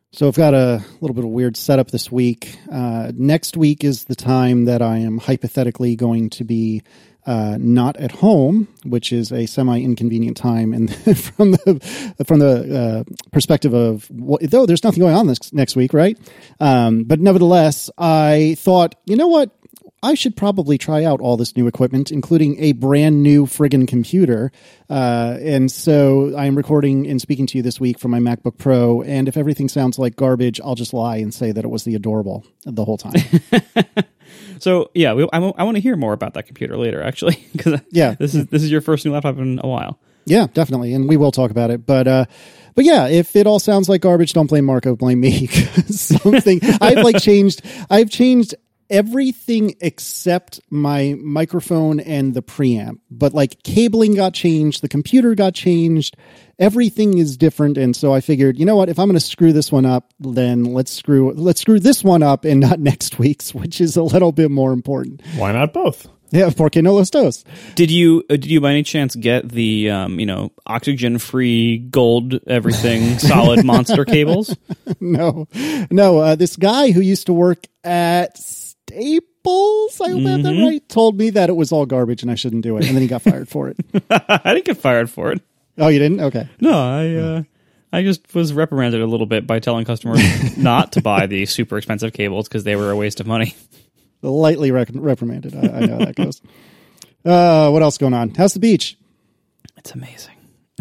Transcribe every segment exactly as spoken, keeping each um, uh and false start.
So I've got a little bit of weird setup this week. Uh, next week is the time that I am hypothetically going to be uh, not at home, which is a semi-inconvenient time. And from the from the uh, perspective of, well, though there's nothing going on this next week, right? Um, but nevertheless, I thought, you know what? I should probably try out all this new equipment, including a brand new friggin' computer. Uh, and so I'm recording and speaking to you this week from my MacBook Pro. And if everything sounds like garbage, I'll just lie and say that it was the Adorable the whole time. So, yeah, we, I, I want to hear more about that computer later, actually. Because yeah. this is this is your first new laptop in a while. Yeah, definitely. And we will talk about it. But, uh, but yeah, if it all sounds like garbage, don't blame Marco, blame me. Something I've like changed. I've changed everything except my microphone and the preamp, but like cabling got changed, the computer got changed, everything is different. And so I figured, you know what, if I'm going to screw this one up, then let's screw, let's screw this one up and not next week's, which is a little bit more important. Why not both? Yeah, porque no los dos. Did you uh, did you by any chance get the um, you know oxygen free gold everything solid monster cables? No, no. Uh, this guy who used to work at Staples, I hope mm-hmm. I have that right, told me that it was all garbage and I shouldn't do it, and then he got fired for it. I didn't get fired for it. Oh, you didn't? Okay. No, I uh, I just was reprimanded a little bit by telling customers not to buy the super expensive cables because they were a waste of money. Lightly rec- reprimanded. I, I know how that goes. Uh, what else going on? How's the beach? It's amazing.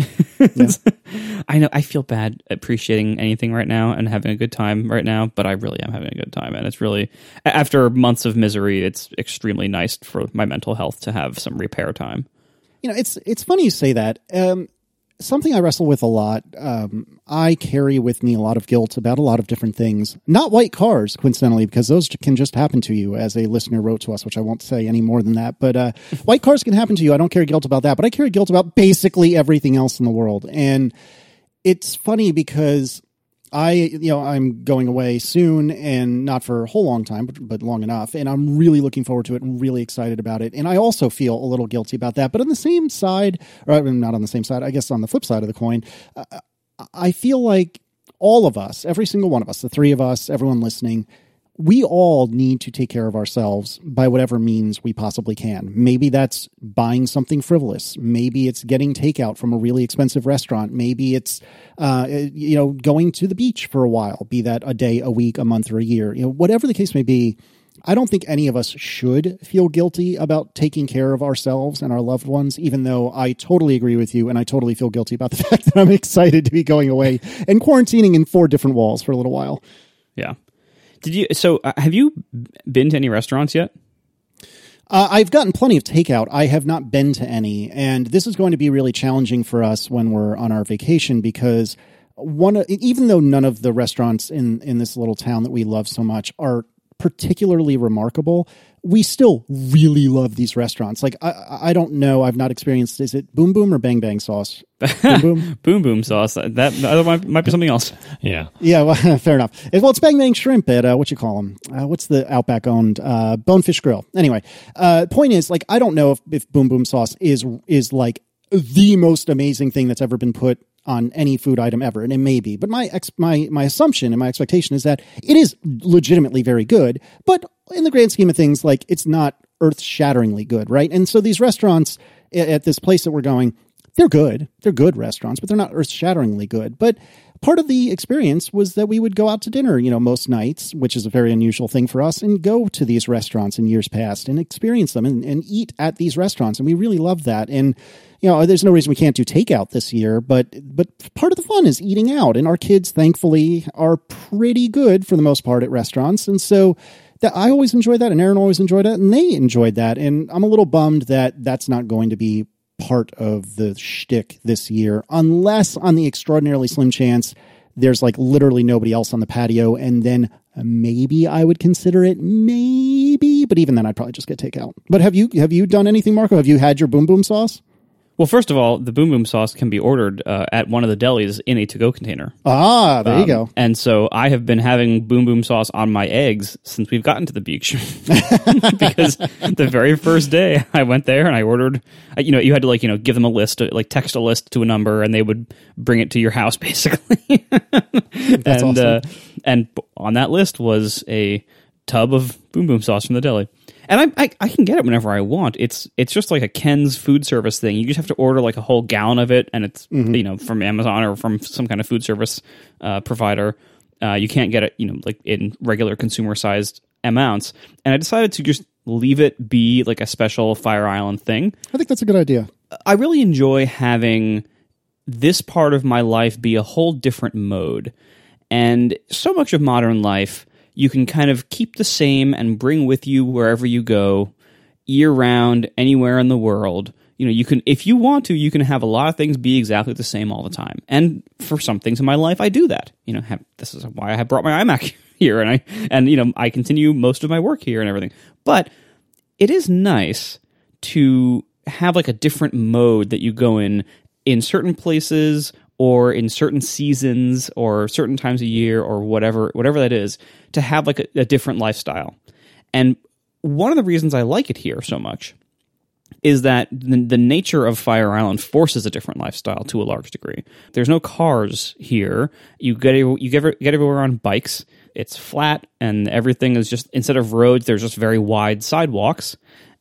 Yeah. I know I feel bad appreciating anything right now and having a good time right now, but I really am having a good time. And it's really, after months of misery, it's extremely nice for my mental health to have some repair time. You know, it's it's funny you say that. Um, something I wrestle with a lot. Um, I carry with me a lot of guilt about a lot of different things. Not white cars, coincidentally, because those can just happen to you, as a listener wrote to us, which I won't say any more than that. But uh, white cars can happen to you. I don't carry guilt about that, but I carry guilt about basically everything else in the world. And it's funny because I, you know, I'm going away soon, and not for a whole long time, but, but long enough. And I'm really looking forward to it and really excited about it. And I also feel a little guilty about that. But on the same side, or not on the same side, I guess on the flip side of the coin, uh, I feel like all of us, every single one of us, the three of us, everyone listening, we all need to take care of ourselves by whatever means we possibly can. Maybe that's buying something frivolous. Maybe it's getting takeout from a really expensive restaurant. Maybe it's, uh, you know, going to the beach for a while, be that a day, a week, a month, or a year. You know, whatever the case may be, I don't think any of us should feel guilty about taking care of ourselves and our loved ones, even though I totally agree with you and I totally feel guilty about the fact that I'm excited to be going away and quarantining in four different walls for a little while. Yeah. Did you? So, uh, have you been to any restaurants yet? Uh, I've gotten plenty of takeout. I have not been to any, and this is going to be really challenging for us when we're on our vacation because one, even though none of the restaurants in in this little town that we love so much are particularly remarkable, we still really love these restaurants. Like, I, I don't know. I've not experienced, is it Boom Boom or Bang Bang Sauce? Boom Boom? Boom Boom Sauce. That, that might, might be something else. Yeah. Yeah, well, fair enough. Well, it's Bang Bang Shrimp at, uh, what you call them? Uh, what's the Outback owned? Uh, Bonefish Grill. Anyway, uh, point is, like, I don't know if, if Boom Boom Sauce is, is like the most amazing thing that's ever been put on any food item ever, and it may be. But my ex, my my assumption and my expectation is that it is legitimately very good, but in the grand scheme of things, like, it's not earth-shatteringly good, right? And so these restaurants at this place that we're going, they're good. They're good restaurants, but they're not earth-shatteringly good. But part of the experience was that we would go out to dinner, you know, most nights, which is a very unusual thing for us, and go to these restaurants in years past and experience them and, and eat at these restaurants. And we really love that. And, you know, there's no reason we can't do takeout this year, but but part of the fun is eating out. And our kids, thankfully, are pretty good for the most part at restaurants. And so that I always enjoyed that, and Aaron always enjoyed that, and they enjoyed that. And I'm a little bummed that that's not going to be part of the shtick this year, unless on the extraordinarily slim chance there's like literally nobody else on the patio, and then maybe I would consider it, maybe, but even then I'd probably just get takeout. But have you have you done anything, Marco? Have you had your Boom Boom Sauce? Well, first of all, the Boom Boom sauce can be ordered uh, at one of the delis in a to-go container. Ah, there um, you go. And so I have been having Boom Boom sauce on my eggs since we've gotten to the beach. Because the very first day I went there and I ordered, you know, you had to like, you know, give them a list, like text a list to a number and they would bring it to your house basically. That's and, awesome. Uh, and on that list was a tub of Boom Boom sauce from the deli. And I, I I can get it whenever I want. It's it's just like a Ken's food service thing. You just have to order like a whole gallon of it, and it's mm-hmm. you know from Amazon or from some kind of food service uh, provider. Uh, you can't get it you know like in regular consumer sized amounts. And I decided to just leave it be like a special Fire Island thing. I think that's a good idea. I really enjoy having this part of my life be a whole different mode, and so much of modern life you can kind of keep the same and bring with you wherever you go, year round, anywhere in the world. You know, you can, if you want to, you can have a lot of things be exactly the same all the time. And for some things in my life, I do that. You know, have, this is why I have brought my iMac here, and I, and you know, I continue most of my work here and everything. But it is nice to have like a different mode that you go in in certain places, or in certain seasons, or certain times a year, or whatever whatever that is, to have like a, a different lifestyle. And one of the reasons I like it here so much is that the, the nature of Fire Island forces a different lifestyle to a large degree. There's no cars here. You get you get, get everywhere on bikes. It's flat, and everything is just, instead of roads, there's just very wide sidewalks.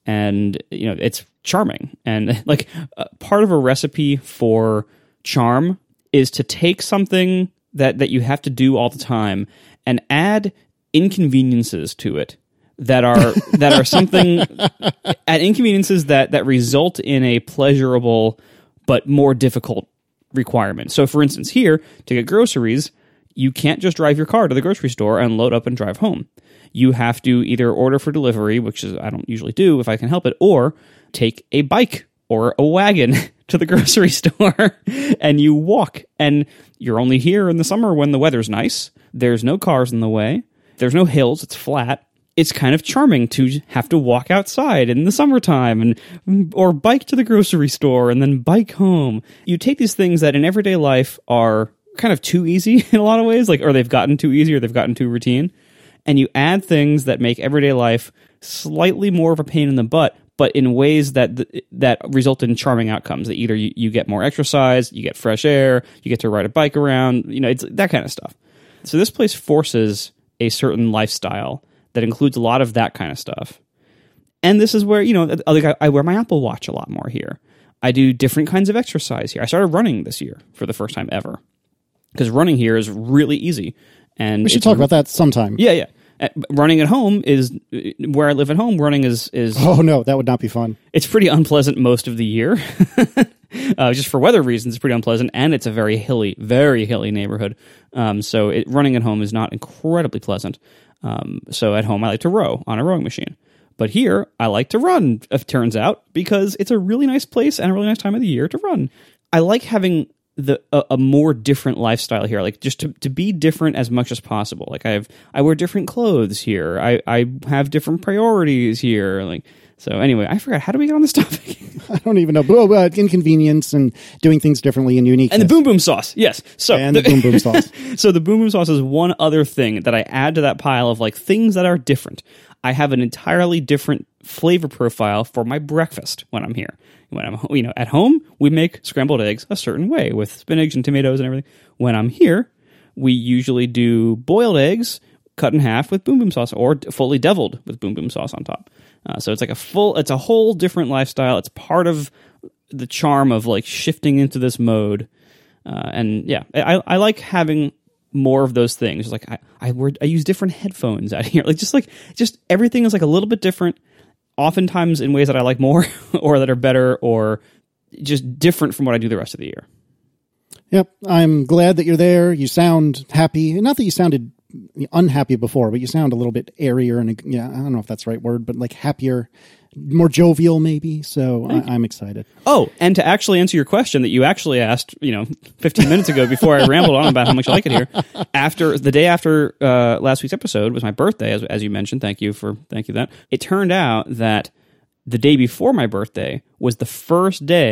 And you know, it's charming. And like uh, part of a recipe for charm is to take something that, that you have to do all the time and add inconveniences to it that are that are something add inconveniences that, that result in a pleasurable but more difficult requirement. So for instance, here, to get groceries, you can't just drive your car to the grocery store and load up and drive home. You have to either order for delivery, which is I don't usually do if I can help it, or take a bike or a wagon to the grocery store and you walk, and you're only here in the summer when the weather's nice. There's no cars in the way. There's no hills. It's flat. It's kind of charming to have to walk outside in the summertime and or bike to the grocery store and then bike home. You take these things that in everyday life are kind of too easy in a lot of ways, like, or they've gotten too easy or they've gotten too routine, and you add things that make everyday life slightly more of a pain in the butt, but in ways that that result in charming outcomes. That either you, you get more exercise, you get fresh air, you get to ride a bike around, you know, it's that kind of stuff. So this place forces a certain lifestyle that includes a lot of that kind of stuff. And this is where, you know, like I, I wear my Apple Watch a lot more here. I do different kinds of exercise here. I started running this year for the first time ever, because running here is really easy. And we should talk about that sometime. Yeah, yeah. Running at home is where I live at home. Running is is oh no, that would not be fun. It's pretty unpleasant most of the year, uh, just for weather reasons. It's pretty unpleasant, and it's a very hilly, very hilly neighborhood. Um, so it, running at home is not incredibly pleasant. Um, so at home, I like to row on a rowing machine. But here, I like to run. It turns out, because it's a really nice place and a really nice time of the year to run. I like having the a, a more different lifestyle here, like just to, to be different as much as possible. Like I have, I wear different clothes here. I, I have different priorities here. Like, so anyway, I forgot, how do we get on this topic? I don't even know. But uh, inconvenience and doing things differently and unique. And the Boom Boom sauce. Yes. So and the, the Boom Boom sauce. So the Boom Boom sauce is one other thing that I add to that pile of like things that are different. I have an entirely different flavor profile for my breakfast when I'm here. When I'm, you know, at home, we make scrambled eggs a certain way with spinach and tomatoes and everything. When I'm here, we usually do boiled eggs cut in half with Boom Boom sauce, or fully deviled with Boom Boom sauce on top. Uh, so it's like a full, it's a whole different lifestyle. It's part of the charm of like shifting into this mode. Uh, and yeah, I, I like having more of those things. Like I, I, wear, I use different headphones out here. Like just like, just everything is like a little bit different. Oftentimes in ways that I like more or that are better or just different from what I do the rest of the year. Yep. I'm glad that you're there. You sound happy. Not that you sounded unhappy before, but you sound a little bit airier and, yeah, I don't know if that's the right word, but like happier, more jovial maybe. So I, I'm excited. Oh, and to actually answer your question that you actually asked, you know, fifteen minutes ago before I rambled on about how much I like it here, after the day after uh, last week's episode was my birthday, as, as you mentioned. Thank you for, thank you for that. It turned out that the day before my birthday was the first day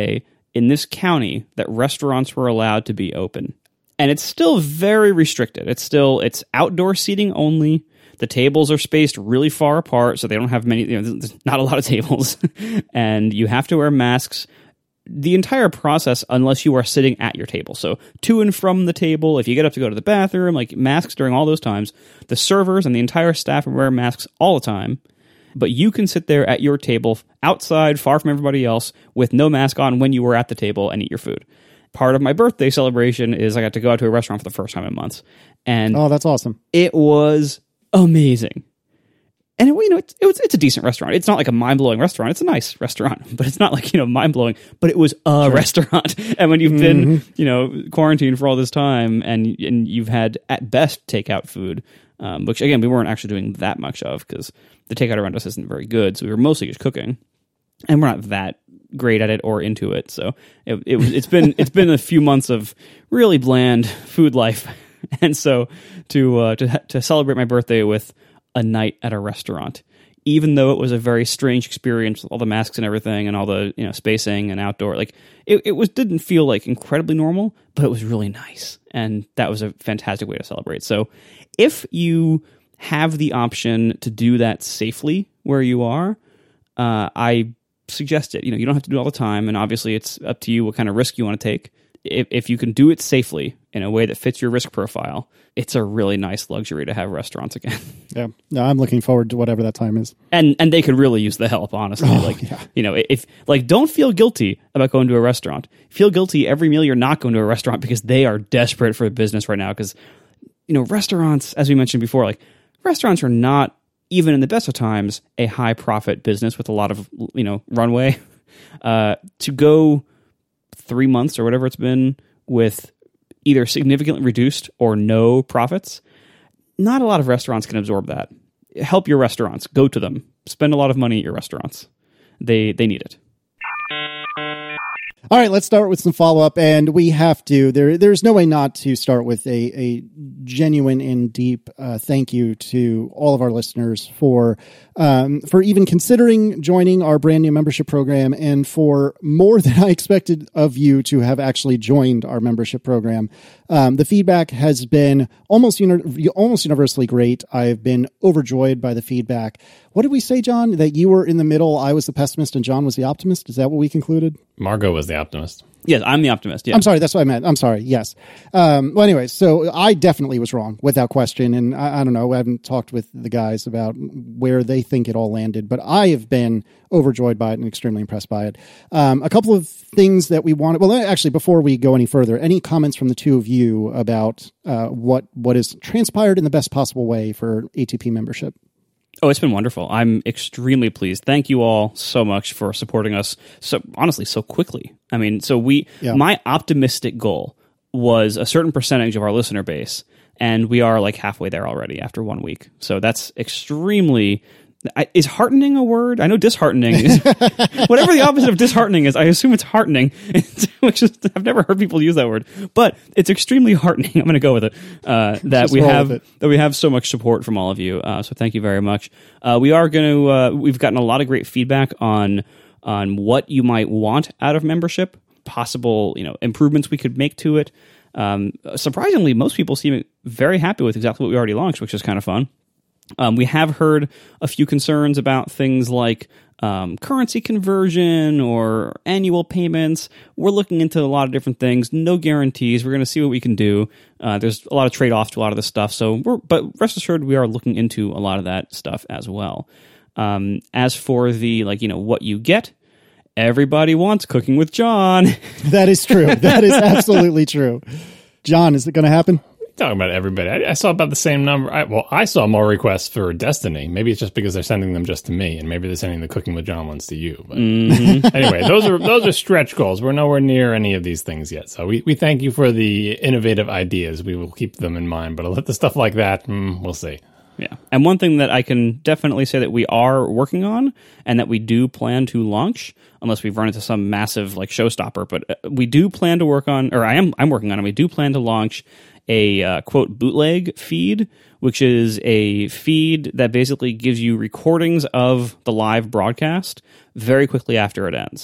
in this county that restaurants were allowed to be open. And it's still very restricted. It's still, it's outdoor seating only. The tables are spaced really far apart, so they don't have many, you know, there's not a lot of tables. And you have to wear masks the entire process unless you are sitting at your table. So to and from the table, if you get up to go to the bathroom, like masks during all those times. The servers and the entire staff are wearing masks all the time. But you can sit there at your table, outside, far from everybody else, with no mask on when you were at the table and eat your food. Part of my birthday celebration is I got to go out to a restaurant for the first time in months. And oh, that's awesome. It was amazing. And, it, you know, it's, it was, it's a decent restaurant. It's not like a mind-blowing restaurant. It's a nice restaurant, but it's not like, you know, mind-blowing. But it was a sure. restaurant. And when you've mm-hmm. been, you know, quarantined for all this time and and you've had, at best, takeout food, um, which, again, we weren't actually doing that much of because the takeout around us isn't very good. So we were mostly just cooking. And we're not that great at it or into it. So it, it was, it's been it's been a few months of really bland food life. And so to uh, to to celebrate my birthday with a night at a restaurant, even though it was a very strange experience with all the masks and everything and all the, you know, spacing and outdoor, like it, it was didn't feel like incredibly normal, but it was really nice. And that was a fantastic way to celebrate. So if you have the option to do that safely where you are, uh, I suggest it. You know, you don't have to do it all the time, and obviously it's up to you what kind of risk you want to take. If, if you can do it safely in a way that fits your risk profile, it's a really nice luxury to have restaurants again. Yeah, no, I'm looking forward to whatever that time is. And and they could really use the help, honestly. Oh, like, yeah. you know, if like, don't feel guilty about going to a restaurant. Feel guilty every meal you're not going to a restaurant because they are desperate for business right now. Because, you know, restaurants, as we mentioned before, like restaurants are not, even in the best of times, a high profit business with a lot of, you know, runway. Uh, to go three months or whatever it's been with either significantly reduced or no profits, not a lot of restaurants can absorb that. Help your restaurants. Go to them. Spend a lot of money at your restaurants. They they need it. All right, let's start with some follow-up, and we have to. There, there's no way not to start with a, a genuine and deep uh, thank you to all of our listeners for um, for even considering joining our brand new membership program, and for more than I expected of you to have actually joined our membership program. Um, the feedback has been almost uni- almost universally great. I've been overjoyed by the feedback. What did we say, John? That you were in the middle, I was the pessimist, and John was the optimist? Is that what we concluded? Margot was the optimist. Yes, I'm the optimist. Yeah. I'm sorry, that's what I meant. I'm sorry. Yes. Um, well, anyways, so I definitely was wrong without question. And I, I don't know, I haven't talked with the guys about where they think it all landed, but I have been overjoyed by it and extremely impressed by it. Um, a couple of things that we wanted. Well, actually, before we go any further, any comments from the two of you about uh, what what has transpired in the best possible way for A T P membership? Oh, it's been wonderful. I'm extremely pleased. Thank you all so much for supporting us so honestly so quickly. I mean, so we yeah. my optimistic goal was a certain percentage of our listener base, and we are like halfway there already after one week. So that's extremely I, is heartening a word? I know disheartening is whatever the opposite of disheartening is. I assume it's heartening, which is I've never heard people use that word, but it's extremely heartening. I'm going to go with it. Uh, that Just we have it. that we have so much support from all of you. Uh, so thank you very much. Uh, we are going to. Uh, we've gotten a lot of great feedback on on what you might want out of membership, possible you know improvements we could make to it. Um, surprisingly, most people seem very happy with exactly what we already launched, which is kind of fun. Um, we have heard a few concerns about things like um, currency conversion or annual payments. We're looking into a lot of different things. No guarantees. We're going to see what we can do. Uh, there's a lot of trade-offs to a lot of this stuff. So, we're, but rest assured, we are looking into a lot of that stuff as well. Um, as for the like, you know, what you get, everybody wants Cooking with John. That is true. That is absolutely true. John, is it going to happen? Talking about everybody. I, I saw about the same number. I, well, I saw more requests for Destiny. Maybe it's just because they're sending them just to me, and maybe they're sending the Cooking with John ones to you. But mm-hmm. Anyway, those are those are stretch goals. We're nowhere near any of these things yet. So we, we thank you for the innovative ideas. We will keep them in mind. But I'll let the stuff like that, mm, we'll see. Yeah. And one thing that I can definitely say that we are working on and that we do plan to launch, unless we've run into some massive like showstopper, but we do plan to work on, or I am I'm working on it. We do plan to launch a uh, quote bootleg feed, which is a feed that basically gives you recordings of the live broadcast very quickly after it ends.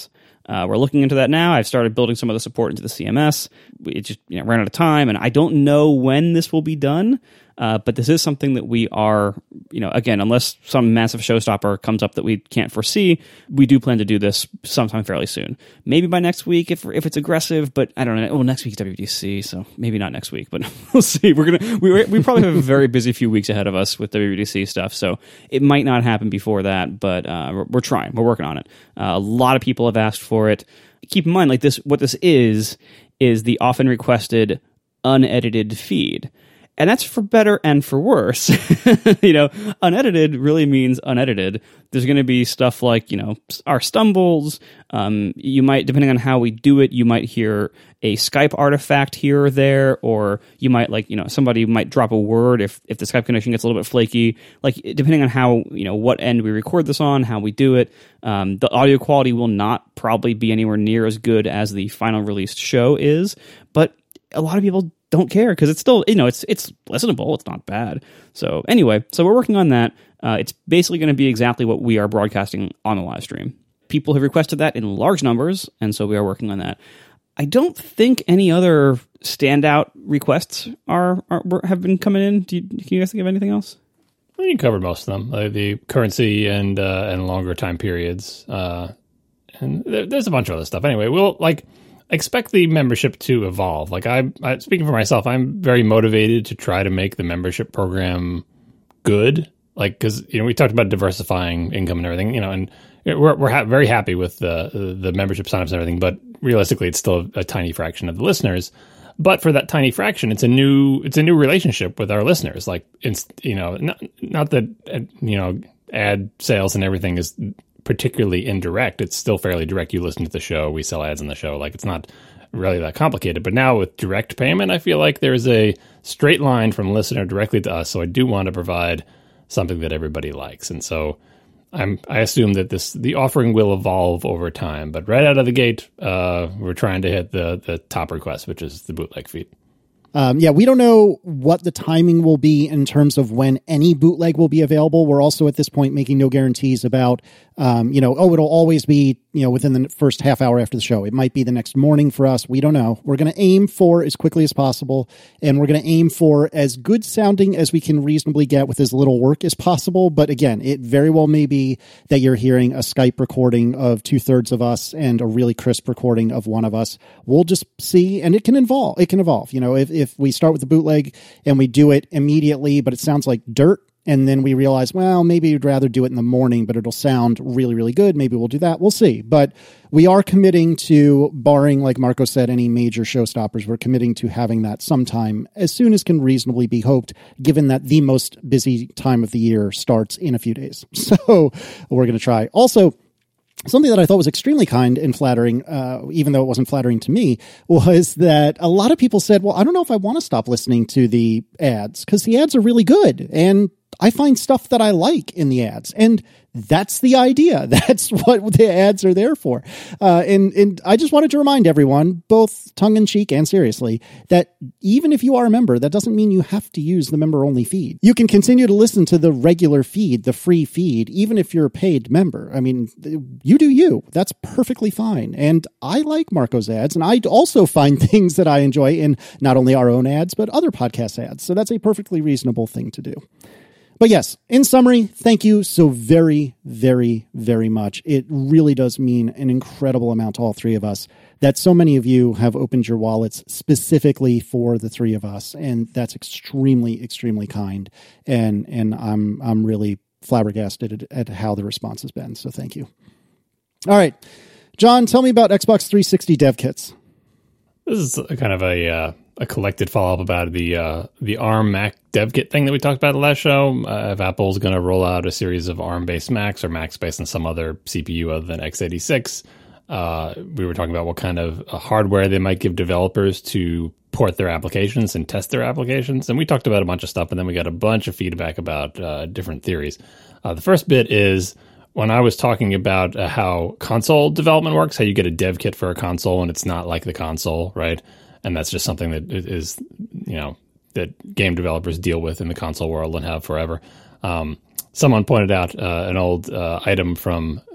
Uh, we're looking into that now. I've started building some of the support into the C M S. It just you know, ran out of time, and I don't know when this will be done. Uh, but this is something that we are, you know, again, unless some massive showstopper comes up that we can't foresee, we do plan to do this sometime fairly soon. Maybe by next week if if it's aggressive, but I don't know. Well, next week's W W D C, so maybe not next week, but we'll see. We're gonna we we probably have a very busy few weeks ahead of us with W W D C stuff, so it might not happen before that. But uh, we're, we're trying. We're working on it. Uh, a lot of people have asked for it. Keep in mind, like this, what this is is the often requested unedited feed. And that's for better and for worse. You know, unedited really means unedited. There's going to be stuff like, you know, our stumbles. Um, you might, depending on how we do it, you might hear a Skype artifact here or there, or you might like, you know, somebody might drop a word if, if the Skype connection gets a little bit flaky. Like, depending on how, you know, what end we record this on, how we do it, um, the audio quality will not probably be anywhere near as good as the final released show is. But a lot of people don't care because it's still, you know, it's it's listenable. It's not bad. So anyway, so we're working on that. Uh, it's basically going to be exactly what we are broadcasting on the live stream. People have requested that in large numbers, and so we are working on that. I don't think any other standout requests are, are have been coming in. Do you, can you guys think of anything else? Well, you covered most of them. Uh, the currency and uh, and longer time periods, uh, and there, there's a bunch of other stuff. Anyway, we'll like. Expect the membership to evolve. Like I, I, speaking for myself, I'm very motivated to try to make the membership program good. Like, because you know we talked about diversifying income and everything, you know, and we're we're ha- very happy with the the membership signups and everything. But realistically, it's still a, a tiny fraction of the listeners. But for that tiny fraction, it's a new it's a new relationship with our listeners. Like, it's you know, not not that you know ad sales and everything is particularly indirect. It's still fairly direct. You listen to the show, we sell ads in the show. Like, it's not really that complicated. But now with direct payment, I feel like there's a straight line from listener directly to us. So I do want to provide something that everybody likes. And so I'm, I assume that this the offering will evolve over time. But right out of the gate, uh, we're trying to hit the, the top request, which is the bootleg feed. Um, yeah, we don't know what the timing will be in terms of when any bootleg will be available. We're also at this point making no guarantees about, um, you know, oh, it'll always be, you know, within the first half hour after the show. It might be the next morning for us. We don't know. We're going to aim for as quickly as possible, and we're going to aim for as good sounding as we can reasonably get with as little work as possible. But again, it very well may be that you're hearing a Skype recording of two thirds of us and a really crisp recording of one of us. We'll just see, and it can evolve. It can evolve. You know, if, if we start with the bootleg and we do it immediately, but it sounds like dirt, and then we realize, well, maybe you'd rather do it in the morning, but it'll sound really, really good. Maybe we'll do that. We'll see. But we are committing to, barring, like Marco said, any major showstoppers, we're committing to having that sometime as soon as can reasonably be hoped, given that the most busy time of the year starts in a few days. So we're going to try. Also, something that I thought was extremely kind and flattering, uh, even though it wasn't flattering to me, was that a lot of people said, well, I don't know if I want to stop listening to the ads because the ads are really good. And I find stuff that I like in the ads. And that's the idea. That's what the ads are there for. Uh, and, and I just wanted to remind everyone, both tongue in cheek and seriously, that even if you are a member, that doesn't mean you have to use the member only feed. You can continue to listen to the regular feed, the free feed, even if you're a paid member. I mean, you do you. That's perfectly fine. And I like Marco's ads, and I also find things that I enjoy in not only our own ads, but other podcast ads. So that's a perfectly reasonable thing to do. But yes, in summary, thank you so very, very, very much. It really does mean an incredible amount to all three of us that so many of you have opened your wallets specifically for the three of us. And that's extremely, extremely kind. And and I'm I'm really flabbergasted at, at how the response has been. So thank you. All right. John, tell me about Xbox three sixty dev kits. This is kind of a... Uh... a collected follow-up about the uh, the ARM Mac dev kit thing that we talked about in the last show. Uh, if Apple's going to roll out a series of ARM-based Macs or Macs based on some other C P U other than x eighty-six, uh, we were talking about what kind of uh, hardware they might give developers to port their applications and test their applications. And we talked about a bunch of stuff, and then we got a bunch of feedback about uh, different theories. Uh, the first bit is when I was talking about uh, how console development works, how you get a dev kit for a console and it's not like the console, right? And that's just something that is, you know, that game developers deal with in the console world and have forever. Um, someone pointed out uh, an old uh, item from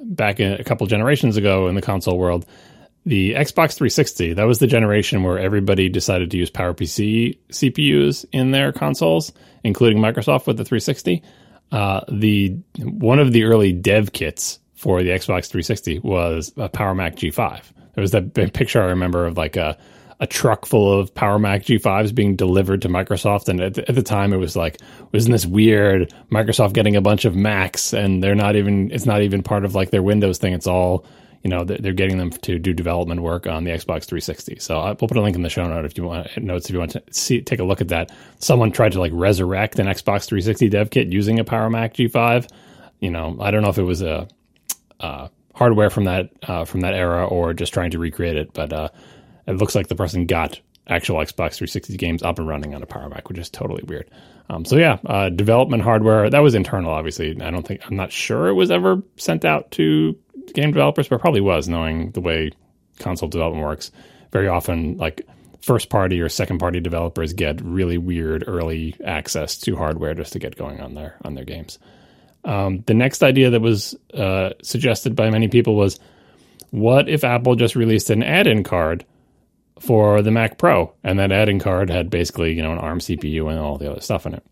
back in, a couple generations ago in the console world, the Xbox three sixty, that was the generation where everybody decided to use PowerPC C P Us in their consoles, including Microsoft with the three sixty. Uh, the one of the early dev kits for the Xbox three sixty was a Power Mac G five. There was that big picture I remember of like a a truck full of Power Mac G fives being delivered to Microsoft. And at the, at the time, it was like, wasn't this weird Microsoft getting a bunch of Macs and they're not even, it's not even part of like their Windows thing. It's all, you know, they're getting them to do development work on the Xbox three sixty. So we'll put a link in the show note if you want notes, if you want to see, take a look at that. Someone tried to like resurrect an Xbox three sixty dev kit using a Power Mac G five. You know, I don't know if it was a, uh, hardware from that, uh, from that era or just trying to recreate it, but, uh, it looks like the person got actual Xbox three sixty games up and running on a Power Mac, which is totally weird. Um, so yeah, uh, development hardware, that was internal, obviously. I don't think, I'm not sure it was ever sent out to game developers, but probably was, knowing the way console development works. Very often, like, first party or second party developers get really weird early access to hardware just to get going on their, on their games. Um, the next idea that was uh, suggested by many people was, what if Apple just released an add-in card for the Mac Pro, and that add-in card had basically, you know, an ARM C P U and all the other stuff in it?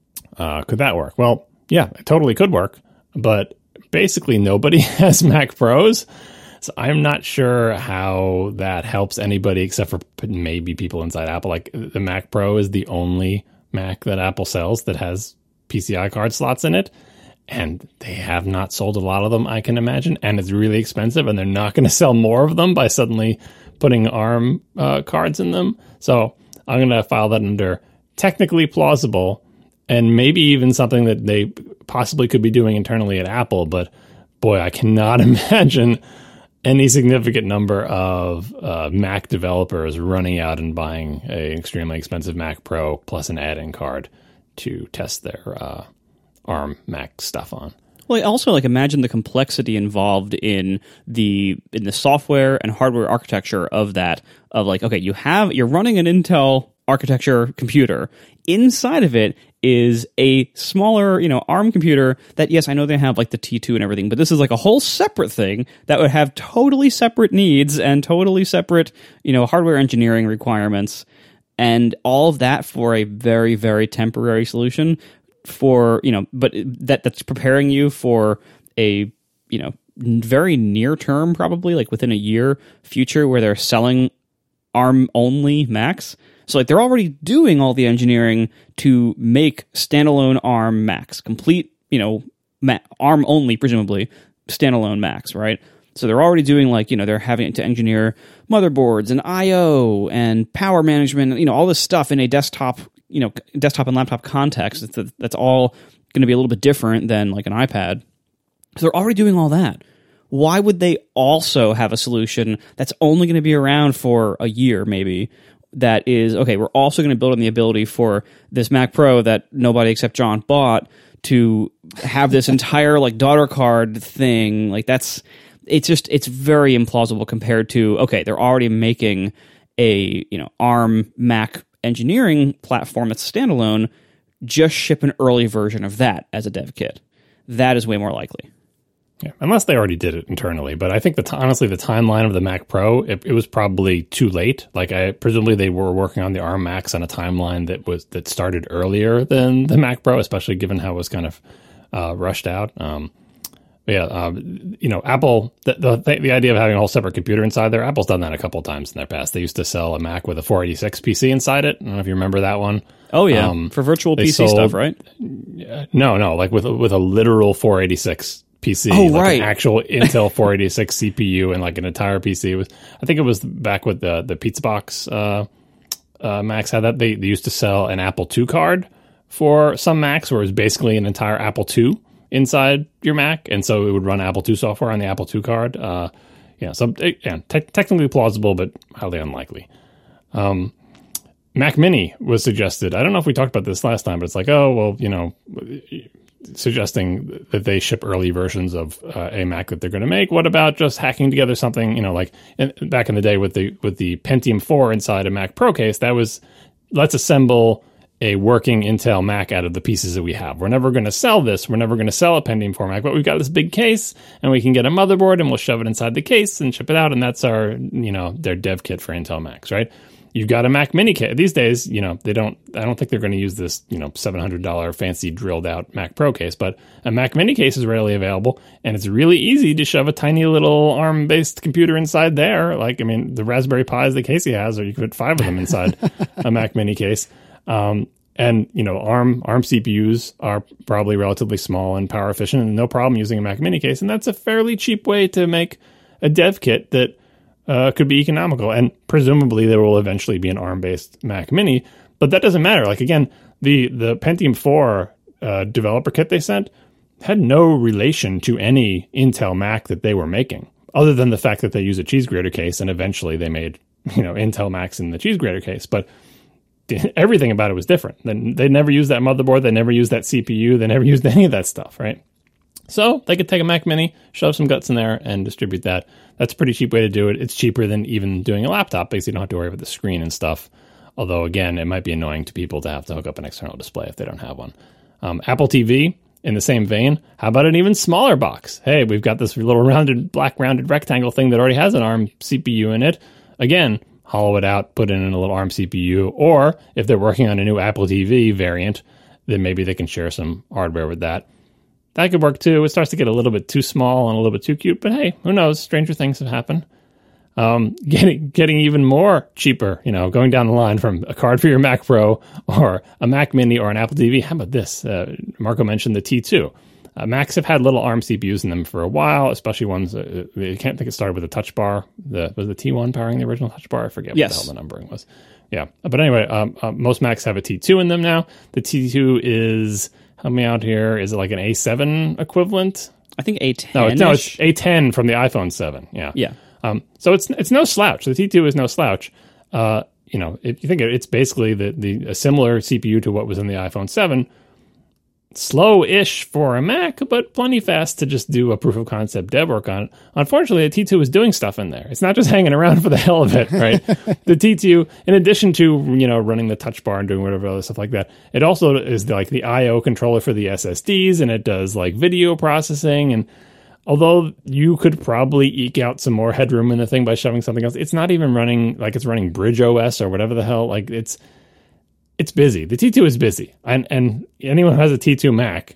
Uh, could that work? Well, yeah, it totally could work, but basically nobody has Mac Pros, so I'm not sure how that helps anybody except for maybe people inside Apple. Like, the Mac Pro is the only Mac that Apple sells that has P C I card slots in it, and they have not sold a lot of them, I can imagine, and it's really expensive, and they're not going to sell more of them by suddenly putting ARM uh, cards in them. So I'm going to file that under technically plausible, and maybe even something that they possibly could be doing internally at Apple. But boy, I cannot imagine any significant number of uh, Mac developers running out and buying an extremely expensive Mac Pro plus an add-in card to test their uh, ARM Mac stuff on. Well, also, like, imagine the complexity involved in the in the software and hardware architecture of that. Of like, okay, you have you're running an Intel architecture computer. Inside of it is a smaller, you know, ARM computer that, yes, I know they have like the T two and everything, but this is like a whole separate thing that would have totally separate needs and totally separate, you know, hardware engineering requirements, and all of that for a very, very temporary solution. For, you know, but that that's preparing you for a, you know, very near term, probably like within a year future where they're selling ARM only Macs. So like they're already doing all the engineering to make standalone ARM Macs, complete, you know, Ma- ARM only, presumably standalone Macs, right? So they're already doing like, you know, they're having to engineer motherboards and I O and power management, you know, all this stuff in a desktop, you know, desktop and laptop context. It's a, that's all going to be a little bit different than like an iPad. So they're already doing all that. Why would they also have a solution that's only going to be around for a year, maybe, that is, okay, we're also going to build on the ability for this Mac Pro that nobody except John bought to have this entire like daughter card thing? Like, that's, it's just, it's very implausible compared to, okay, they're already making a, you know, ARM Mac engineering platform that's standalone, just ship an early version of that as a dev kit. That is way more likely. Yeah, unless they already did it internally. But I think that honestly, the timeline of the Mac Pro, it, it was probably too late. Like, I presumably they were working on the ARM Macs on a timeline that was that started earlier than the Mac Pro, especially given how it was kind of uh, rushed out. Um, Yeah, um, you know, Apple, the, the the idea of having a whole separate computer inside there, Apple's done that a couple of times in their past. They used to sell a Mac with a four eighty-six P C inside it. I don't know if you remember that one. Oh, yeah, um, for virtual P C sold, stuff, right? No, no, like with, with a literal four eighty-six P C. Oh, like right. An actual Intel four eighty-six C P U and like an entire P C. It was, I think it was back with the, the Pizza Box uh, uh, Macs had that. They, they used to sell an Apple two card for some Macs where it was basically an entire Apple two inside your Mac, and so it would run Apple two software on the Apple two card. Uh, yeah, so yeah, te- technically plausible, but highly unlikely. Um, Mac Mini was suggested. I don't know if we talked about this last time, but it's like, oh, well, you know, suggesting that they ship early versions of uh, a Mac that they're going to make. What about just hacking together something, you know, like in, back in the day with the with the Pentium four inside a Mac Pro case? That was, let's assemble a working Intel Mac out of the pieces that we have. We're never going to sell this. We're never going to sell a Pentium four Mac, but we've got this big case, and we can get a motherboard, and we'll shove it inside the case and ship it out, and that's our, you know, their dev kit for Intel Macs, right? You've got a Mac Mini case. These days, you know, they don't, I don't think they're going to use this, you know, seven hundred dollars fancy drilled out Mac Pro case, but a Mac Mini case is readily available, and it's really easy to shove a tiny little ARM based computer inside there. Like, I mean, the Raspberry Pis that Casey has, or you could put five of them inside a Mac Mini case. Um, and, you know, ARM, ARM C P Us are probably relatively small and power efficient, and no problem using a Mac Mini case. And that's a fairly cheap way to make a dev kit that Uh, could be economical, and presumably there will eventually be an ARM-based Mac Mini, but that doesn't matter. Like, again, the the Pentium four uh, developer kit they sent had no relation to any Intel Mac that they were making, other than the fact that they use a cheese grater case, and eventually they made, you know, Intel Macs in the cheese grater case. But everything about it was different. They, they never used that motherboard, they never used that C P U, they never used any of that stuff, right? So they could take a Mac Mini, shove some guts in there, and distribute that. That's a pretty cheap way to do it. It's cheaper than even doing a laptop because you don't have to worry about the screen and stuff. Although, again, it might be annoying to people to have to hook up an external display if they don't have one. Um, Apple T V, in the same vein, how about an even smaller box? Hey, we've got this little rounded, black rounded rectangle thing that already has an ARM C P U in it. Again, hollow it out, put in a little ARM C P U. Or if they're working on a new Apple T V variant, then maybe they can share some hardware with that. That could work too. It starts to get a little bit too small and a little bit too cute, but hey, who knows? Stranger things have happened. Um, getting getting even more cheaper, you know, going down the line from a card for your Mac Pro or a Mac Mini or an Apple T V. How about this? Uh, Marco mentioned the T two. Uh, Macs have had little ARM C P Us in them for a while, especially ones, uh, I can't think it started with a touch bar. The, was the T one powering the original touch bar? I forget yes. what the hell the numbering was. Yeah. But anyway, um, uh, most Macs have a T two in them now. The T two is... Help me out here. Is it like an A seven equivalent? I think A ten. No, it's, no, it's A ten from the iPhone seven. Yeah. Yeah. Um, so it's it's no slouch. The T two is no slouch. Uh, you know, if you think it, it's basically the, the a similar C P U to what was in the iPhone seven. Slow-ish for a Mac, but plenty fast to just do a proof of concept dev work on it. Unfortunately, the T two is doing stuff in there. It's not just hanging around for the hell of it, right? The T two, in addition to, you know, running the touch bar and doing whatever other stuff like that, it also is like the I O controller for the S S Ds, and it does like video processing. And although you could probably eke out some more headroom in the thing by shoving something else, it's not even running like it's running Bridge O S or whatever the hell. Like it's It's busy. The T two is busy. And and anyone who has a T two Mac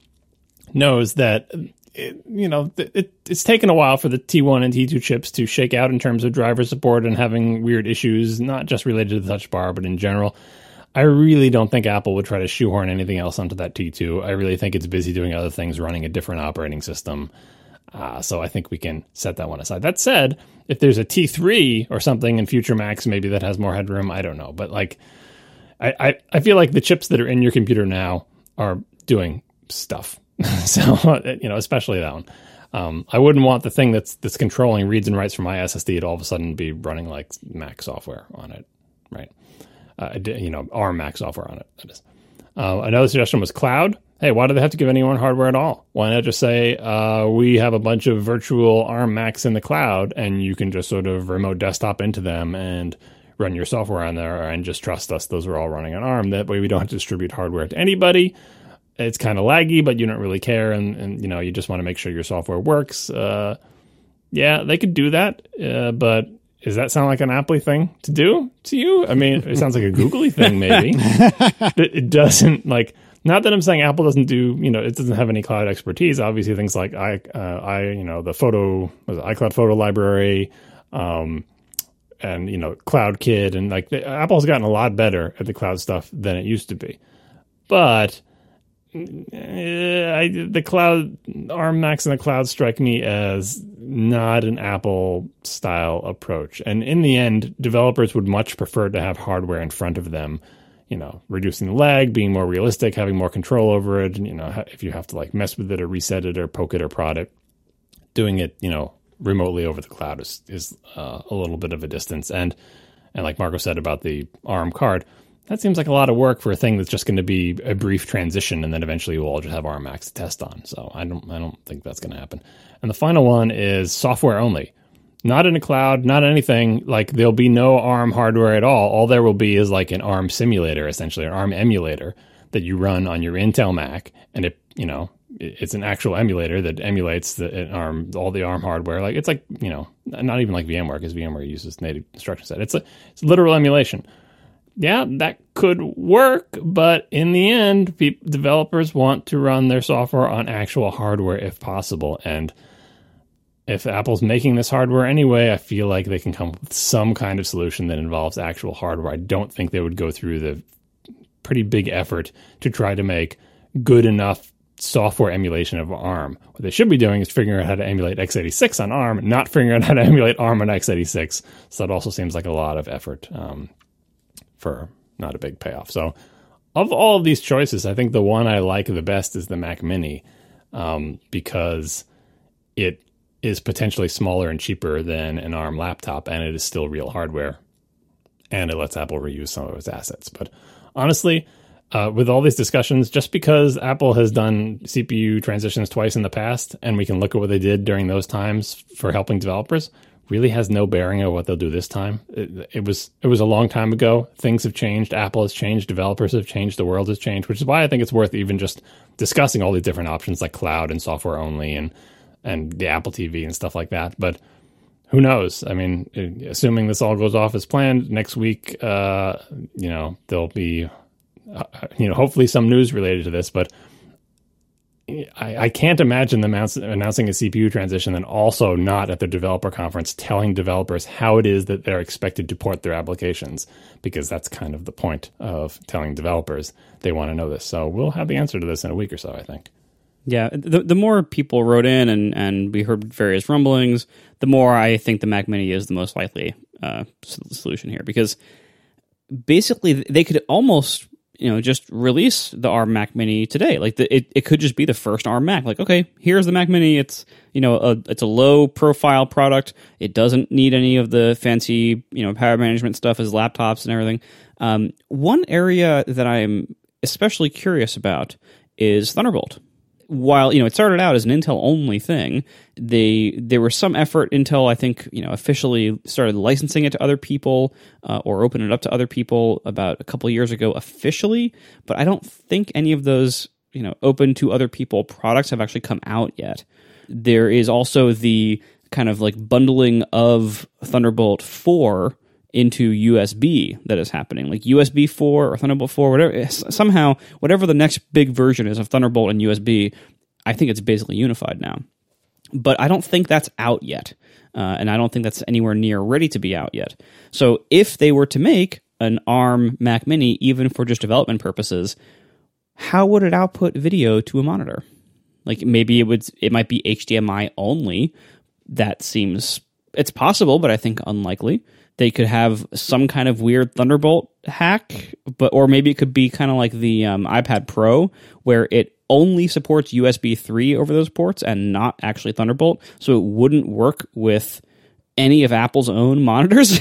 knows that, it, you know, it, it's taken a while for the T one and T two chips to shake out in terms of driver support and having weird issues, not just related to the touch bar, but in general. I really don't think Apple would try to shoehorn anything else onto that T two. I really think it's busy doing other things, running a different operating system. Uh, so I think we can set that one aside. That said, if there's a T three or something in future Macs, maybe that has more headroom, I don't know. But like, I, I feel like the chips that are in your computer now are doing stuff. So, you know, especially that one. Um, I wouldn't want the thing that's that's controlling reads and writes from my S S D to all of a sudden be running like Mac software on it, right? Uh, you know, ARM Mac software on it, that is. Uh, another suggestion was cloud. Hey, why do they have to give anyone hardware at all? Why not just say, uh, we have a bunch of virtual ARM Macs in the cloud, and you can just sort of remote desktop into them and run your software on there and just trust us. Those are all running on ARM. That way we don't have to distribute hardware to anybody. It's kind of laggy, but you don't really care. And, and, you know, you just want to make sure your software works. Uh, yeah, they could do that. Uh, but does that sound like an Apple thing to do to you? I mean, it sounds like a Googly thing, maybe. It, it doesn't like, not that I'm saying Apple doesn't do, you know, it doesn't have any cloud expertise. Obviously things like I, uh, I, you know, the photo, was it iCloud photo library, um, and, you know, CloudKit, and like the, Apple's gotten a lot better at the cloud stuff than it used to be. But uh, I, the cloud, ARM Macs in the cloud strike me as not an Apple style approach. And in the end, developers would much prefer to have hardware in front of them, you know, reducing the lag, being more realistic, having more control over it. And, you know, if you have to like mess with it or reset it or poke it or prod it, doing it, you know, remotely over the cloud is is uh, a little bit of a distance. And and like Marco said about the ARM card, that seems like a lot of work for a thing that's just going to be a brief transition, and then eventually we'll all just have ARM Macs to test on. So I don't I don't think that's going to happen. And the final one is software only. not in a cloud, not anything. Like there'll be no ARM hardware at all. All there will be is like an ARM simulator, essentially, an ARM emulator that you run on your Intel Mac, and it, you know, it's an actual emulator that emulates the ARM, all the ARM hardware. Like it's like, you know, not even like VMware, because VMware uses native instruction set. It's a it's literal emulation. Yeah, that could work, but in the end, pe- developers want to run their software on actual hardware if possible, and if Apple's making this hardware anyway, I feel like they can come up with some kind of solution that involves actual hardware. I don't think they would go through the pretty big effort to try to make good enough software emulation of ARM. What they should be doing is figuring out how to emulate x eighty-six on ARM, not figuring out how to emulate ARM on x eighty-six. So that also seems like a lot of effort um, for not a big payoff. So of all of these choices, I think the one I like the best is the Mac Mini, um, because it is potentially smaller and cheaper than an ARM laptop, and it is still real hardware, and it lets Apple reuse some of its assets. But honestly, uh, with all these discussions, just because Apple has done C P U transitions twice in the past, and we can look at what they did during those times for helping developers, really has no bearing on what they'll do this time. It, it was it was a long time ago. Things have changed. Apple has changed. Developers have changed. The world has changed, which is why I think it's worth even just discussing all these different options like cloud and software only and and the Apple T V and stuff like that. But who knows? I mean, assuming this all goes off as planned, next week, uh, you know, there'll be, uh, you know, hopefully some news related to this. But I, I can't imagine them announce, announcing a C P U transition and also not at the developer conference telling developers how it is that they're expected to port their applications, because that's kind of the point of telling developers. They want to know this. So we'll have the answer to this in a week or so, I think. Yeah, the the more people wrote in and, and we heard various rumblings, the more I think the Mac Mini is the most likely uh, solution here, because basically they could almost, you know, just release the ARM Mac Mini today. Like the, it, it could just be the first ARM Mac. Like, okay, here's the Mac Mini. It's, you know, a, it's a low profile product. It doesn't need any of the fancy, you know, power management stuff as laptops and everything. Um, one area that I'm especially curious about is Thunderbolt. While, you know, it started out as an Intel only thing, they there was some effort. Intel, I think, you know, officially started licensing it to other people uh, or open it up to other people about a couple of years ago officially. But I don't think any of those, you know, open to other people products have actually come out yet. There is also the kind of like bundling of Thunderbolt four into U S B that is happening, like U S B four or Thunderbolt four, whatever. Somehow, whatever the next big version is of Thunderbolt and U S B, I think it's basically unified now. But I don't think that's out yet, uh, and I don't think that's anywhere near ready to be out yet. So if they were to make an ARM Mac Mini, even for just development purposes, how would it output video to a monitor? Like maybe it would, it might be H D M I only. That seems, it's possible, but I think unlikely. They could have some kind of weird Thunderbolt hack, but or maybe it could be kind of like the um, iPad Pro, where it only supports U S B three over those ports and not actually Thunderbolt, so it wouldn't work with any of Apple's own monitors.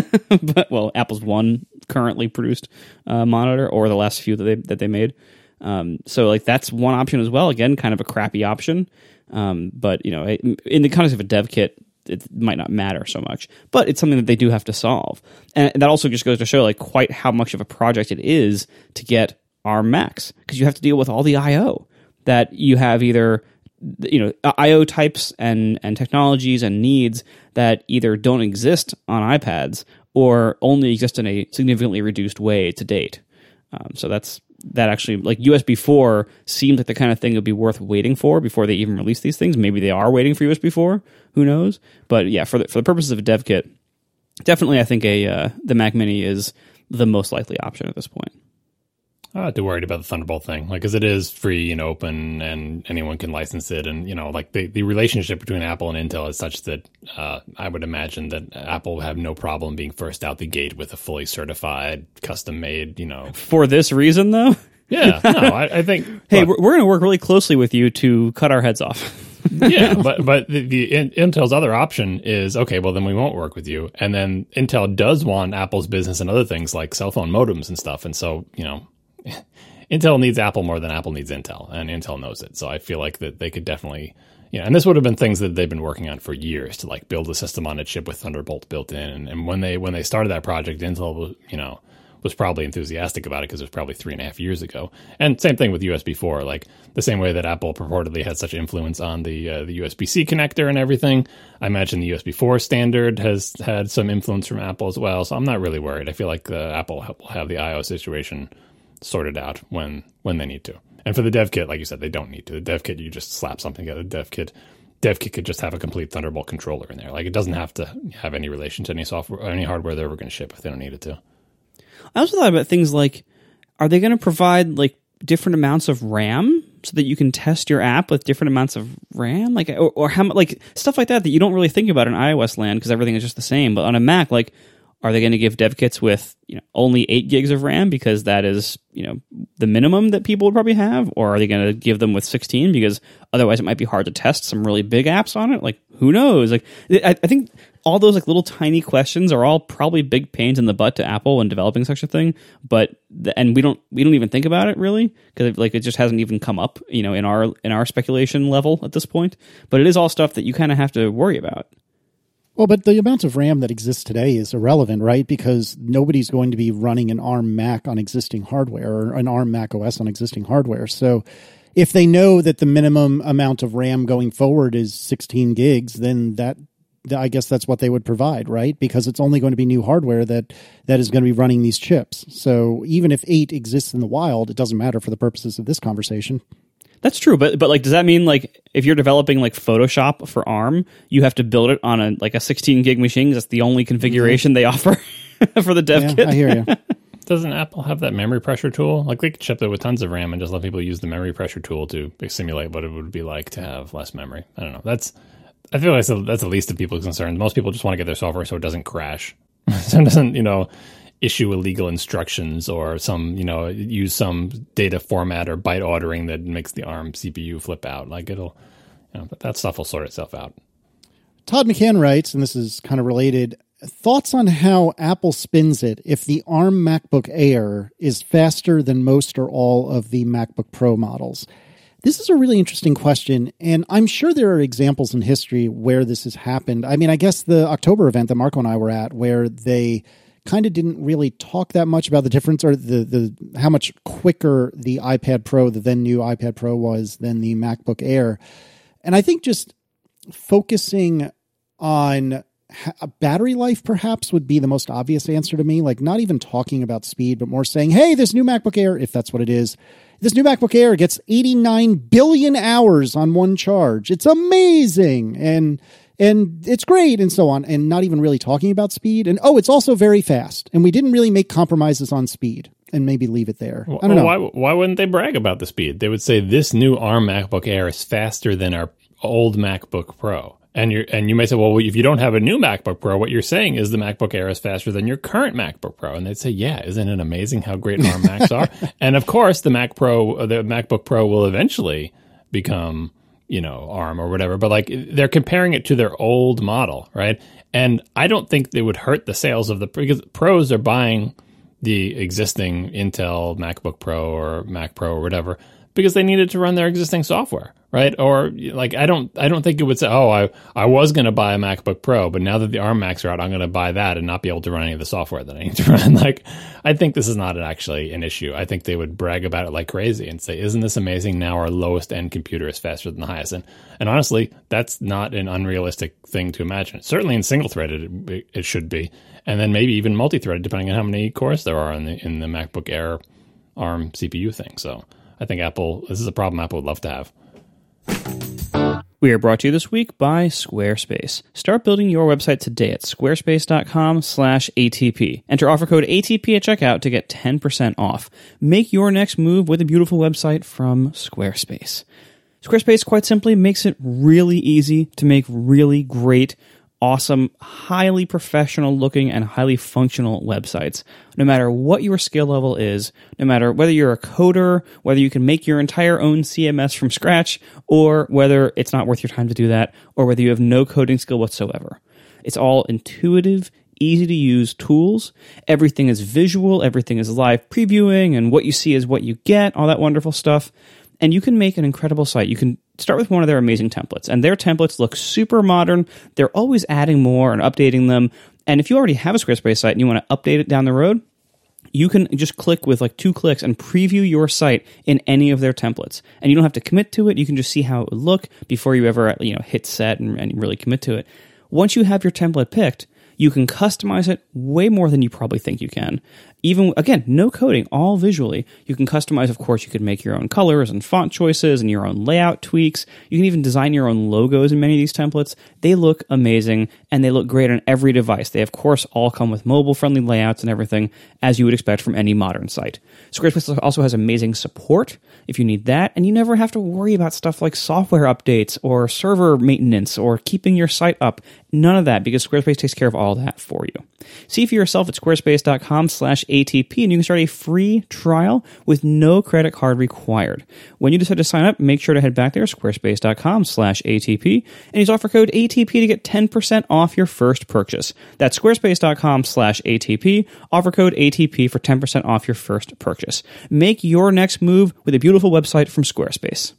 But well, Apple's one currently produced uh, monitor, or the last few that they that they made. Um, so like that's one option as well. Again, kind of a crappy option, um, but you know, in the context of a dev kit, it might not matter so much, but it's something that they do have to solve. And that also just goes to show like quite how much of a project it is to get ARM Macs, because you have to deal with all the I O that you have, either, you know, I O types and, and technologies and needs that either don't exist on iPads or only exist in a significantly reduced way to date. Um, so that's, that actually, like U S B four seems like the kind of thing that would be worth waiting for before they even release these things. Maybe they are waiting for U S B four. Who knows? But yeah, for the, for the purposes of a dev kit, definitely I think a uh, the Mac Mini is the most likely option at this point. I'm not too worried about the Thunderbolt thing, like, because it is free and open and anyone can license it. And, you know, like the, the relationship between Apple and Intel is such that uh, I would imagine that Apple would have no problem being first out the gate with a fully certified, custom made, you know. For this reason, though? Yeah, no, I, I think. Hey, look, we're, we're going to work really closely with you to cut our heads off. Yeah, but but the, the Intel's other option is, okay, well, then we won't work with you. And then Intel does want Apple's business and other things like cell phone modems and stuff. And so, you know, Intel needs Apple more than Apple needs Intel, and Intel knows it. So I feel like that they could definitely, you know, and this would have been things that they've been working on for years to like build a system on a chip with Thunderbolt built in. And, and when they when they started that project, Intel was, you know, was probably enthusiastic about it because it was probably three and a half years ago. And same thing with U S B four, like the same way that Apple purportedly had such influence on the uh, the U S B C connector and everything. I imagine the U S B four standard has had some influence from Apple as well. So I'm not really worried. I feel like uh, Apple will have the I O situation sorted out when when they need to. And for the dev kit, like you said, they don't need to. The dev kit, you just slap something together. Dev kit, dev kit could just have a complete Thunderbolt controller in there. Like it doesn't have to have any relation to any software or any hardware they're ever going to ship if they don't need it to. I also thought about things like, are they going to provide like different amounts of RAM so that you can test your app with different amounts of RAM, like or, or how like stuff like that that you don't really think about in iOS land because everything is just the same. But on a Mac, like, are they going to give dev kits with you know only eight gigs of RAM because that is you know the minimum that people would probably have, or are they going to give them with sixteen because otherwise it might be hard to test some really big apps on it? Like who knows? Like I, I think. All those like little tiny questions are all probably big pains in the butt to Apple when developing such a thing, but the, and we don't we don't even think about it really because like it just hasn't even come up, you know, in our in our speculation level at this point. But it is all stuff that you kind of have to worry about. Well, but the amount of RAM that exists today is irrelevant, right? Because nobody's going to be running an ARM Mac on existing hardware or an ARM Mac O S on existing hardware. So if they know that the minimum amount of RAM going forward is sixteen gigs, then that I guess that's what they would provide, right? Because it's only going to be new hardware that, that is going to be running these chips. So even if eight exists in the wild, it doesn't matter for the purposes of this conversation. That's true, but but like, does that mean like if you're developing like Photoshop for ARM, you have to build it on a like a sixteen gig machine? That's the only configuration mm-hmm. they offer for the dev yeah, kit. I hear you. Doesn't Apple have that memory pressure tool? Like they could ship it with tons of RAM and just let people use the memory pressure tool to simulate what it would be like to have less memory. I don't know. That's I feel like that's the least of people's concerns. Most people just want to get their software so it doesn't crash, so it doesn't, you know, issue illegal instructions or some, you know, use some data format or byte ordering that makes the ARM C P U flip out. Like it'll, you know, that stuff will sort itself out. Todd McCann writes, and this is kind of related, thoughts on how Apple spins it if the ARM MacBook Air is faster than most or all of the MacBook Pro models. This is a really interesting question, and I'm sure there are examples in history where this has happened. I mean, I guess the October event that Marco and I were at, where they kind of didn't really talk that much about the difference or the, the how much quicker the iPad Pro, the then new iPad Pro was than the MacBook Air. And I think just focusing on a battery life perhaps would be the most obvious answer to me, like not even talking about speed, but more saying, hey, this new MacBook Air, if that's what it is, this new MacBook Air gets eighty-nine billion hours on one charge. It's amazing. And and it's great and so on. And not even really talking about speed. And oh, it's also very fast. And we didn't really make compromises on speed and maybe leave it there. I don't know. Why, why wouldn't they brag about the speed? They would say this new ARM MacBook Air is faster than our old MacBook Pro. And you and you may say, well, if you don't have a new MacBook Pro, what you're saying is the MacBook Air is faster than your current MacBook Pro. And they'd say, yeah, isn't it amazing how great ARM Macs are? And of course, the Mac Pro, the MacBook Pro will eventually become, you know, ARM or whatever. But like they're comparing it to their old model, right? And I don't think they would hurt the sales of the because pros are buying the existing Intel MacBook Pro or Mac Pro or whatever because they needed to run their existing software, right? Or like I don't I don't think it would say, oh, I, I was going to buy a MacBook Pro, but now that the ARM Macs are out, I'm going to buy that and not be able to run any of the software that I need to run. Like, I think this is not actually an issue. I think they would brag about it like crazy and say, isn't this amazing? Now our lowest end computer is faster than the highest. And, and honestly, that's not an unrealistic thing to imagine. Certainly in single-threaded, it, it should be. And then maybe even multi-threaded, depending on how many cores there are in the, in the MacBook Air ARM C P U thing. So I think Apple, this is a problem Apple would love to have. We are brought to you this week by Squarespace. Start building your website today at squarespace.com slash ATP. Enter offer code A T P at checkout to get ten percent off. Make your next move with a beautiful website from Squarespace. Squarespace, quite simply, makes it really easy to make really great, awesome, highly professional looking and highly functional websites. No matter what your skill level is, no matter whether you're a coder, whether you can make your entire own C M S from scratch, or whether it's not worth your time to do that, or whether you have no coding skill whatsoever. It's all intuitive, easy to use tools. Everything is visual, everything is live previewing, and what you see is what you get, all that wonderful stuff. and you can make an incredible site. You can start with one of their amazing templates, and their templates look super modern. They're always adding more and updating them. And if you already have a Squarespace site and you want to update it down the road, you can just click with like two clicks and preview your site in any of their templates. And you don't have to commit to it. You can just see how it would look before you ever, you know, hit set and, and really commit to it. Once you have your template picked, you can customize it way more than you probably think you can. Even, again, no coding, all visually. You can customize, of course, you could make your own colors and font choices and your own layout tweaks. You can even design your own logos in many of these templates. They look amazing, and they look great on every device. They, of course, all come with mobile-friendly layouts and everything, as you would expect from any modern site. Squarespace also has amazing support if you need that, and you never have to worry about stuff like software updates or server maintenance or keeping your site up. None of that, because Squarespace takes care of all that for you. See for yourself at squarespace.com slash ATP, and you can start a free trial with no credit card required. When you decide to sign up, make sure to head back there, squarespace.com slash ATP, and use offer code A T P to get ten percent off your first purchase. That's squarespace.com slash ATP, offer code A T P for ten percent off your first purchase. Make your next move with a beautiful website from Squarespace.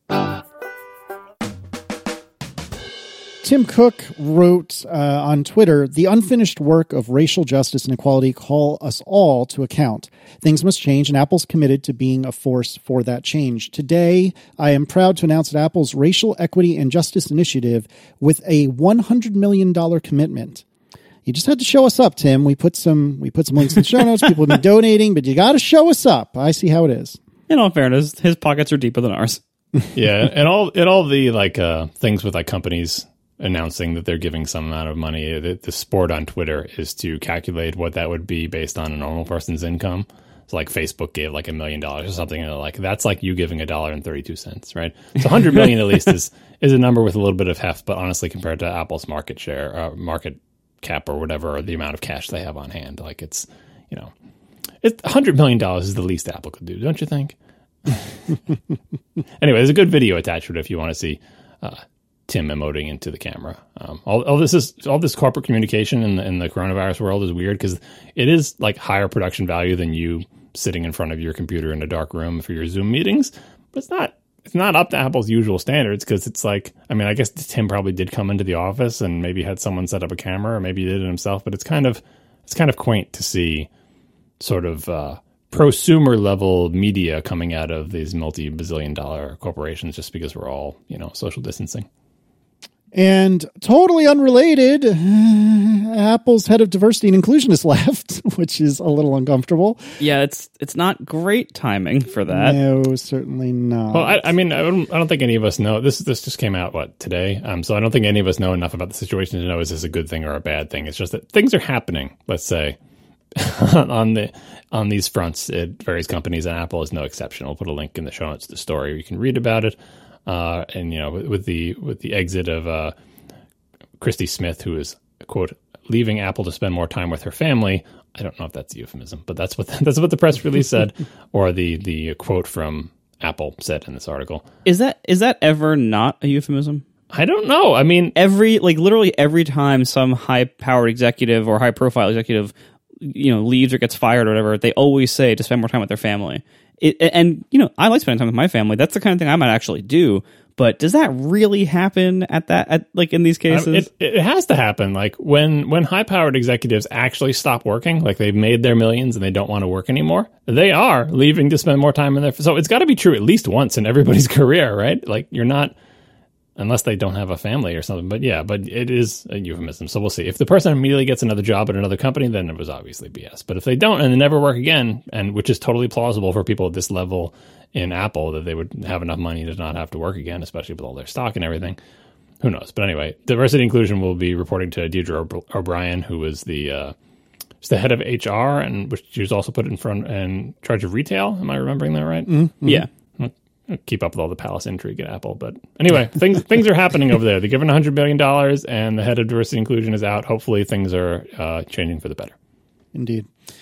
Tim Cook wrote uh, on Twitter, "The unfinished work of racial justice and equality call us all to account. Things must change, and Apple's committed to being a force for that change. Today, I am proud to announce that Apple's Racial Equity and Justice Initiative with a one hundred million dollars commitment." You just had to show us up, Tim. We put some we put some links in the show notes. People have been donating, but you got to show us up. I see how it is. In all fairness, his pockets are deeper than ours. Yeah, and all and all the like uh, things with like companies announcing that they're giving some amount of money. The, the sport on Twitter is to calculate what that would be based on a normal person's income. So like Facebook gave like a million dollars or something, and like that's like you giving a dollar and thirty two cents, right? So one hundred million at least is is a number with a little bit of heft, but honestly, compared to Apple's market share, uh, market cap or whatever, or the amount of cash they have on hand, like it's, you know, it one hundred million dollars is the least Apple could do, don't you think? Anyway, there's a good video attached to it if you want to see uh, Tim emoting into the camera. Um, all, all this is all this corporate communication in the, in the coronavirus world is weird because it is like higher production value than you sitting in front of your computer in a dark room for your Zoom meetings. But it's not it's not up to Apple's usual standards because it's like, I mean, I guess Tim probably did come into the office and maybe had someone set up a camera or maybe he did it himself. But it's kind of it's kind of quaint to see sort of uh, prosumer level media coming out of these multi-bazillion dollar corporations just because we're all, you know, social distancing. And totally unrelated, Apple's head of diversity and inclusion has left, which is a little uncomfortable. Yeah, it's it's not great timing for that. No, certainly not. Well, I, I mean, I don't, I don't think any of us know. This this just came out, what, today? Um, so I don't think any of us know enough about the situation to know is this a good thing or a bad thing. It's just that things are happening, let's say, on the on these fronts at various companies, and Apple is no exception. We'll put a link in the show notes to the story. You can read about it. Uh, and you know, with, with the with the exit of uh, Christy Smith, who is, quote, leaving Apple to spend more time with her family. I don't know if that's a euphemism, but that's what that's what the press release said, or the the quote from Apple said in this article. Is that is that ever not a euphemism? I don't know. I mean, every like literally every time some high powered executive or high profile executive, you know, leaves or gets fired or whatever, they always say to spend more time with their family. It, and, you know, I like spending time with my family. That's the kind of thing I might actually do. But does that really happen at that, at like in these cases? Um, it, it has to happen. Like when, when high powered executives actually stop working, like they've made their millions and they don't want to work anymore, they are leaving to spend more time in their. So it's got to be true at least once in everybody's career, right? Like you're not, unless they don't have a family or something. But yeah, but it is a euphemism. So we'll see. If the person immediately gets another job at another company, then it was obviously B S. But if they don't and they never work again, and which is totally plausible for people at this level in Apple, that they would have enough money to not have to work again, especially with all their stock and everything. Who knows? But anyway, diversity and inclusion will be reporting to Deirdre O'Brien, who is the uh, is the head of H R, and which she was also put in front in charge of retail. Am I remembering that right? Mm-hmm. Yeah. Keep up with all the palace intrigue at Apple. But anyway, things things are happening over there. They're given one hundred billion dollars, and the head of diversity and inclusion is out. Hopefully things are uh, changing for the better. Indeed.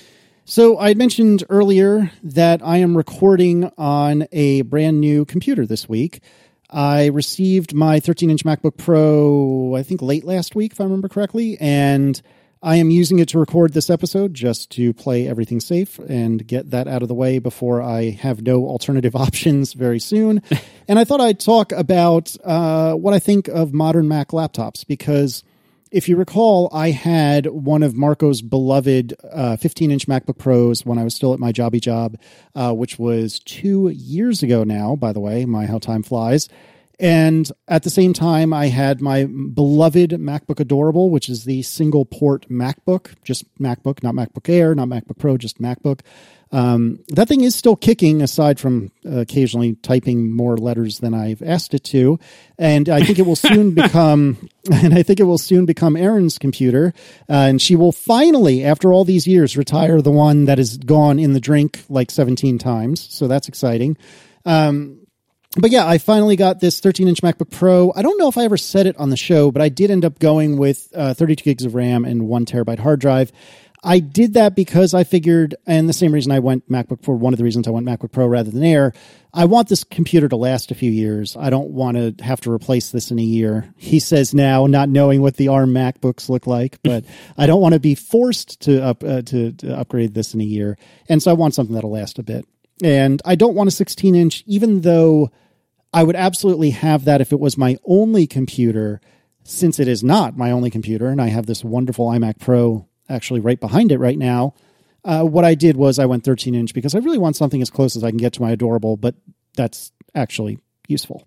So I mentioned earlier that I am recording on a brand new computer this week. I received my thirteen inch MacBook Pro, I think late last week, if I remember correctly, and I am using it to record this episode just to play everything safe and get that out of the way before I have no alternative options very soon. And I thought I'd talk about uh, what I think of modern Mac laptops, because if you recall, I had one of Marco's beloved uh, fifteen-inch MacBook Pros when I was still at my jobby job, uh, which was two years ago now, by the way, my how time flies. And at the same time, I had my beloved MacBook Adorable, which is the single port MacBook, just MacBook, not MacBook Air, not MacBook Pro, just MacBook. Um, that thing is still kicking, aside from uh, occasionally typing more letters than I've asked it to. And I think it will soon become, and I think it will soon become Erin's computer. Uh, and she will finally, after all these years, retire the one that has gone in the drink like seventeen times. So that's exciting. Um, But yeah, I finally got this thirteen-inch MacBook Pro. I don't know if I ever said it on the show, but I did end up going with uh, thirty-two gigs of RAM and one terabyte hard drive. I did that because I figured, and the same reason I went MacBook for one of the reasons I went MacBook Pro rather than Air, I want this computer to last a few years. I don't want to have to replace this in a year. He says now, not knowing what the ARM MacBooks look like, but I don't want to be forced to up uh, to, to upgrade this in a year. And so I want something that'll last a bit. And I don't want a sixteen-inch, even though I would absolutely have that if it was my only computer, since it is not my only computer, and I have this wonderful iMac Pro actually right behind it right now. Uh, what I did was I went thirteen-inch because I really want something as close as I can get to my Adorable, but that's actually useful.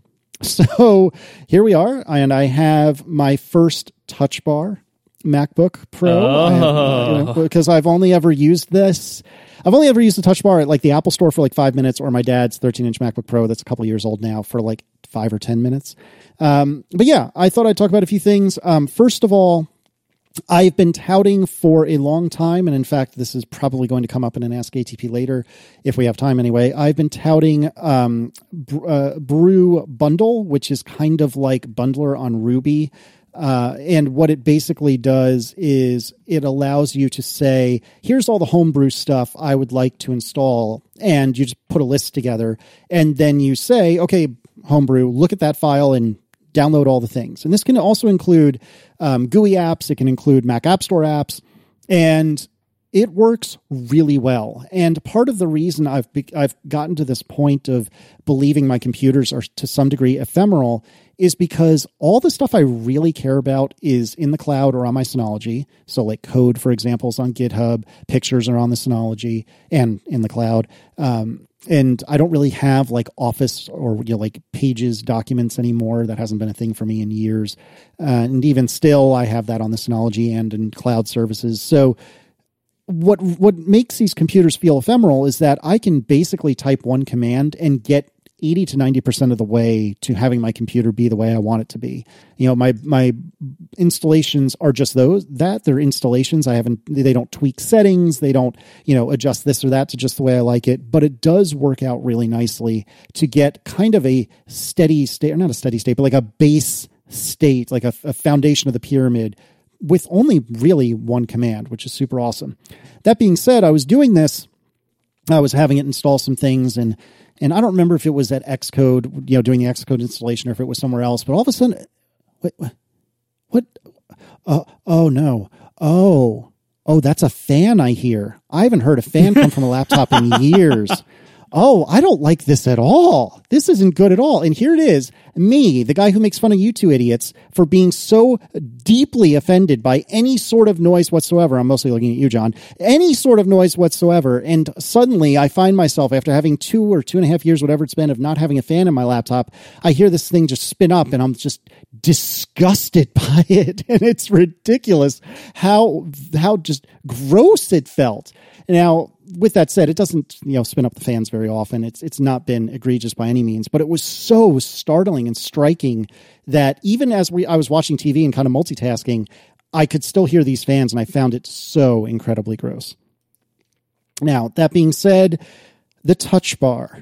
So here we are, and I have my first Touch Bar MacBook Pro. Oh. I have, you know, because I've only ever used this. I've only ever used the Touch Bar at like the Apple Store for like five minutes, or my dad's thirteen-inch MacBook Pro that's a couple years old now for like five or ten minutes. Um, but yeah, I thought I'd talk about a few things. Um, first of all, I've been touting for a long time, and in fact, this is probably going to come up in an Ask A T P later if we have time anyway. I've been touting um, uh, Brew Bundle, which is kind of like Bundler on Ruby. Uh, and what it basically does is it allows you to say, here's all the homebrew stuff I would like to install. And you just put a list together. And then you say, okay, homebrew, look at that file and download all the things. And this can also include um, G U I apps. It can include Mac App Store apps. And it works really well. And part of the reason I've be- I've gotten to this point of believing my computers are to some degree ephemeral is because all the stuff I really care about is in the cloud or on my Synology. So like code, for example, is on GitHub. Pictures are on the Synology and in the cloud. Um, and I don't really have like Office or you know, like Pages documents anymore. That hasn't been a thing for me in years. Uh, and even still, I have that on the Synology and in cloud services. So what what makes these computers feel ephemeral is that I can basically type one command and get eighty to ninety percent of the way to having my computer be the way I want it to be. You know, my my installations are just those, that they're installations. I haven't, they don't tweak settings. They don't, you know, adjust this or that to just the way I like it. But it does work out really nicely to get kind of a steady state, or not a steady state, but like a base state, like a, a foundation of the pyramid with only really one command, which is super awesome. That being said, I was doing this, I was having it install some things, and and I don't remember if it was at Xcode, you know, doing the Xcode installation, or if it was somewhere else, but all of a sudden, what, what, uh, oh no, oh, oh, that's a fan I hear. I haven't heard a fan come from a laptop in years. Oh, I don't like this at all. This isn't good at all. And here it is, me, the guy who makes fun of you two idiots for being so deeply offended by any sort of noise whatsoever. I'm mostly looking at you, John. Any sort of noise whatsoever. And suddenly I find myself, after having two or two and a half years, whatever it's been, of not having a fan in my laptop, I hear this thing just spin up and I'm just disgusted by it. And it's ridiculous how, how just gross it felt. Now, with that said, it doesn't, you know, spin up the fans very often. It's it's not been egregious by any means, but it was so startling and striking that even as we I was watching T V and kind of multitasking, I could still hear these fans, and I found it so incredibly gross. Now, that being said, the Touch Bar.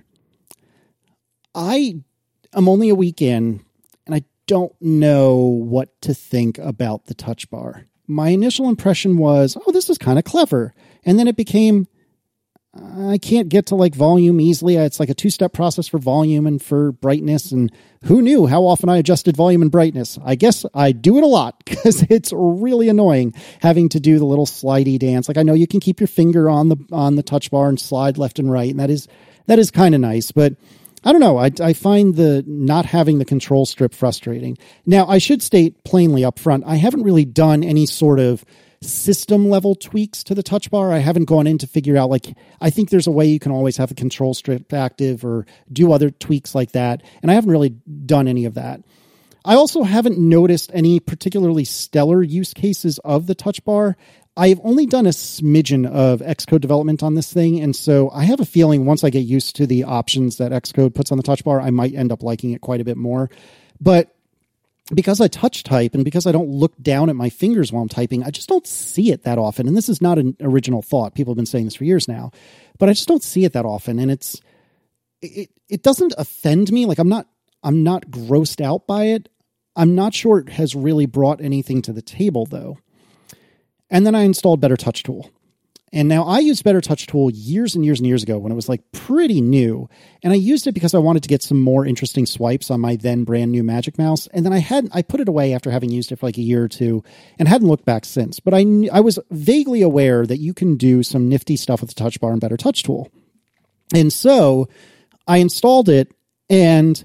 I am only a week in, and I don't know what to think about the Touch Bar. My initial impression was, oh, this is kind of clever. And then it became, I can't get to like volume easily. It's like a two-step process for volume and for brightness. And who knew how often I adjusted volume and brightness? I guess I do it a lot because it's really annoying having to do the little slidey dance. Like I know you can keep your finger on the on the touch bar and slide left and right, and that is that is kind of nice. But I don't know. I, I find the not having the control strip frustrating. Now, I should state plainly up front, I haven't really done any sort of system level tweaks to the touch bar. I haven't gone in to figure out, like, I think there's a way you can always have a control strip active or do other tweaks like that. And I haven't really done any of that. I also haven't noticed any particularly stellar use cases of the touch bar. I've only done a smidgen of Xcode development on this thing, and so I have a feeling once I get used to the options that Xcode puts on the touch bar, I might end up liking it quite a bit more. But because I touch type and because I don't look down at my fingers while I'm typing, I just don't see it that often. And this is not an original thought. People have been saying this for years now, but I just don't see it that often. And it's it it doesn't offend me. Like I'm not I'm not grossed out by it. I'm not sure it has really brought anything to the table though. And then I installed Better Touch Tool. And now I used Better Touch Tool years and years and years ago when it was like pretty new. And I used it because I wanted to get some more interesting swipes on my then brand new Magic Mouse. And then I had I put it away after having used it for like a year or two and hadn't looked back since. But I, I was vaguely aware that you can do some nifty stuff with the touch bar and Better Touch Tool. And so I installed it, and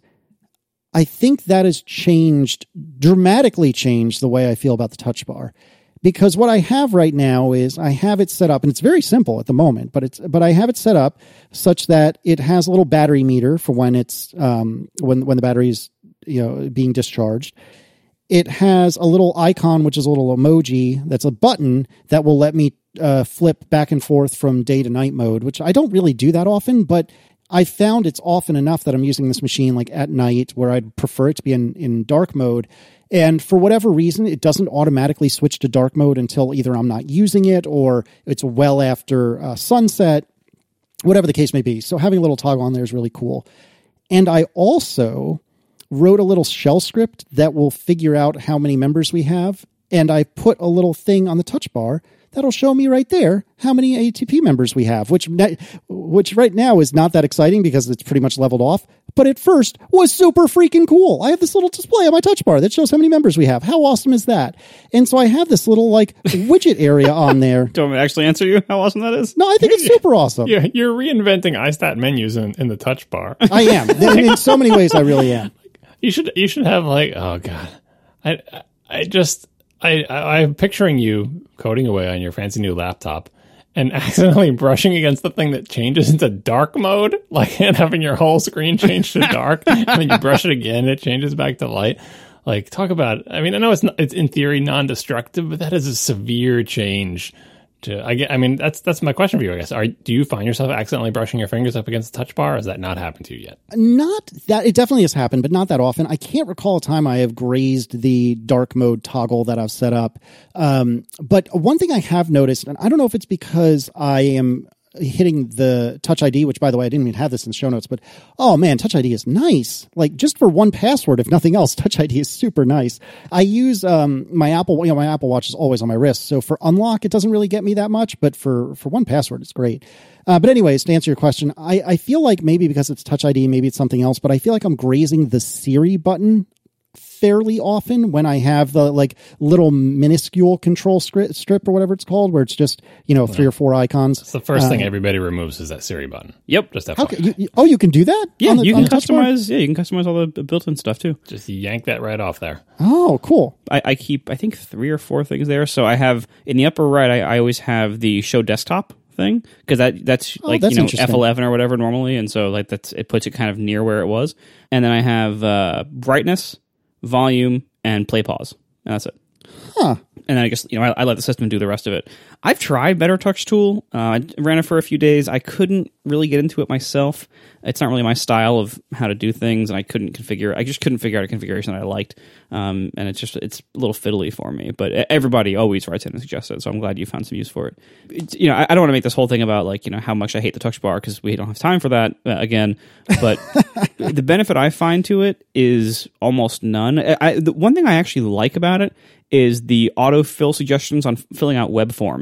I think that has changed, dramatically changed the way I feel about the touch bar. Because what I have right now is I have it set up, and it's very simple at the moment, but it's but I have it set up such that it has a little battery meter for when it's um, when when the battery is you know being discharged. It has a little icon, which is a little emoji that's a button that will let me uh, flip back and forth from day to night mode, which I don't really do that often, but I found it's often enough that I'm using this machine like at night where I'd prefer it to be in, in dark mode. And for whatever reason, it doesn't automatically switch to dark mode until either I'm not using it or it's well after uh, sunset, whatever the case may be. So having a little toggle on there is really cool. And I also wrote a little shell script that will figure out how many members we have. And I put a little thing on the touch bar that'll show me right there how many A T P members we have, which which right now is not that exciting because it's pretty much leveled off. But at first was super freaking cool. I have this little display on my touch bar that shows how many members we have. How awesome is that? And so I have this little like widget area on there. Do you want me to actually answer you how awesome that is? No, I think it's super awesome. You're, you're reinventing iStat menus in, in the touch bar. I am. In, in so many ways, I really am. You should you should have like, oh God. I I just... I, I, I'm picturing you coding away on your fancy new laptop and accidentally brushing against the thing that changes into dark mode, like and having your whole screen change to dark, and then you brush it again, it changes back to light. Like, talk about, I mean, I know it's not, it's in theory non-destructive, but that is a severe change. To, I, get, I mean, that's that's my question for you, I guess. Are, do you find yourself accidentally brushing your fingers up against the touch bar, or has that not happened to you yet? Not that, it definitely has happened, but not that often. I can't recall a time I have grazed the dark mode toggle that I've set up. Um, but one thing I have noticed, and I don't know if it's because I am hitting the Touch I D, which, by the way, I didn't even have this in the show notes, but oh man, Touch I D is nice. Like, just for one password, if nothing else, Touch I D is super nice. I use um, my Apple, you know, my Apple Watch is always on my wrist, so for unlock, it doesn't really get me that much, but for, for one password, it's great. Uh, but anyways, to answer your question, I, I feel like maybe because it's Touch I D, maybe it's something else, but I feel like I'm grazing the Siri button fairly often when I have the like little minuscule control strip, strip or whatever it's called, where it's just, you know, three yeah. or four icons. It's the first uh, thing everybody removes is that Siri button. Yep. Just that. How can, you, you, oh, you can do that? Yeah, the, you can customize. Yeah, you can customize all the built-in stuff too. Just yank that right off there. Oh, cool. I, I keep, I think, three or four things there. So I have in the upper right, I, I always have the show desktop thing because that that's oh, like that's you know F eleven or whatever normally, and so like that's it puts it kind of near where it was. And then I have uh, brightness, volume, and play pause, and that's it. Huh. And then I guess, you know, I, I let the system do the rest of it. I've tried Better Touch Tool. Uh, I ran it for a few days. I couldn't really get into it myself. It's not really my style of how to do things, and I couldn't configure. I just couldn't figure out a configuration that I liked. Um, and it's just it's a little fiddly for me. But everybody always writes in and suggests it, so I'm glad you found some use for it. It's, you know, I, I don't want to make this whole thing about like you know how much I hate the touch bar because we don't have time for that uh, again. But the benefit I find to it is almost none. I, the one thing I actually like about it is the autofill suggestions on filling out web forms.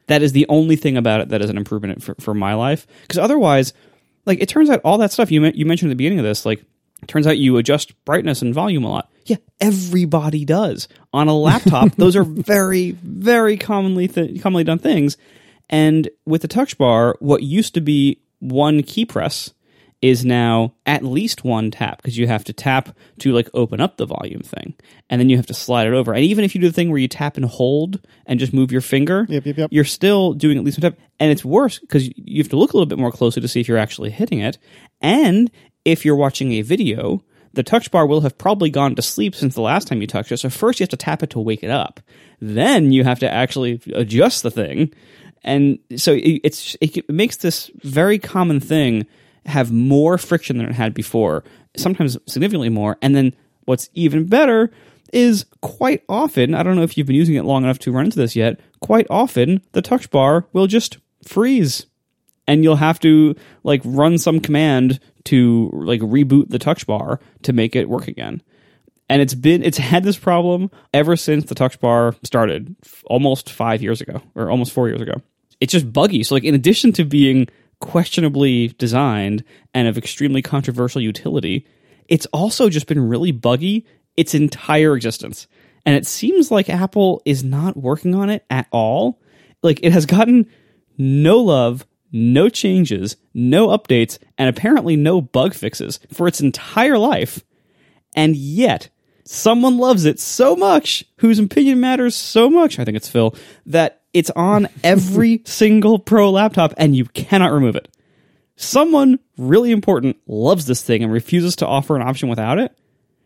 That is the only thing about it that is an improvement for, for my life. Because otherwise, like, it turns out all that stuff you you mentioned at the beginning of this, like, it turns out you adjust brightness and volume a lot. Yeah, everybody does. On a laptop, those are very, very commonly th- commonly done things. And with the touch bar, what used to be one key press is now at least one tap, because you have to tap to like open up the volume thing, and then you have to slide it over. And even if you do the thing where you tap and hold and just move your finger, yep, yep, yep. you're still doing at least one tap. And it's worse because you have to look a little bit more closely to see if you're actually hitting it. And if you're watching a video, the touch bar will have probably gone to sleep since the last time you touched it. So first you have to tap it to wake it up. Then you have to actually adjust the thing. And so it, it's it makes this very common thing have more friction than it had before, sometimes significantly more. And then what's even better is quite often, I don't know if you've been using it long enough to run into this yet, quite often the touch bar will just freeze. And you'll have to like run some command to like reboot the touch bar to make it work again. And it's been it's had this problem ever since the touch bar started, almost five years ago, or almost four years ago. It's just buggy. So like in addition to being questionably designed and of extremely controversial utility, it's also just been really buggy its entire existence. And it seems like Apple is not working on it at all. Like, it has gotten no love, no changes, no updates, and apparently no bug fixes for its entire life. And yet, someone loves it so much, whose opinion matters so much, I think it's Phil, that it's on every single Pro laptop, and you cannot remove it. Someone really important loves this thing and refuses to offer an option without it,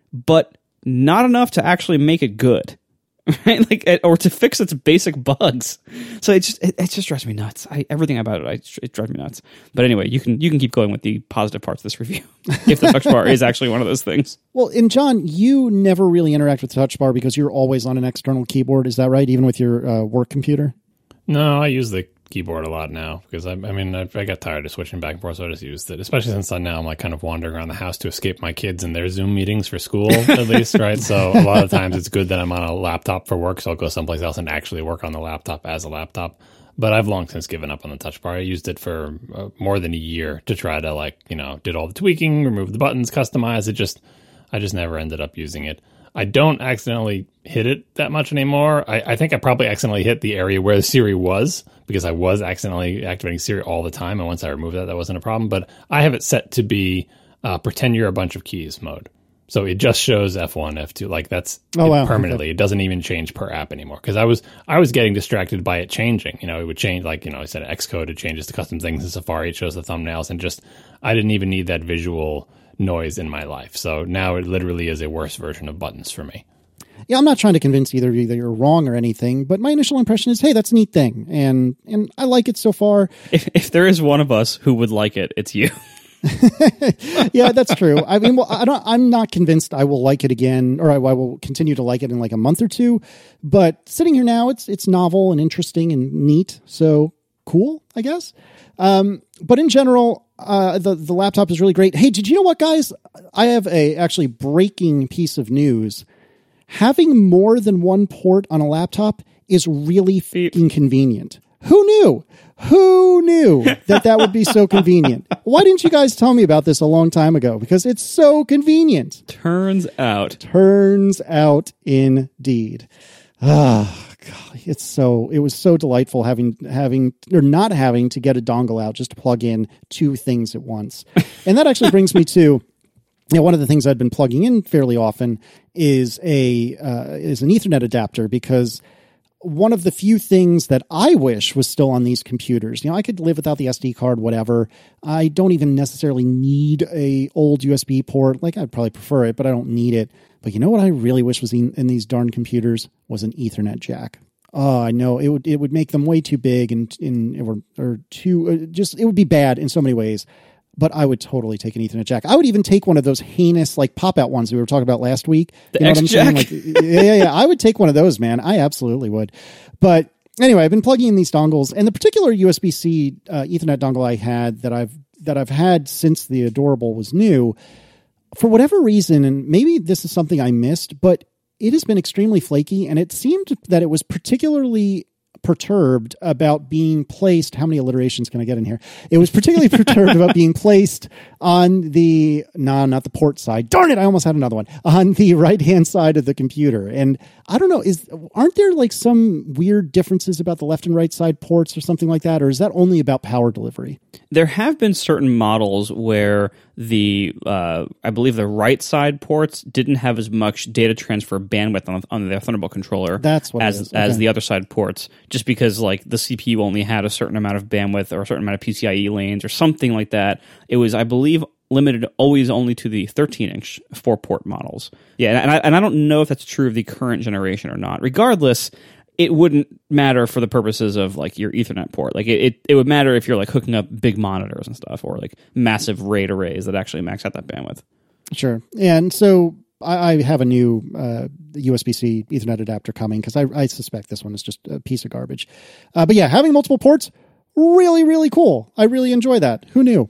but not enough to actually make it good, right? Like, or to fix its basic bugs. So it just it, it just drives me nuts. I, everything about it, I, it drives me nuts. But anyway, you can you can keep going with the positive parts of this review if the touch bar is actually one of those things. Well, and John, you never really interact with the touch bar because you're always on an external keyboard. Is that right? Even with your uh, work computer? No, I use the keyboard a lot now because I, I mean, I, I got tired of switching back and forth, so I just used it, especially since I now I'm like kind of wandering around the house to escape my kids and their Zoom meetings for school, at least, right? So a lot of times it's good that I'm on a laptop for work, so I'll go someplace else and actually work on the laptop as a laptop. But I've long since given up on the touch bar. I used it for uh, more than a year to try to, like, you know, did all the tweaking, remove the buttons, customize it. Just, I just never ended up using it. I don't accidentally hit it that much anymore. I, I think I probably accidentally hit the area where Siri was because I was accidentally activating Siri all the time. And once I removed that, that wasn't a problem. But I have it set to be uh, pretend you're a bunch of keys mode. So it just shows F one, F two. Like that's oh, it wow. permanently. Okay. It doesn't even change per app anymore. Because I was I was getting distracted by it changing. You know, it would change, like, you know, I said Xcode, it changes to custom things in Safari, it shows the thumbnails, and just I didn't even need that visual noise in my life. So now it literally is a worse version of buttons for me. Yeah, I'm not trying to convince either of you that you're wrong or anything, but my initial impression is, hey, that's a neat thing, and and I like it so far. If, if there is one of us who would like it, it's you. Yeah, that's true. I mean, well, I don't, I'm not convinced I will like it again, or I, I will continue to like it in like a month or two. But sitting here now, it's it's novel and interesting and neat. So cool, I guess. Um, but in general, uh, the the laptop is really great. Hey, did you know what, guys? I have a actually breaking piece of news. Having more than one port on a laptop is really fucking convenient. Who knew? Who knew that that would be so convenient? Why didn't you guys tell me about this a long time ago? Because it's so convenient. Turns out. Turns out, indeed. Ah, God, it's so. It was so delightful having having or not having to get a dongle out just to plug in two things at once. And that actually brings me to. You know, one of the things I've been plugging in fairly often is a uh, is an Ethernet adapter, because one of the few things that I wish was still on these computers, you know, I could live without the S D card, whatever. I don't even necessarily need a old U S B port. Like, I'd probably prefer it, but I don't need it. But you know what I really wish was in, in these darn computers was an Ethernet jack. Oh, I know it would it would make them way too big and in or or too uh, just it would be bad in so many ways. But I would totally take an Ethernet jack. I would even take one of those heinous, like, pop-out ones we were talking about last week. The you know what I'm saying? X-Jack? Like, yeah, yeah, yeah. I would take one of those, man. I absolutely would. But anyway, I've been plugging in these dongles, and the particular U S B-C uh, Ethernet dongle I had that I've that I've had since the Adorable was new, for whatever reason, and maybe this is something I missed, but it has been extremely flaky, and it seemed that it was particularly perturbed about being placed. How many alliterations can I get in here? It was particularly perturbed about being placed on the, no, not the port side. Darn it. I almost had another one on the right hand side of the computer. And I don't know, is, aren't there like some weird differences about the left and right side ports or something like that? Or is that only about power delivery? There have been certain models where the, uh, I believe the right side ports didn't have as much data transfer bandwidth on, on their Thunderbolt controller That's what as, it is. Okay. as the other side ports, just because like the C P U only had a certain amount of bandwidth or a certain amount of P C I E lanes or something like that. It was, I believe, limited always only to the thirteen inch four port models. Yeah, and I, and I don't know if that's true of the current generation or not. Regardless, it wouldn't matter for the purposes of like your Ethernet port. Like it, it, it would matter if you're like hooking up big monitors and stuff, or like massive RAID arrays that actually max out that bandwidth. Sure. And so I, I have a new uh, U S B C Ethernet adapter coming because I, I suspect this one is just a piece of garbage. Uh, but yeah, having multiple ports, really, really cool. I really enjoy that. Who knew?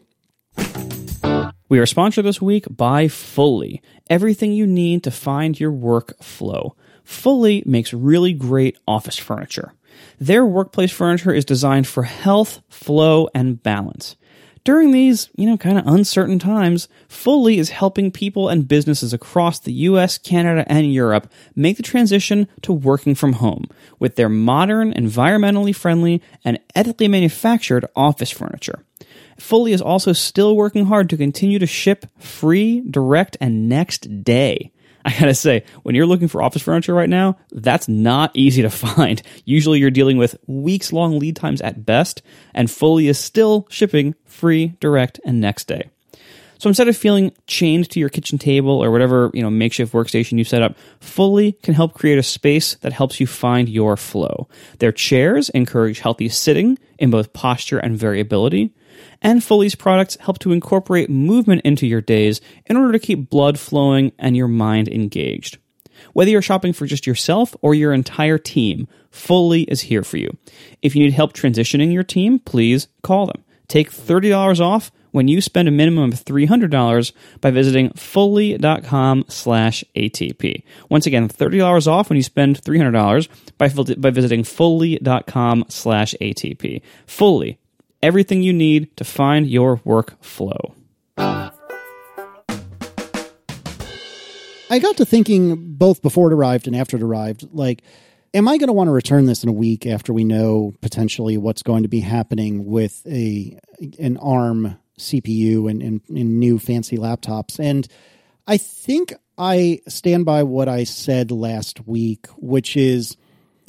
We are sponsored this week by Fully. Everything you need to find your work flow. Fully makes really great office furniture. Their workplace furniture is designed for health, flow, and balance. During these, you know, kind of uncertain times, Fully is helping people and businesses across the U S, Canada, and Europe make the transition to working from home with their modern, environmentally friendly, and ethically manufactured office furniture. Fully is also still working hard to continue to ship free, direct, and next day. I gotta say, when you're looking for office furniture right now, that's not easy to find. Usually you're dealing with weeks-long lead times at best, and Fully is still shipping free, direct, and next day. So instead of feeling chained to your kitchen table or whatever, you know, makeshift workstation you set up, Fully can help create a space that helps you find your flow. Their chairs encourage healthy sitting in both posture and variability. And Fully's products help to incorporate movement into your days in order to keep blood flowing and your mind engaged. Whether you're shopping for just yourself or your entire team, Fully is here for you. If you need help transitioning your team, please call them. Take thirty dollars off when you spend a minimum of three hundred dollars by visiting fully.com slash ATP. Once again, thirty dollars off when you spend three hundred dollars by, by visiting fully.com slash ATP. Fully. Everything you need to find your work flow. I got to thinking both before it arrived and after it arrived, like, am I going to want to return this in a week after we know potentially what's going to be happening with a an ARM C P U and, and, and new fancy laptops? And I think I stand by what I said last week, which is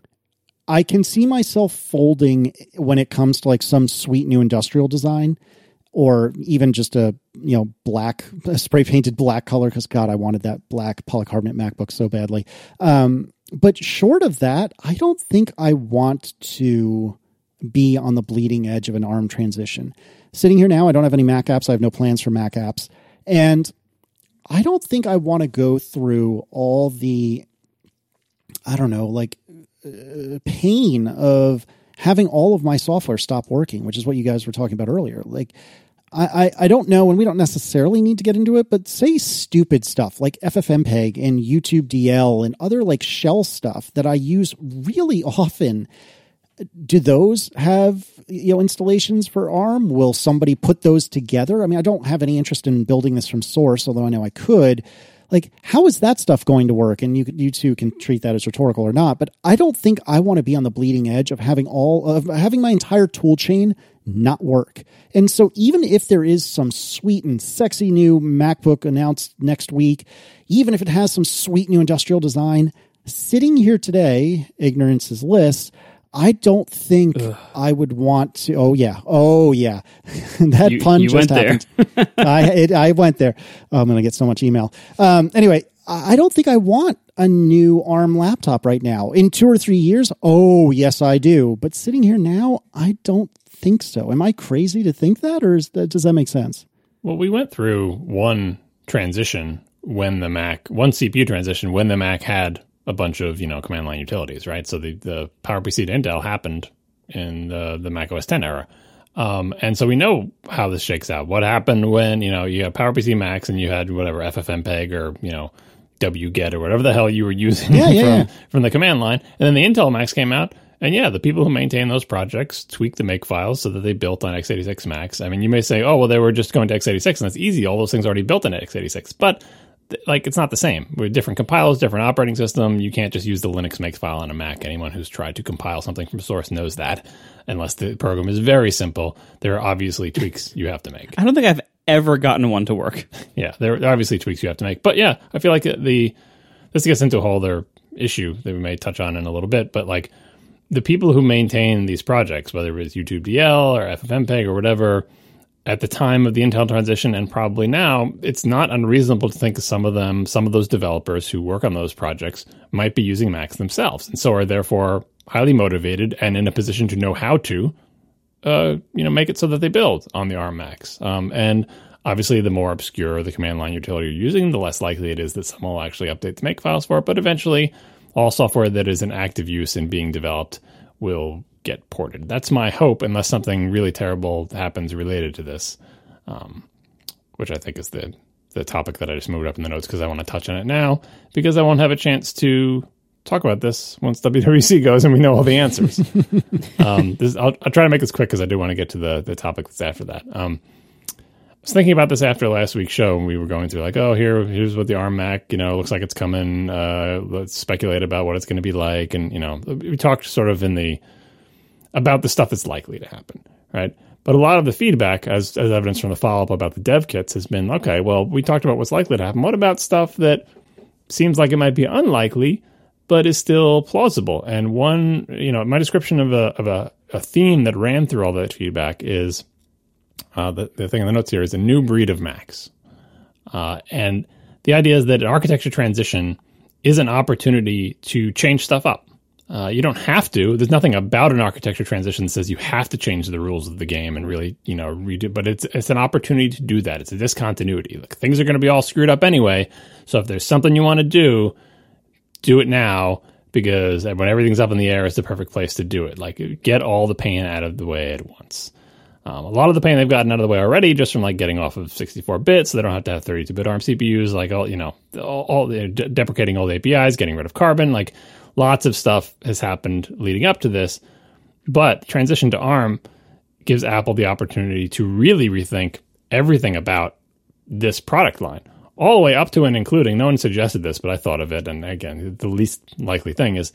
I can see myself folding when it comes to like some sweet new industrial design, or even just a, you know, black, a spray painted black color. Cause God, I wanted that black polycarbonate MacBook so badly. Um, but short of that, I don't think I want to be on the bleeding edge of an ARM transition. Sitting here now, I don't have any Mac apps. I have no plans for Mac apps. And I don't think I want to go through all the, I don't know, like, Uh, pain of having all of my software stop working, which is what you guys were talking about earlier. Like, I, I, I don't know, and we don't necessarily need to get into it, but say stupid stuff like FFmpeg and YouTube D L and other like shell stuff that I use really often. Do those have, you know, installations for ARM? Will somebody put those together? I mean, I don't have any interest in building this from source, although I know I could. Like, how is that stuff going to work? And you you two can treat that as rhetorical or not, but I don't think I want to be on the bleeding edge of having all of having my entire tool chain not work. And so even if there is some sweet and sexy new MacBook announced next week, even if it has some sweet new industrial design, sitting here today, ignorance is bliss, I don't think Ugh. I would want to. Oh yeah, oh yeah, that you, pun you just went happened. There. I it, I went there. Oh, I'm going to get so much email. Um, anyway, I don't think I want a new ARM laptop right now. In two or three years, oh yes, I do. But sitting here now, I don't think so. Am I crazy to think that, or is that, does that make sense? Well, we went through one transition when the Mac, one C P U transition when the Mac had a bunch of, you know, command line utilities, right? So the, the PowerPC to Intel happened in the, the Mac O S ten era. Um, and so we know how this shakes out. What happened when, you know, you have PowerPC Macs and you had whatever FFmpeg or, you know, wget or whatever the hell you were using yeah, yeah, from, yeah. from the command line. And then the Intel Macs came out And yeah, the people who maintain those projects tweak the make files so that they built on x eighty-six Macs. I mean, you may say, oh, well, they were just going to x eighty-six, and that's easy. All those things are already built in x eighty-six. But, th- like, it's not the same. With different compilers, different operating system, you can't just use the Linux make file on a Mac. Anyone who's tried to compile something from source knows that. Unless the program is very simple, there are obviously tweaks you have to make. I don't think I've ever gotten one to work. Yeah, there are obviously tweaks you have to make. But yeah, I feel like the this gets into a whole other issue that we may touch on in a little bit, but like the people who maintain these projects, whether it was YouTube D L or F F mpeg or whatever, at the time of the Intel transition and probably now, it's not unreasonable to think some of them, some of those developers who work on those projects might be using Macs themselves, and so are therefore highly motivated and in a position to know how to, uh, you know, make it so that they build on the ARM Macs. Um, and obviously, the more obscure the command line utility you're using, the less likely it is that someone will actually update the make files for it. But eventually, all software that is in active use and being developed will get ported. That's my hope, unless something really terrible happens related to this, um, which I think is the the topic that I just moved up in the notes because I want to touch on it now, because I won't have a chance to talk about this once W W D C goes and we know all the answers. um, this, I'll, I'll try to make this quick because I do want to get to the, the topic that's after that. Um, I was thinking about this after last week's show when we were going through like, oh, here, here's what the ARM Mac, you know, looks like it's coming. Uh, let's speculate about what it's going to be like. And, you know, we talked sort of in the, about the stuff that's likely to happen, right? But a lot of the feedback, as, as evidence from the follow-up about the dev kits, has been, okay, well, we talked about what's likely to happen. What about stuff that seems like it might be unlikely, but is still plausible? And one, you know, my description of a of a, a theme that ran through all that feedback is, uh, the, the thing in the notes here is a new breed of Macs. Uh, and the idea is that an architecture transition is an opportunity to change stuff up. Uh, you don't have to. There's nothing about an architecture transition that says you have to change the rules of the game and really, you know, redo. But it's it's an opportunity to do that. It's a discontinuity. Like, things are going to be all screwed up anyway. So if there's something you want to do, do it now, because when everything's up in the air, it's the perfect place to do it. Like, get all the pain out of the way at once. Um, a lot of the pain they've gotten out of the way already, just from like getting off of sixty-four bit, so they don't have to have thirty-two bit ARM C P Us. Like, all you know, all, all de- deprecating old A P Is, getting rid of Carbon, like. Lots of stuff has happened leading up to this, but transition to ARM gives Apple the opportunity to really rethink everything about this product line, all the way up to and including, no one suggested this, but I thought of it, and again, the least likely thing is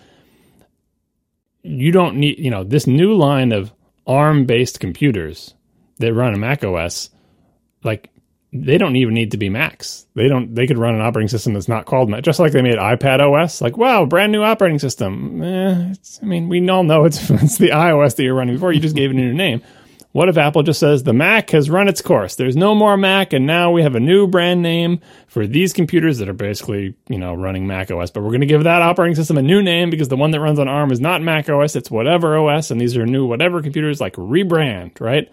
you don't need, you know, this new line of ARM-based computers that run a Mac O S, like, they don't even need to be Macs. They don't. They could run an operating system that's not called Mac, just like they made iPad O S. Like, wow, brand new operating system. Eh, it's, I mean, we all know it's, it's the iOS that you're running before. You just gave it a new name. What if Apple just says the Mac has run its course? There's no more Mac, and now we have a new brand name for these computers that are basically, you know, running Mac O S. But we're going to give that operating system a new name because the one that runs on ARM is not Mac O S. It's whatever O S, and these are new whatever computers. Like, rebrand, right?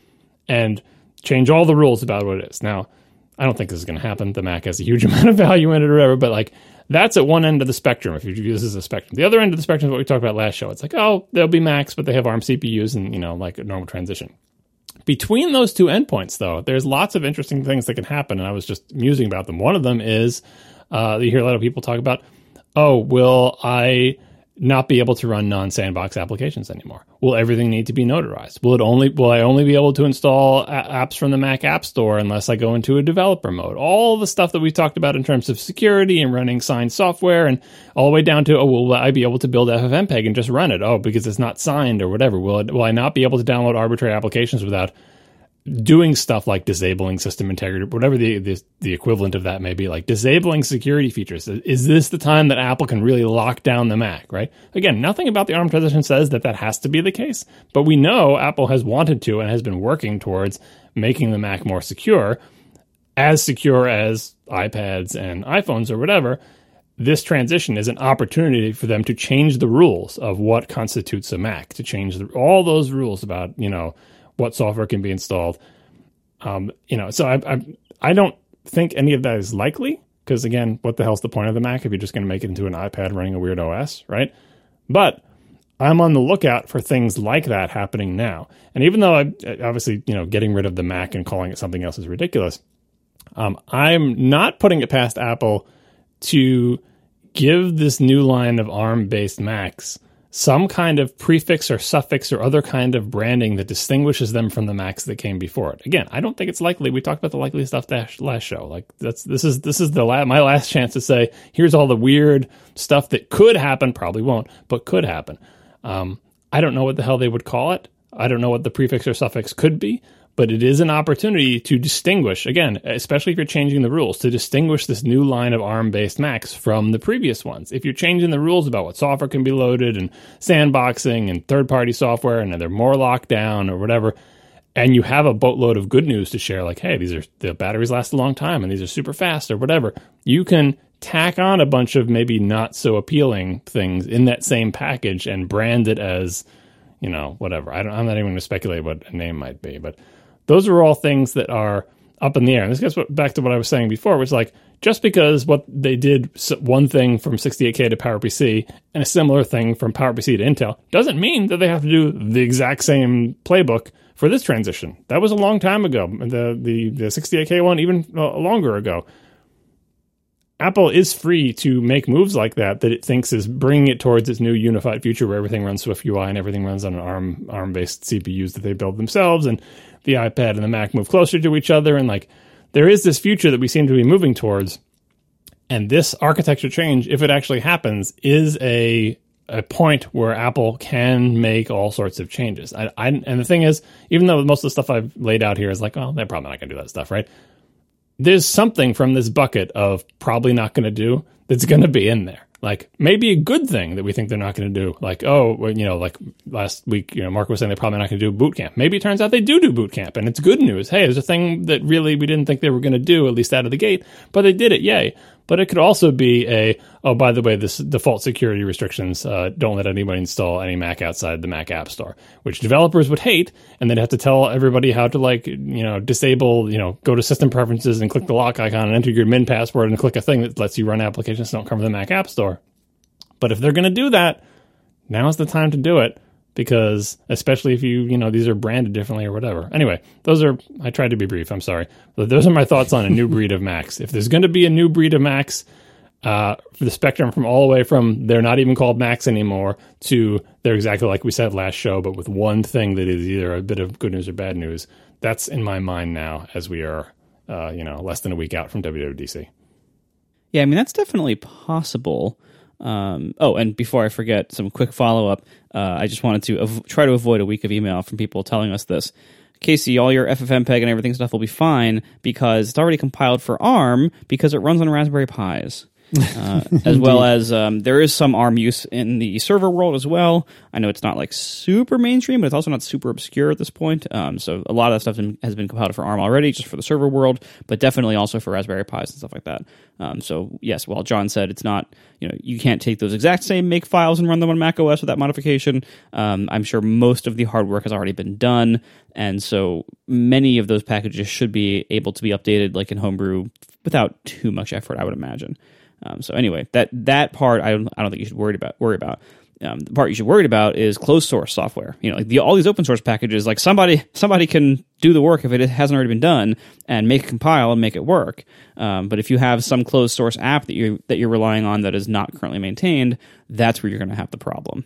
And change all the rules about what it is. Now, I don't think this is going to happen. The Mac has a huge amount of value in it or whatever, but like, that's at one end of the spectrum if you view this as a spectrum. The other end of the spectrum is what we talked about last show. It's like, oh, there'll be Macs, but they have ARM C P Us and, you know, like a normal transition. Between those two endpoints, though, there's lots of interesting things that can happen, and I was just musing about them. One of them is, uh, you hear a lot of people talk about, oh, will I not be able to run non-sandbox applications anymore? Will everything need to be notarized? Will it only? Will I only be able to install a- apps from the Mac App Store unless I go into a developer mode? All the stuff that we talked about in terms of security and running signed software, and all the way down to, oh, will I be able to build F F mpeg and just run it? Oh, because it's not signed or whatever. Will it, will I not be able to download arbitrary applications without doing stuff like disabling system integrity, whatever the, the the equivalent of that may be, like disabling security features? Is this the time that Apple can really lock down the Mac, right? Again, nothing about the ARM transition says that that has to be the case, but we know Apple has wanted to and has been working towards making the Mac more secure, as secure as iPads and iPhones or whatever. This transition is an opportunity for them to change the rules of what constitutes a Mac, to change the, all those rules about, you know, what software can be installed. Um, you know, so I, I I don't think any of that is likely, because again, what the hell's the point of the Mac if you're just going to make it into an iPad running a weird O S, right? But I'm on the lookout for things like that happening now. And even though I obviously, you know, getting rid of the Mac and calling it something else is ridiculous, um, I'm not putting it past Apple to give this new line of ARM-based Macs some kind of prefix or suffix or other kind of branding that distinguishes them from the Macs that came before it. Again, I don't think it's likely. We talked about the likely stuff last show. Like that's this is this is the la- my last chance to say here's all the weird stuff that could happen, probably won't, but could happen. Um, I don't know what the hell they would call it. I don't know what the prefix or suffix could be. But it is an opportunity to distinguish, again, especially if you're changing the rules, to distinguish this new line of ARM-based Macs from the previous ones. If you're changing the rules about what software can be loaded and sandboxing and third-party software and they're more locked down or whatever, and you have a boatload of good news to share, like, hey, these are the batteries last a long time and these are super fast or whatever, you can tack on a bunch of maybe not so appealing things in that same package and brand it as, you know, whatever. I don't, I'm not even going to speculate what a name might be, but those are all things that are up in the air. And this gets back to what I was saying before, which is like, just because what they did one thing from sixty-eight K to PowerPC and a similar thing from PowerPC to Intel doesn't mean that they have to do the exact same playbook for this transition. That was a long time ago. The the, the sixty-eight K one, even uh, longer ago. Apple is free to make moves like that, that it thinks is bringing it towards its new unified future where everything runs SwiftUI and everything runs on an ARM, ARM-based C P Us that they build themselves, and the iPad and the Mac move closer to each other. And like, there is this future that we seem to be moving towards. And this architecture change, if it actually happens, is a a point where Apple can make all sorts of changes. I, I, and the thing is, even though most of the stuff I've laid out here is like, oh, they're probably not going to do that stuff, right? There's something from this bucket of probably not going to do that's going to be in there. Like maybe a good thing that we think they're not going to do. Like, oh, well, you know, like last week, you know, Mark was saying they're probably not going to do boot camp. Maybe it turns out they do do boot camp and it's good news. Hey, there's a thing that really we didn't think they were going to do, at least out of the gate, but they did it. Yay. But it could also be a, oh, by the way, this default security restrictions, uh, don't let anybody install any Mac outside the Mac App Store, which developers would hate, and they'd have to tell everybody how to, like, you know, disable, you know, go to system preferences and click the lock icon and enter your min password and click a thing that lets you run applications that don't come from the Mac App Store. But if they're going to do that, now's the time to do it. Because especially if you, you know, these are branded differently or whatever. Anyway, those are, I tried to be brief, I'm sorry. But those are my thoughts on a new breed of Macs. If there's going to be a new breed of Macs, uh, for the spectrum from all the way from they're not even called Macs anymore to they're exactly like we said last show, but with one thing that is either a bit of good news or bad news, that's in my mind now as we are, uh, you know, less than a week out from W W D C. Yeah, I mean, that's definitely possible. Um, oh, and before I forget, some quick follow-up. Uh, I just wanted to av- try to avoid a week of email from people telling us this. Casey, all your F F mpeg and everything stuff will be fine because it's already compiled for ARM because it runs on Raspberry Pis. Uh, as well as um, there is some ARM use in the server world as well. I know it's not like super mainstream, but it's also not super obscure at this point. Um, so a lot of that stuff in, has been compiled for ARM already, just for the server world, but definitely also for Raspberry Pis and stuff like that. Um, so yes, while John said it's not, you know, you can't take those exact same make files and run them on macOS with that modification. Um, I'm sure most of the hard work has already been done, and so many of those packages should be able to be updated, like in Homebrew, without too much effort, I would imagine. Um, so anyway, that that part I don't I don't think you should worry about. Worry about. Um, the part you should worry about is closed source software. You know, like the, all these open source packages. Like somebody somebody can do the work if it hasn't already been done and make it compile and make it work. Um, but if you have some closed source app that you that you're relying on that is not currently maintained, that's where you're going to have the problem.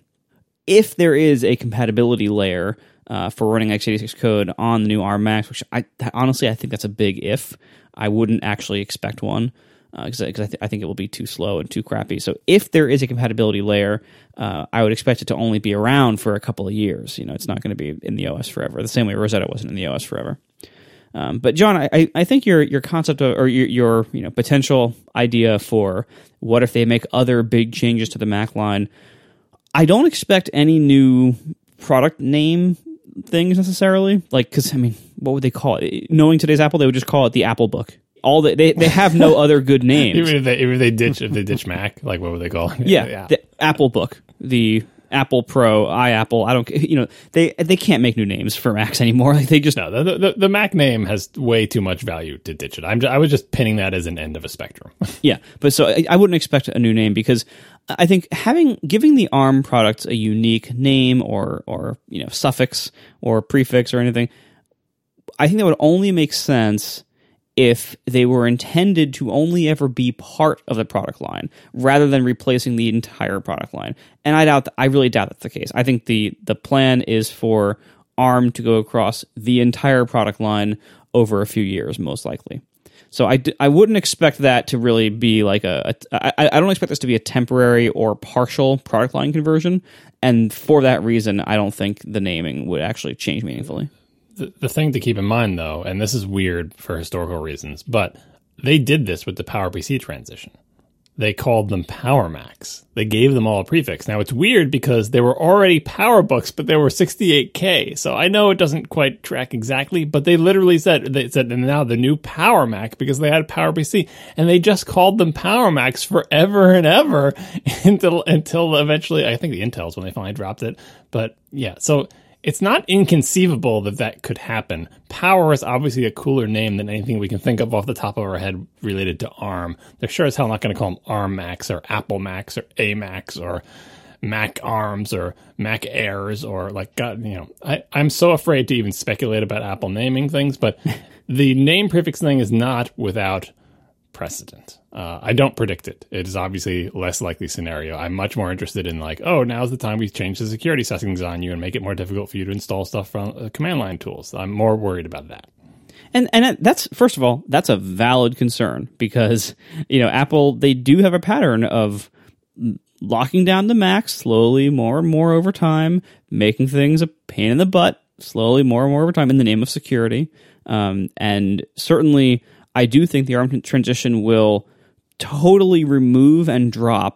If there is a compatibility layer uh, for running x eighty-six code on the new ARM Macs, which I honestly I think that's a big if. I wouldn't actually expect one. Because uh, I, th- I think it will be too slow and too crappy. So if there is a compatibility layer, uh, I would expect it to only be around for a couple of years. You know, it's not going to be in the O S forever, the same way Rosetta wasn't in the O S forever. Um, but John, I, I think your your concept of, or your, your you know potential idea for what if they make other big changes to the Mac line, I don't expect any new product name things necessarily. Like, because I mean, what would they call it? Knowing today's Apple, they would just call it the Apple Book. All the, they they have no other good names. Even if they even if they ditch if they ditch Mac, like what would they call it? Yeah, yeah. The Apple Book, the Apple Pro, iApple. I don't, you know, they they can't make new names for Macs anymore. Like they just no. The, the the Mac name has way too much value to ditch it. I'm just, I was just pinning that as an end of a spectrum. Yeah, but so I, I wouldn't expect a new name because I think having giving the ARM products a unique name or or you know suffix or prefix or anything, I think that would only make sense if they were intended to only ever be part of the product line rather than replacing the entire product line. And I doubt, I really doubt that's the case. I think the the plan is for ARM to go across the entire product line over a few years, most likely. So I, d- I wouldn't expect that to really be like a, a I, I don't expect this to be a temporary or partial product line conversion. And for that reason, I don't think the naming would actually change meaningfully. The, the thing to keep in mind, though, and this is weird for historical reasons, but they did this with the PowerPC transition. They called them Power Macs. They gave them all a prefix. Now, it's weird because they were already PowerBooks, but they were sixty-eight K. So I know it doesn't quite track exactly, but they literally said, they said, and now the new Power Mac, because they had PowerPC, and they just called them Power Macs forever and ever until, until eventually, I think the Intel's when they finally dropped it. But yeah, so it's not inconceivable that that could happen. Power is obviously a cooler name than anything we can think of off the top of our head related to ARM. They're sure as hell not going to call them ARM Macs or Apple Macs or A Macs or Mac ARMs or Mac Airs or like, God, you know, I, I'm so afraid to even speculate about Apple naming things, but the name prefix thing is not without precedent. Uh, I don't predict it. It is obviously less likely scenario. I'm much more interested in like, oh, now's the time we change the security settings on you and make it more difficult for you to install stuff from uh, command line tools. I'm more worried about that. And and that's, first of all, that's a valid concern because, you know, Apple, they do have a pattern of locking down the Macs slowly, more and more over time, making things a pain in the butt slowly, more and more over time in the name of security. Um, and certainly, I do think the ARM transition will totally remove and drop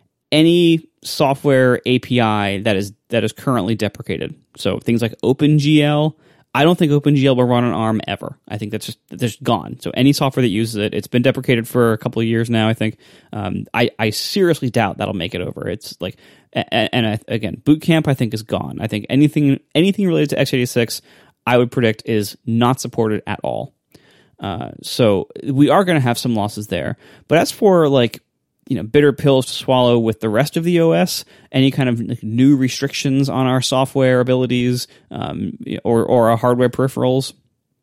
any software A P I that is that is currently deprecated. So things like OpenGL, I don't think OpenGL will run on ARM ever. I think that's just that's just gone. So any software that uses it, it's been deprecated for a couple of years now. I think um, I I seriously doubt that'll make it over. It's like and, and I, again, Boot Camp I think is gone. I think anything anything related to x eighty-six I would predict is not supported at all. Uh, so we are going to have some losses there. But as for like, you know, bitter pills to swallow with the rest of the O S, any kind of like, new restrictions on our software abilities um, or, or our hardware peripherals,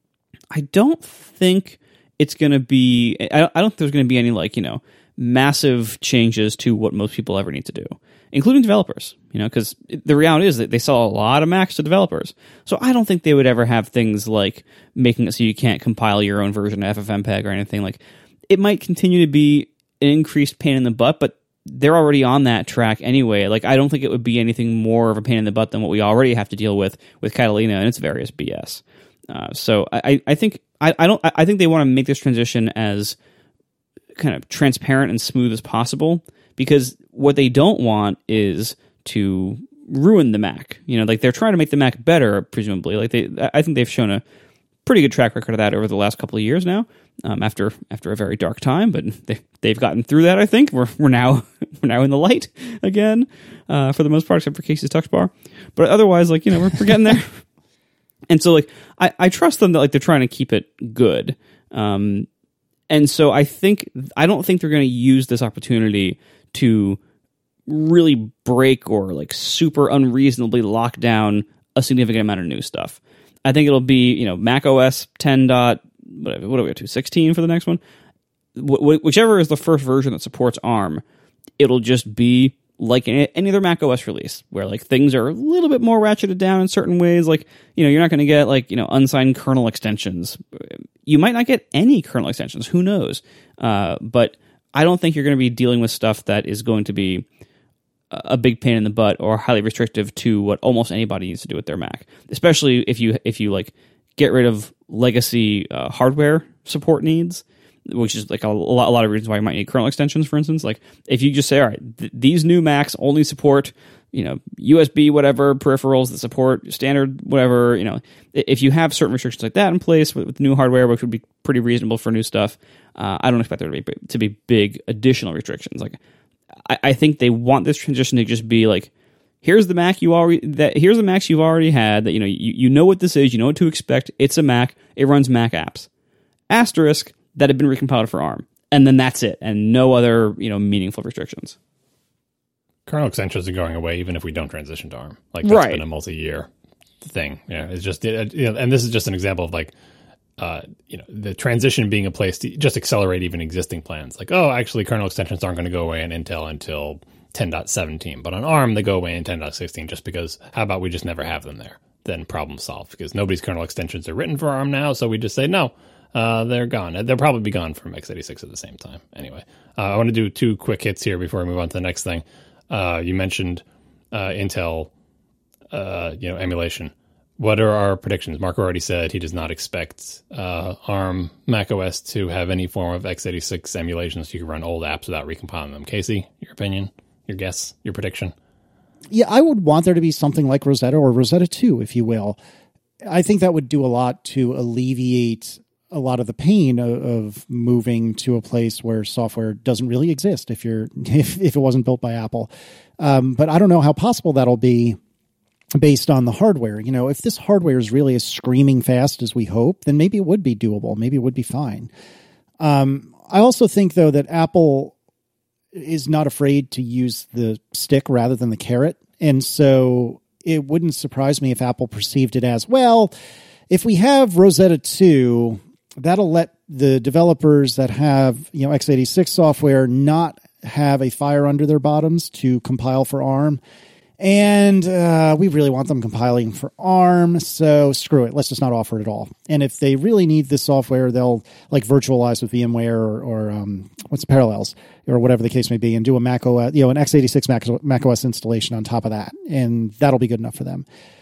I don't think it's going to be, I, I don't think there's going to be any like, you know, massive changes to what most people ever need to do, including developers, you know, because the reality is that they sell a lot of Macs to developers. So I don't think they would ever have things like making it so you can't compile your own version of F F mpeg or anything. Like, it might continue to be an increased pain in the butt, but they're already on that track anyway. Like, I don't think it would be anything more of a pain in the butt than what we already have to deal with with Catalina and its various B S. Uh, so I, I think I, I don't I think they want to make this transition as kind of transparent and smooth as possible, because what they don't want is to ruin the Mac. You know, like they're trying to make the Mac better, presumably. Like they, I think they've shown a pretty good track record of that over the last couple of years now. Um, after after a very dark time, but they, they've gotten through that. I think we're we're now we're now in the light again uh, for the most part, except for Casey's Touch Bar. But otherwise, like you know, we're, we're getting there. And so, like I, I trust them that like they're trying to keep it good. Um, And so I think I don't think they're going to use this opportunity to really break or like super unreasonably lock down a significant amount of new stuff. I think it'll be, you know, Mac O S ten dot whatever, what are we up to, sixteen for the next one? Wh- whichever is the first version that supports ARM, it'll just be like any other Mac O S release, where like things are a little bit more ratcheted down in certain ways. Like, you know, you're not going to get like, you know, unsigned kernel extensions. You might not get any kernel extensions. Who knows? Uh, but I don't think you're going to be dealing with stuff that is going to be a big pain in the butt or highly restrictive to what almost anybody needs to do with their Mac. Especially if you if you like get rid of legacy uh, hardware support needs, which is like a, a, lot, a lot of reasons why you might need kernel extensions, for instance. Like if you just say, all right, th- these new Macs only support, you know, U S B, whatever, peripherals that support standard, whatever, you know, if you have certain restrictions like that in place with, with new hardware, which would be pretty reasonable for new stuff, uh, I don't expect there to be, to be big additional restrictions. Like, I, I think they want this transition to just be like, here's the Mac you already, that here's the Macs you've already had that, you know, you, you know what this is, you know what to expect. It's a Mac. It runs Mac apps. Asterisk, that have been recompiled for ARM. And then that's it. And no other, you know, meaningful restrictions. Kernel extensions are going away even if we don't transition to ARM. Like, that's right. Been a multi-year thing. Yeah, it's just, it, you know, and this is just an example of like, uh, you know, the transition being a place to just accelerate even existing plans. Like, oh, actually, kernel extensions aren't going to go away in Intel until ten point seventeen, but on ARM they go away in ten point sixteen. Just because, how about we just never have them there? Then problem solved, because nobody's kernel extensions are written for ARM now, so we just say no. Uh, they're gone. They'll probably be gone from x eighty-six at the same time. Anyway, uh, I want to do two quick hits here before we move on to the next thing. Uh, you mentioned uh, Intel, uh, you know, emulation. What are our predictions? Mark already said he does not expect uh, ARM macOS to have any form of x eighty-six emulation, so you can run old apps without recompiling them. Casey, your opinion, your guess, your prediction? Yeah, I would want there to be something like Rosetta or Rosetta two, if you will. I think that would do a lot to alleviate a lot of the pain of, of moving to a place where software doesn't really exist if you're if, if it wasn't built by Apple. Um, but I don't know how possible that'll be based on the hardware. You know, if this hardware is really as screaming fast as we hope, then maybe it would be doable. Maybe it would be fine. Um, I also think, though, that Apple is not afraid to use the stick rather than the carrot. And so it wouldn't surprise me if Apple perceived it as, well, if we have Rosetta two, that'll let the developers that have, you know, x eighty-six software not have a fire under their bottoms to compile for ARM. And uh, we really want them compiling for ARM, so screw it. Let's just not offer it at all. And if they really need this software, they'll like virtualize with VMware or, or um, what's the Parallels or whatever the case may be, and do a Mac O S, you know, an x eighty-six Mac, Mac O S installation on top of that, and that'll be good enough for them.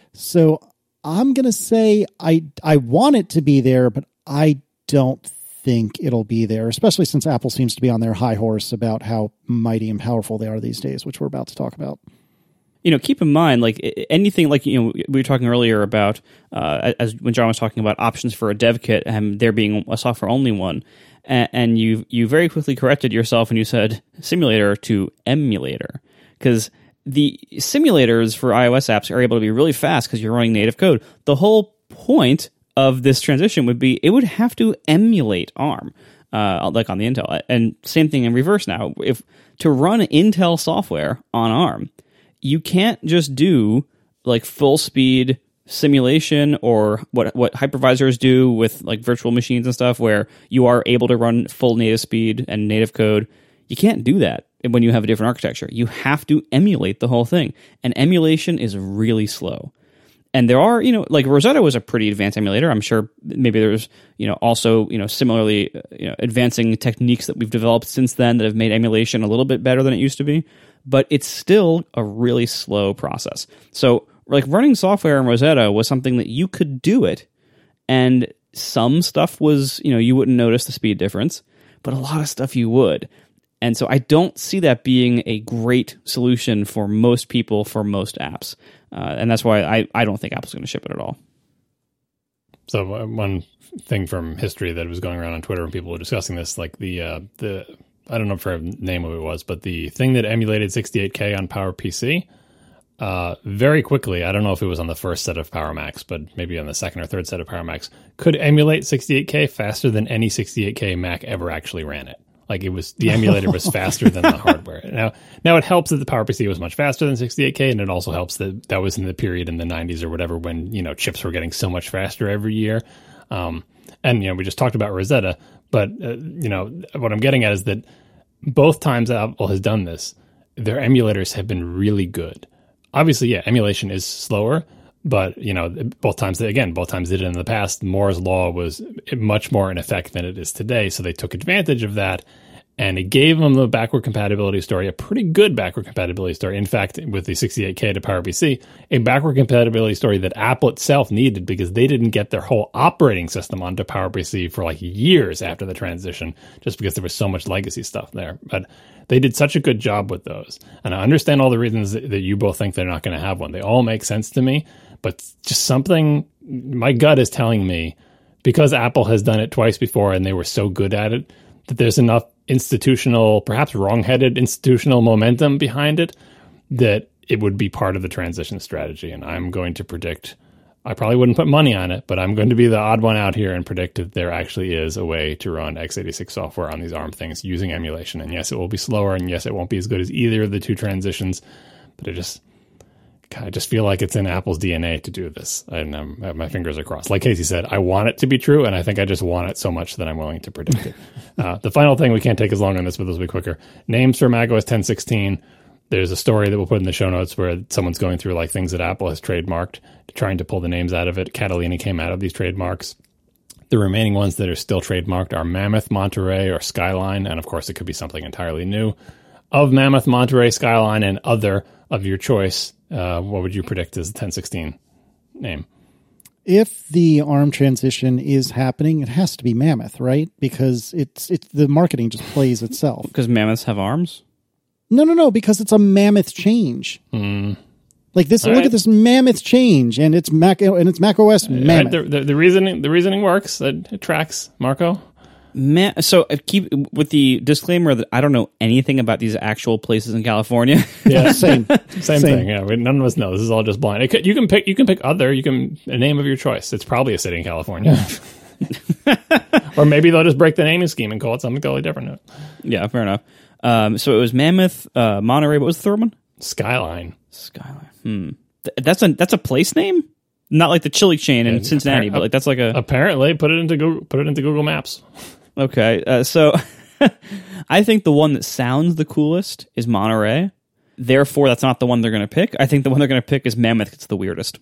So I'm gonna say I I want it to be there, but I don't think it'll be there, especially since Apple seems to be on their high horse about how mighty and powerful they are these days, which we're about to talk about. You know, keep in mind, like anything, like, you know, we were talking earlier about, uh, as when John was talking about options for a dev kit and there being a software only one. And, and you you very quickly corrected yourself and you said simulator to emulator, because the simulators for iOS apps are able to be really fast because you're running native code. The whole point of this transition would be it would have to emulate ARM, uh, like on the Intel. And same thing in reverse now. If to run Intel software on ARM, you can't just do like full speed simulation or what what hypervisors do with like virtual machines and stuff, where you are able to run full native speed and native code. You can't do that when you have a different architecture. You have to emulate the whole thing, and emulation is really slow. And there are, you know, like Rosetta was a pretty advanced emulator. I'm sure maybe there's, you know, also, you know, similarly, you know, advancing techniques that we've developed since then that have made emulation a little bit better than it used to be. But it's still a really slow process. So, like, running software in Rosetta was something that you could do it, and some stuff was, you know, you wouldn't notice the speed difference, but a lot of stuff you would. And so I don't see that being a great solution for most people, for most apps. Uh, and that's why I, I don't think Apple's going to ship it at all. So uh, one thing from history that was going around on Twitter when people were discussing this, like the, uh, the I don't know for a name of it was, but the thing that emulated sixty-eight K on PowerPC, uh, very quickly, I don't know if it was on the first set of Power Macs, but maybe on the second or third set of Power Macs, could emulate sixty-eight K faster than any sixty-eight K Mac ever actually ran it. Like it was, the emulator was faster than the hardware. Now, now it helps that the PowerPC was much faster than sixty-eight K, and it also helps that that was in the period in the nineties or whatever when, you know, chips were getting so much faster every year. Um, and, you know, we just talked about Rosetta, but, uh, you know, what I'm getting at is that both times Apple has done this, their emulators have been really good. Obviously, yeah, emulation is slower, but, you know, both times, again, both times they did it in the past, Moore's Law was much more in effect than it is today. So they took advantage of that, and it gave them the backward compatibility story, a pretty good backward compatibility story. In fact, with the sixty-eight K to PowerPC, a backward compatibility story that Apple itself needed because they didn't get their whole operating system onto PowerPC for like years after the transition, just because there was so much legacy stuff there. But they did such a good job with those. And I understand all the reasons that, that you both think they're not going to have one. They all make sense to me. But just something, my gut is telling me, because Apple has done it twice before and they were so good at it, that there's enough institutional, perhaps wrong-headed institutional momentum behind it, that it would be part of the transition strategy. And I'm going to predict, I probably wouldn't put money on it, but I'm going to be the odd one out here and predict that there actually is a way to run x eighty-six software on these ARM things using emulation. And yes, it will be slower, and yes, it won't be as good as either of the two transitions, but it just God, I just feel like it's in Apple's D N A to do this. And um, my fingers are crossed. Like Casey said, I want it to be true, and I think I just want it so much that I'm willing to predict it. uh, the final thing, we can't take as long on this, but this will be quicker. Names for macOS ten sixteen. There's a story that we'll put in the show notes where someone's going through like things that Apple has trademarked, trying to pull the names out of it. Catalina came out of these trademarks. The remaining ones that are still trademarked are Mammoth, Monterey, or Skyline, and of course it could be something entirely new. Of Mammoth, Monterey, Skyline, and other of your choice, uh, what would you predict is the ten sixteen name? If the ARM transition is happening, it has to be Mammoth, right? Because it's it's the marketing just plays itself. Because mammoths have arms? No, no, no, because it's a mammoth change. Mm. Like this, All look right. at this mammoth change, and it's Mac and it's Mac O S mammoth. Uh, the, the, the reasoning, the reasoning works. It, it tracks, Marco. Ma- so uh, keep with the disclaimer that I don't know anything about these actual places in California. Yeah, Same, same, Same. thing. Yeah, we, none of us know. This is all just blind. It could, you can pick. You can pick other. You can a name of your choice. It's probably a city in California, or maybe they'll just break the naming scheme and call it something totally different. Yeah, fair enough. Um, so it was Mammoth, uh, Monterey. What was the third one? Skyline. Skyline. Hmm. Th- that's a that's a place name, not like the chili chain in Yeah, Cincinnati, appar- but like that's like a Apparently, put it into Google. Put it into Google Maps. okay. Uh, so I think the one that sounds the coolest is Monterey. Therefore, that's not the one they're going to pick. I think the one they're going to pick is Mammoth. It's the weirdest.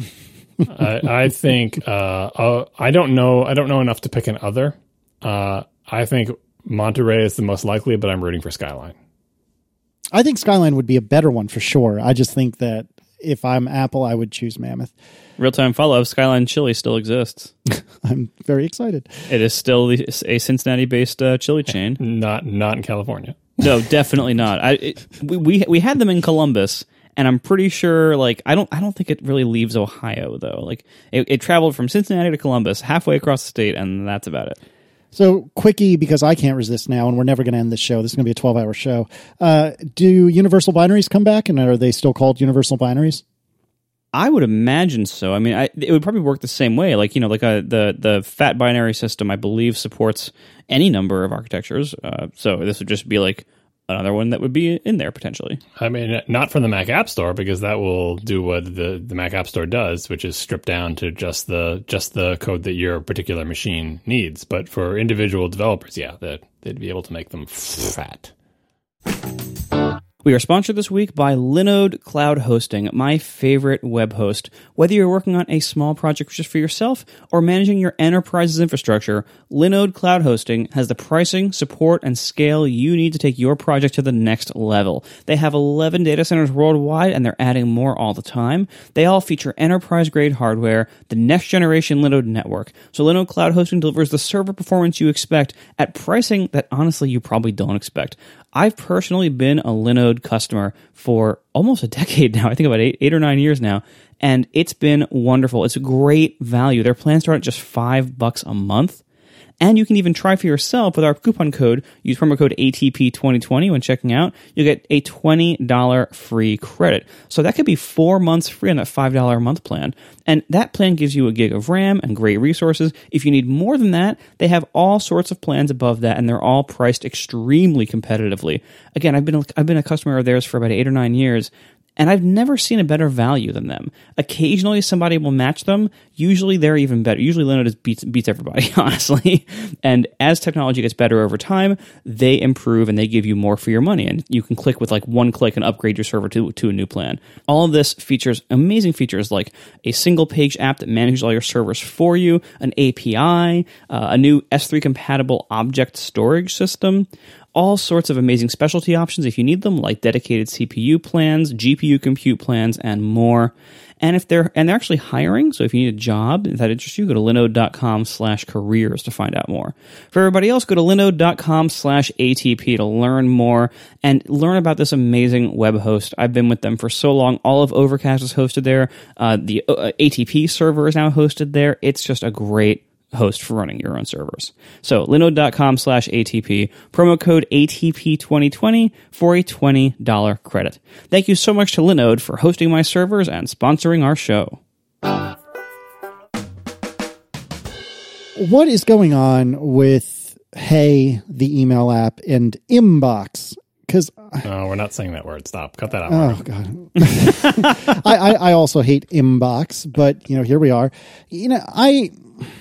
I, I think. Uh, uh, I don't know. I don't know enough to pick an other. Uh, I think Monterey is the most likely, but I'm rooting for Skyline. I think Skyline would be a better one for sure. I just think that if I'm Apple, I would choose Mammoth. Real time follow up. Skyline Chili still exists. I'm very excited. It is still the, a Cincinnati based uh, chili chain. Not not in California. No, definitely not. I it, we, we we had them in Columbus, and I'm pretty sure. Like, I don't I don't think it really leaves Ohio though. Like, it, it traveled from Cincinnati to Columbus, halfway across the state, and that's about it. So, quickie, because I can't resist now, and we're never going to end this show. This is going to be a twelve-hour show. Uh, do universal binaries come back, and are they still called universal binaries? I would imagine so. I mean, I, it would probably work the same way. Like, you know, like a, the the fat binary system, I believe, supports any number of architectures. Uh, so this would just be like another one that would be in there potentially. I mean, not from the Mac App Store, because that will do what the, the Mac App Store does, which is strip down to just the just the code that your particular machine needs. But for individual developers, yeah, that they'd be able to make them fat. We are sponsored this week by Linode Cloud Hosting, my favorite web host. Whether you're working on a small project just for yourself or managing your enterprise's infrastructure, Linode Cloud Hosting has the pricing, support, and scale you need to take your project to the next level. They have eleven data centers worldwide, and they're adding more all the time. They all feature enterprise-grade hardware, the next-generation Linode network. So Linode Cloud Hosting delivers the server performance you expect at pricing that honestly you probably don't expect. I've personally been a Linode customer for almost a decade now. I think about eight, eight or nine years now, and it's been wonderful. It's a great value. Their plans start at just five bucks a month, and you can even try for yourself with our coupon code. Use promo code A T P twenty twenty when checking out. You'll get a twenty dollars free credit. So that could be four months free on that five dollars a month plan. And that plan gives you a gig of RAM and great resources. If you need more than that, they have all sorts of plans above that, and they're all priced extremely competitively. Again, I've been a, I've been a customer of theirs for about eight or nine years, and I've never seen a better value than them. Occasionally, somebody will match them. Usually, they're even better. Usually, Linode beats beats everybody, honestly. And as technology gets better over time, they improve and they give you more for your money. And you can click with like one click and upgrade your server to, to a new plan. All of this features amazing features like a single-page app that manages all your servers for you, an A P I, uh, a new S three compatible object storage system, all sorts of amazing specialty options if you need them, like dedicated C P U plans, G P U compute plans, and more. And if they're and they're actually hiring, so if you need a job that interests you, go to linode.com slash careers to find out more. For everybody else, go to linode.com slash ATP to learn more and learn about this amazing web host. I've been with them for so long. All of Overcast is hosted there. Uh, the uh, A T P server is now hosted there. It's just a great host for running your own servers. So linode.com slash ATP, promo code A T P twenty twenty for a twenty dollars credit. Thank you so much to Linode for hosting my servers and sponsoring our show. What is going on with Hey, the email app, and Inbox? because no, we're not saying that word. Stop. Cut that out. Oh God. I, I I also hate inbox, but you know here we are. You know I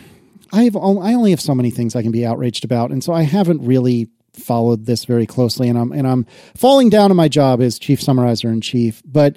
I have only, I only have so many things I can be outraged about, and so I haven't really followed this very closely, and I'm and I'm falling down on my job as chief summarizer in chief. But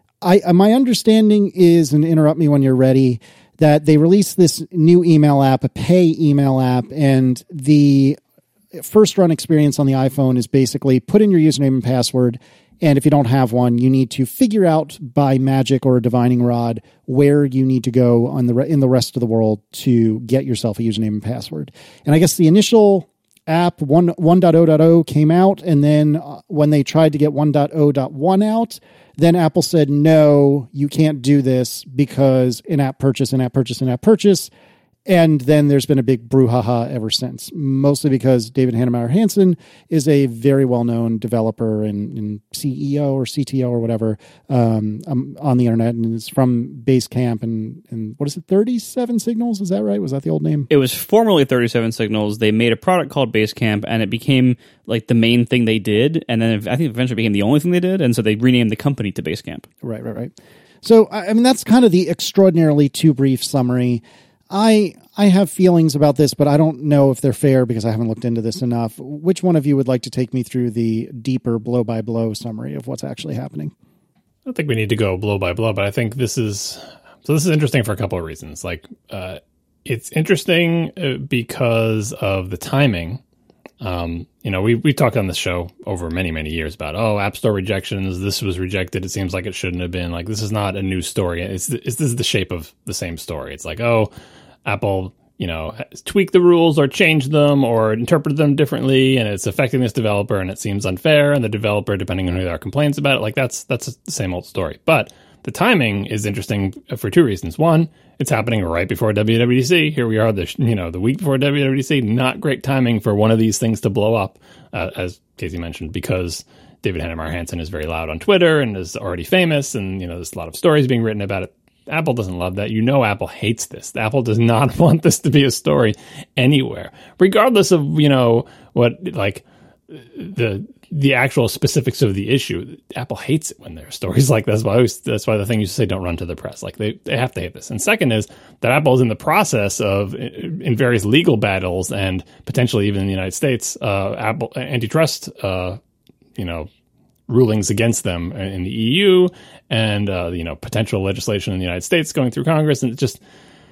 I my understanding is, and interrupt me when you're ready, that they released this new email app, a pay email app, and the first run experience on the iPhone is basically put in your username and password. And if you don't have one, you need to figure out by magic or a divining rod where you need to go on the in the rest of the world to get yourself a username and password. And I guess the initial app one point oh point oh came out, and then when they tried to get one point oh point one out, then Apple said, no, you can't do this because in-app purchase, in-app purchase, in-app purchase. And then there's been a big brouhaha ever since, mostly because David Heinemeier Hansson is a very well-known developer and, and C E O or C T O or whatever um, um, on the internet, and it's from Basecamp and, and what is it, thirty-seven Signals? Is that right? Was that the old name? It was formerly thirty-seven Signals. They made a product called Basecamp, and it became like the main thing they did, and then I think eventually became the only thing they did, and so they renamed the company to Basecamp. Right, right, right. So, I mean, that's kind of the extraordinarily too brief summary. I I have feelings about this, but I don't know if they're fair because I haven't looked into this enough. Which one of you would like to take me through the deeper blow-by-blow summary of what's actually happening? I don't think we need to go blow by blow, but I think this is so. This is interesting for a couple of reasons. Like, uh, it's interesting because of the timing. Um, you know, we we talked on this show over many many years about oh, App Store rejections. This was rejected. It seems like it shouldn't have been. Like, this is not a new story. It's, it's this is the shape of the same story. It's like oh. Apple, you know, tweak the rules or change them or interpret them differently, and it's affecting this developer, and it seems unfair, and the developer, depending on who they are, complains about it. Like, that's that's the same old story. But the timing is interesting for two reasons. One, it's happening right before W W D C. Here we are, the you know the week before W W D C. Not great timing for one of these things to blow up, uh, as Casey mentioned, because David Heinemeier Hansson is very loud on Twitter and is already famous, and you know there's a lot of stories being written about it. Apple doesn't love that. You know Apple hates this. Apple does not want this to be a story anywhere, regardless of, you know, what, like, the the actual specifics of the issue. Apple hates it when there are stories like this. That's why, that's why the thing you say, don't run to the press. Like, they, they have to hate this. And second is that Apple is in the process of, in various legal battles and potentially even in the United States, uh, Apple antitrust, uh, you know, rulings against them in the E U and, uh, you know, potential legislation in the United States going through Congress. And it's just,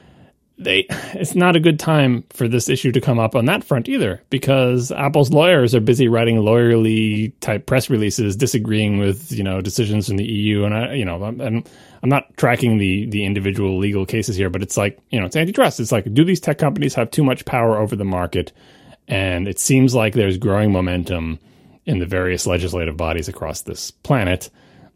they, it's not a good time for this issue to come up on that front either, because Apple's lawyers are busy writing lawyerly type press releases, disagreeing with, you know, decisions from the E U. And I, you know, I'm, I'm, I'm not tracking the, the individual legal cases here, but it's like, you know, it's antitrust. It's like, do these tech companies have too much power over the market? And it seems like there's growing momentum in the various legislative bodies across this planet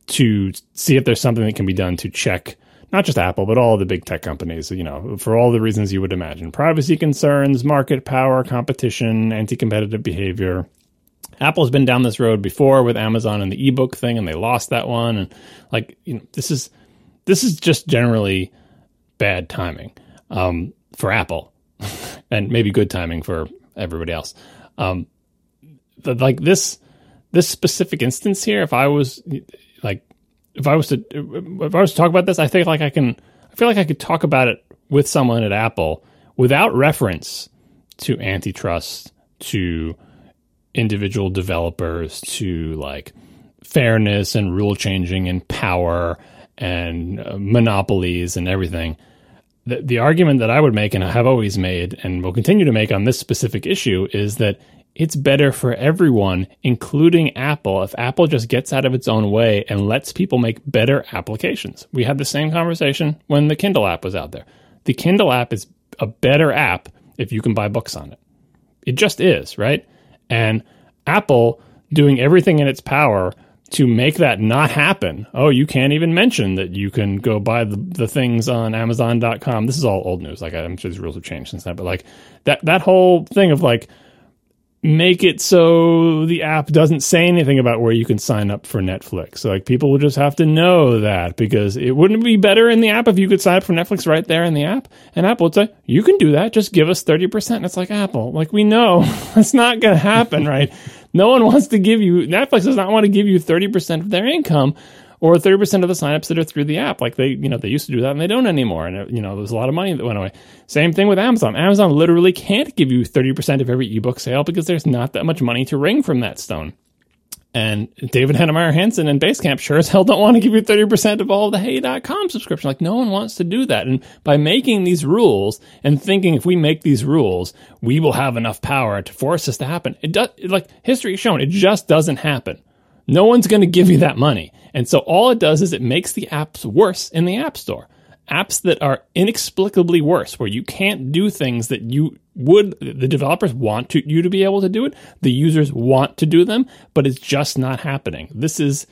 to see if there's something that can be done to check not just Apple, but all the big tech companies, you know, for all the reasons you would imagine. Privacy concerns, market power, competition, anti-competitive behavior. Apple's been down this road before with Amazon and the ebook thing, and they lost that one. And like, you know, this is this is just generally bad timing um, for Apple, and maybe good timing for everybody else. Um, the, like this this specific instance here, if I was like, if I was to if I was to talk about this, I think like I can I feel like I could talk about it with someone at Apple without reference to antitrust, to individual developers, to like fairness and rule changing and power and uh, monopolies and everything. The, the argument that I would make, and I have always made and will continue to make on this specific issue, is that it's better for everyone, including Apple, if Apple just gets out of its own way and lets people make better applications. We had the same conversation when the Kindle app was out there. The Kindle app is a better app if you can buy books on it. It just is, right? And Apple doing everything in its power to make that not happen. Oh, you can't even mention that you can go buy the, the things on Amazon dot com. This is all old news. Like, I'm sure these rules have changed since then. But like that, that whole thing of like, make it so the app doesn't say anything about where you can sign up for Netflix. So like people will just have to know that, because it wouldn't be better in the app if you could sign up for Netflix right there in the app. And Apple would say, you can do that. Just give us thirty percent. And it's like, Apple, like we know that's not going to happen, right? No one wants to give you, Netflix does not want to give you thirty percent of their income or thirty percent of the signups that are through the app. Like they, you know, they used to do that and they don't anymore. And, you know, there's a lot of money that went away. Same thing with Amazon. Amazon literally can't give you thirty percent of every ebook sale because there's not that much money to wring from that stone. And David Heinemeier Hansson and Basecamp sure as hell don't want to give you thirty percent of all of the hey dot com subscription. Like, no one wants to do that. And by making these rules and thinking if we make these rules, we will have enough power to force this to happen, it does, like history has shown, it just doesn't happen. No one's going to give you that money. And so all it does is it makes the apps worse in the App Store. Apps that are inexplicably worse, where you can't do things that you would, the developers want to, you to be able to do it, the users want to do them, but it's just not happening. This is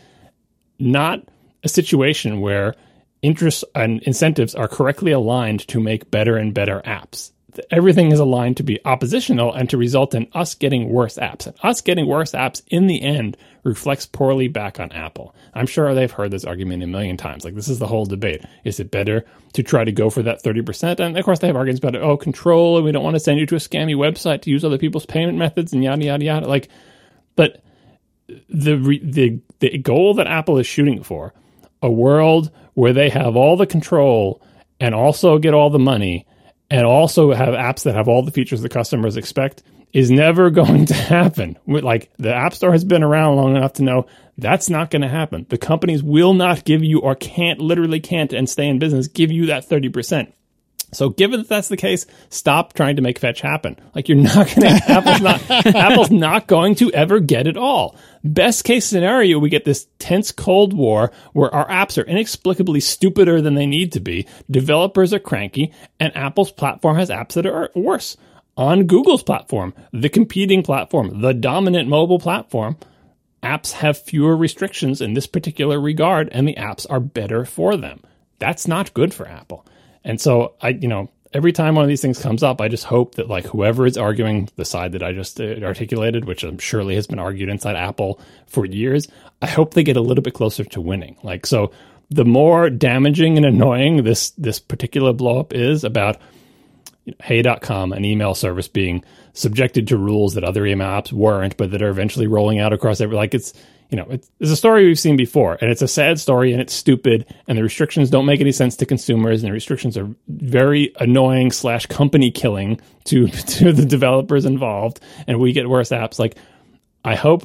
not a situation where interests and incentives are correctly aligned to make better and better apps. Everything is aligned to be oppositional and to result in us getting worse apps. And us getting worse apps in the end reflects poorly back on Apple. I'm sure they've heard this argument a million times. Like, this is the whole debate. Is it better to try to go for that thirty percent? And of course they have arguments about it. Oh, control, and we don't want to send you to a scammy website to use other people's payment methods and yada, yada, yada. Like, but the, the, the goal that Apple is shooting for, a world where they have all the control and also get all the money and also have apps that have all the features the customers expect, is never going to happen. Like, the App Store has been around long enough to know that's not going to happen. The companies will not give you, or can't, literally can't, and stay in business, give you that thirty percent. So given that that's the case, stop trying to make fetch happen. Like, you're not going to, Apple's not, Apple's not going to ever get it all. Best case scenario, we get this tense Cold War where our apps are inexplicably stupider than they need to be. Developers are cranky, and Apple's platform has apps that are worse. On Google's platform, the competing platform, the dominant mobile platform, apps have fewer restrictions in this particular regard, and the apps are better for them. That's not good for Apple. And so, I, you know, every time one of these things comes up, I just hope that, like, whoever is arguing the side that I just articulated, which um, surely has been argued inside Apple for years, I hope they get a little bit closer to winning. Like, so the more damaging and annoying this this particular blowup is about, you know, hey dot com, an email service being subjected to rules that other email apps weren't, but that are eventually rolling out across every, like, it's, you know, it's, it's a story we've seen before, and it's a sad story, and it's stupid, and the restrictions don't make any sense to consumers, and the restrictions are very annoying slash company killing to, to the developers involved, and we get worse apps. Like, I hope,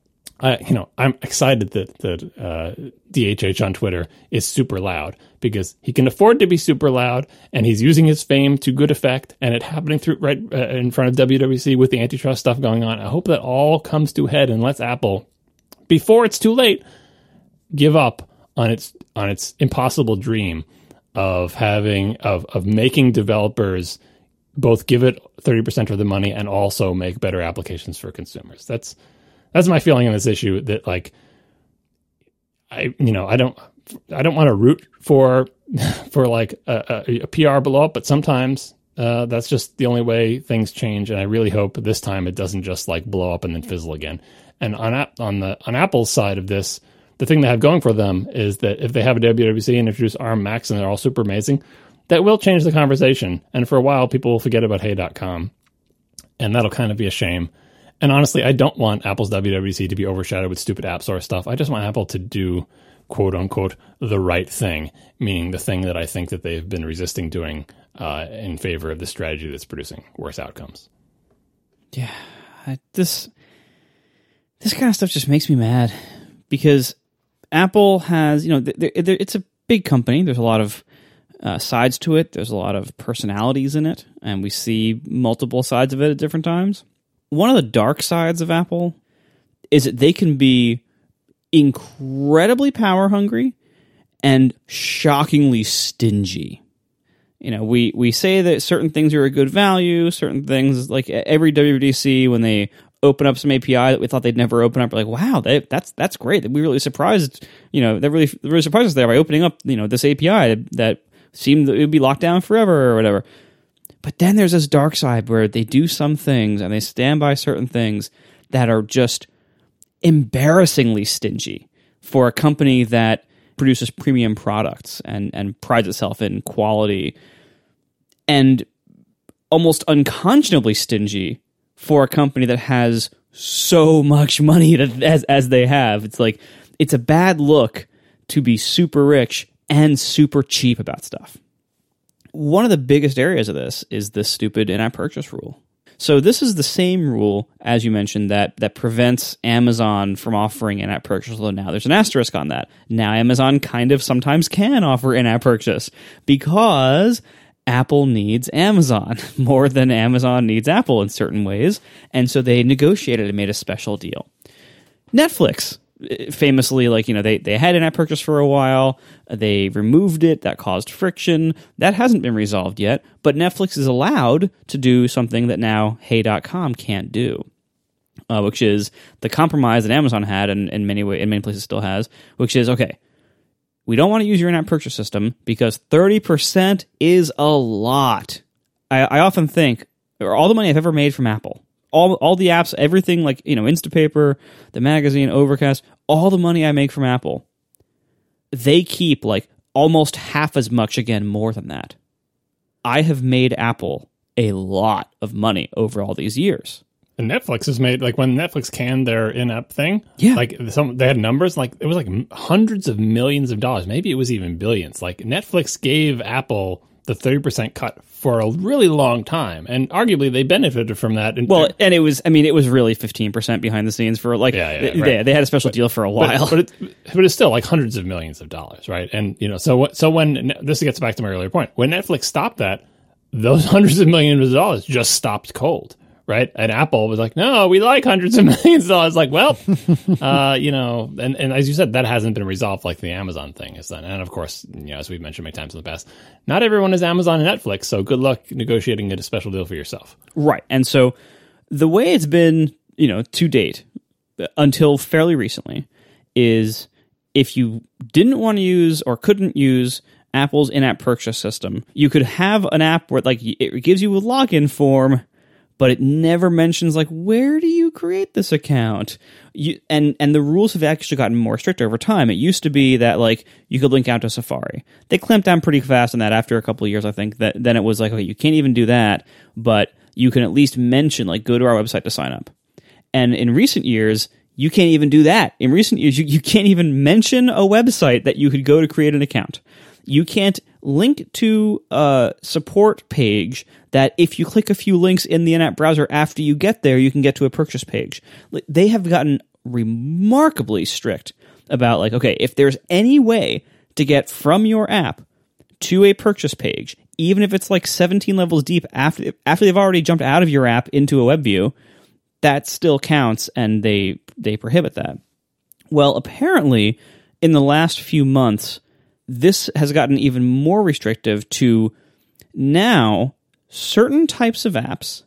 I, you know, I'm excited that, that uh, D H H on Twitter is super loud, because he can afford to be super loud, and he's using his fame to good effect, and it happening through right uh, in front of W W D C with the antitrust stuff going on. I hope that all comes to a head and lets Apple, before it's too late, give up on its on its impossible dream of having of of making developers both give it thirty percent of the money and also make better applications for consumers. That's that's my feeling on this issue. That, like, I you know I don't I don't want to root for for like a, a, a P R blow up, but sometimes uh, that's just the only way things change. And I really hope this time it doesn't just like blow up and then fizzle again. And on on the on Apple's side of this, the thing they have going for them is that if they have a W W D C and introduce ARM Macs and they're all super amazing, that will change the conversation. And for a while, people will forget about hey dot com, and that'll kind of be a shame. And honestly, I don't want Apple's W W D C to be overshadowed with stupid App Store stuff. I just want Apple to do, quote unquote, the right thing, meaning the thing that I think that they've been resisting doing uh, in favor of the strategy that's producing worse outcomes. Yeah, I, this... This kind of stuff just makes me mad, because Apple has, you know, they're, they're, it's a big company. There's a lot of uh, sides to it. There's a lot of personalities in it, and we see multiple sides of it at different times. One of the dark sides of Apple is that they can be incredibly power hungry and shockingly stingy. You know, we, we say that certain things are a good value, certain things, like every W W D C, when they open up some A P I that we thought they'd never open up, we're like, wow, they, that's that's great. We really surprised, you know, they really really surprised us there by opening up, you know, this A P I that seemed that it would be locked down forever or whatever. But then there's this dark side where they do some things and they stand by certain things that are just embarrassingly stingy for a company that produces premium products and, and prides itself in quality, and almost unconscionably stingy for a company that has so much money to, as as they have. It's like it's a bad look to be super rich and super cheap about stuff. One of the biggest areas of this is the stupid in-app purchase rule. So this is the same rule, as you mentioned, that that prevents Amazon from offering in-app purchase, although now there's an asterisk on that. Now Amazon kind of sometimes can offer in-app purchase because Apple needs Amazon more than Amazon needs Apple in certain ways, and so they negotiated and made a special deal. Netflix, famously, like, you know, they, they had in-app purchase for a while, they removed it, that caused friction, that hasn't been resolved yet, but Netflix is allowed to do something that now Hey dot com can't do, uh, which is the compromise that Amazon had, and in many way, in many places still has, which is, okay, we don't want to use your in-app purchase system because thirty percent is a lot. I, I often think, or all the money I've ever made from Apple, all all the apps, everything like, you know, Instapaper, the magazine, Overcast, all the money I make from Apple, they keep like almost half as much, again, more than that. I have made Apple a lot of money over all these years. And Netflix has made, like, when Netflix canned their in-app thing, yeah, like some they had numbers, like it was like hundreds of millions of dollars, maybe it was even billions. Like Netflix gave Apple the thirty percent cut for a really long time, and arguably they benefited from that. In well, and it was, I mean, it was really fifteen percent behind the scenes for like, yeah, yeah, they, right. they had a special but, deal for a while. But, but, it, but it's still like hundreds of millions of dollars, right? And, you know, so, so when, this gets back to my earlier point, when Netflix stopped that, those hundreds of millions of dollars just stopped cold. Right. And Apple was like, no, we like hundreds of millions of dollars. Like, well, uh, you know, and, and as you said, that hasn't been resolved like the Amazon thing is done. And of course, you know, as we've mentioned many times in the past, not everyone is Amazon and Netflix. So good luck negotiating a special deal for yourself. Right. And so the way it's been, you know, to date, until fairly recently, is if you didn't want to use or couldn't use Apple's in-app purchase system, you could have an app where like it gives you a login form, but it never mentions, like, where do you create this account? You, and, and the rules have actually gotten more strict over time. It used to be that, like, you could link out to Safari. They clamped down pretty fast on that after a couple of years, I think. That then it was like, okay, you can't even do that, but you can at least mention, like, go to our website to sign up. And in recent years, you can't even do that. In recent years, you, you can't even mention a website that you could go to create an account. You can't link to a support page that if you click a few links in the in-app browser after you get there, you can get to a purchase page. They have gotten remarkably strict about, like, okay, if there's any way to get from your app to a purchase page, even if it's like seventeen levels deep after after they've already jumped out of your app into a web view, that still counts, and they they prohibit that. Well, apparently, in the last few months, this has gotten even more restrictive to now certain types of apps,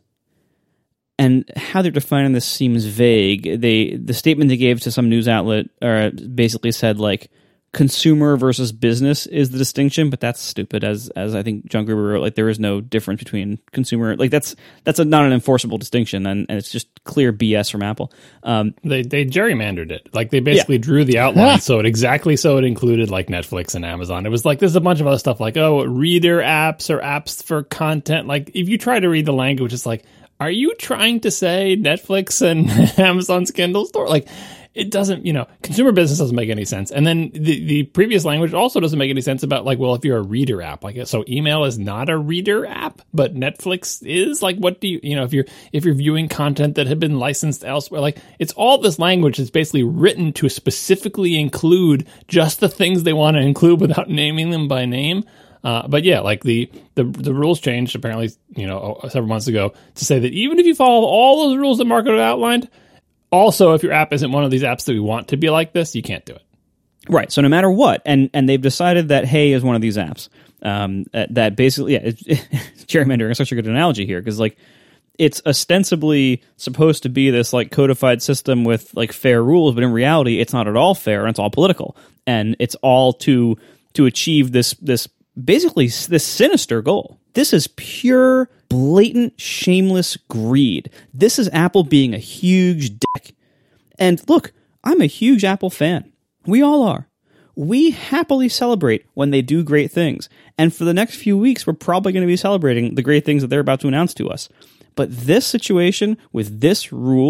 and how they're defining this seems vague. They the statement they gave to some news outlet uh, basically said, like, consumer versus business is the distinction, but that's stupid. As as I think John Gruber wrote, like, there is no difference between consumer. Like, that's that's a, not an enforceable distinction, and, and it's just clear B S from Apple. Um, they they gerrymandered it. Like, they basically yeah. drew the outline so it exactly so it included, like, Netflix and Amazon. It was like there's a bunch of other stuff like, oh, reader apps or apps for content. Like, if you try to read the language, it's like, are you trying to say Netflix and Amazon's Kindle store? Like, it doesn't, you know, consumer business doesn't make any sense. And then the, the previous language also doesn't make any sense about, like, well, if you're a reader app, like, so email is not a reader app, but Netflix is. Like, what do you, you know, if you're, if you're viewing content that had been licensed elsewhere, like, it's all this language that's basically written to specifically include just the things they want to include without naming them by name. Uh, but yeah, like the, the, the rules changed apparently, you know, several months ago to say that even if you follow all those rules that Marco outlined, also, if your app isn't one of these apps that we want to be like this, you can't do it. Right. So no matter what, and and they've decided that Hey is one of these apps. Um, that basically, yeah, it's, gerrymandering is such a good analogy here, because, like, it's ostensibly supposed to be this, like, codified system with, like, fair rules, but in reality, it's not at all fair, and it's all political, and it's all to to achieve this this basically this sinister goal. This is pure, blatant, shameless greed. This is Apple being a huge dick. And look, I'm a huge Apple fan. We all are. We happily celebrate when they do great things. And for the next few weeks, we're probably going to be celebrating the great things that they're about to announce to us. But this situation with this rule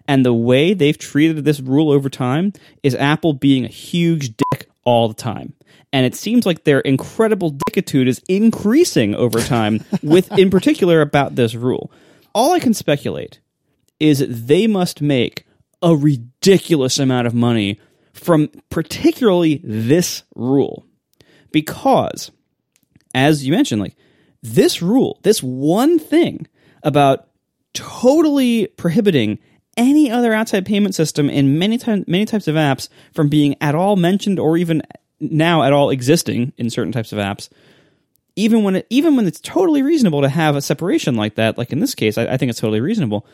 And the way they've treated this rule over time is Apple being a huge dick all the time. And it seems like their incredible dickitude is increasing over time, with in particular about this rule. All I can speculate is that they must make a ridiculous amount of money from particularly this rule. Because, as you mentioned, like this rule, this one thing about totally prohibiting any other outside payment system in many, ty- many types of apps from being at all mentioned or even now at all existing in certain types of apps, even when it, even when it's totally reasonable to have a separation like that, like in this case, I, I think it's totally reasonable.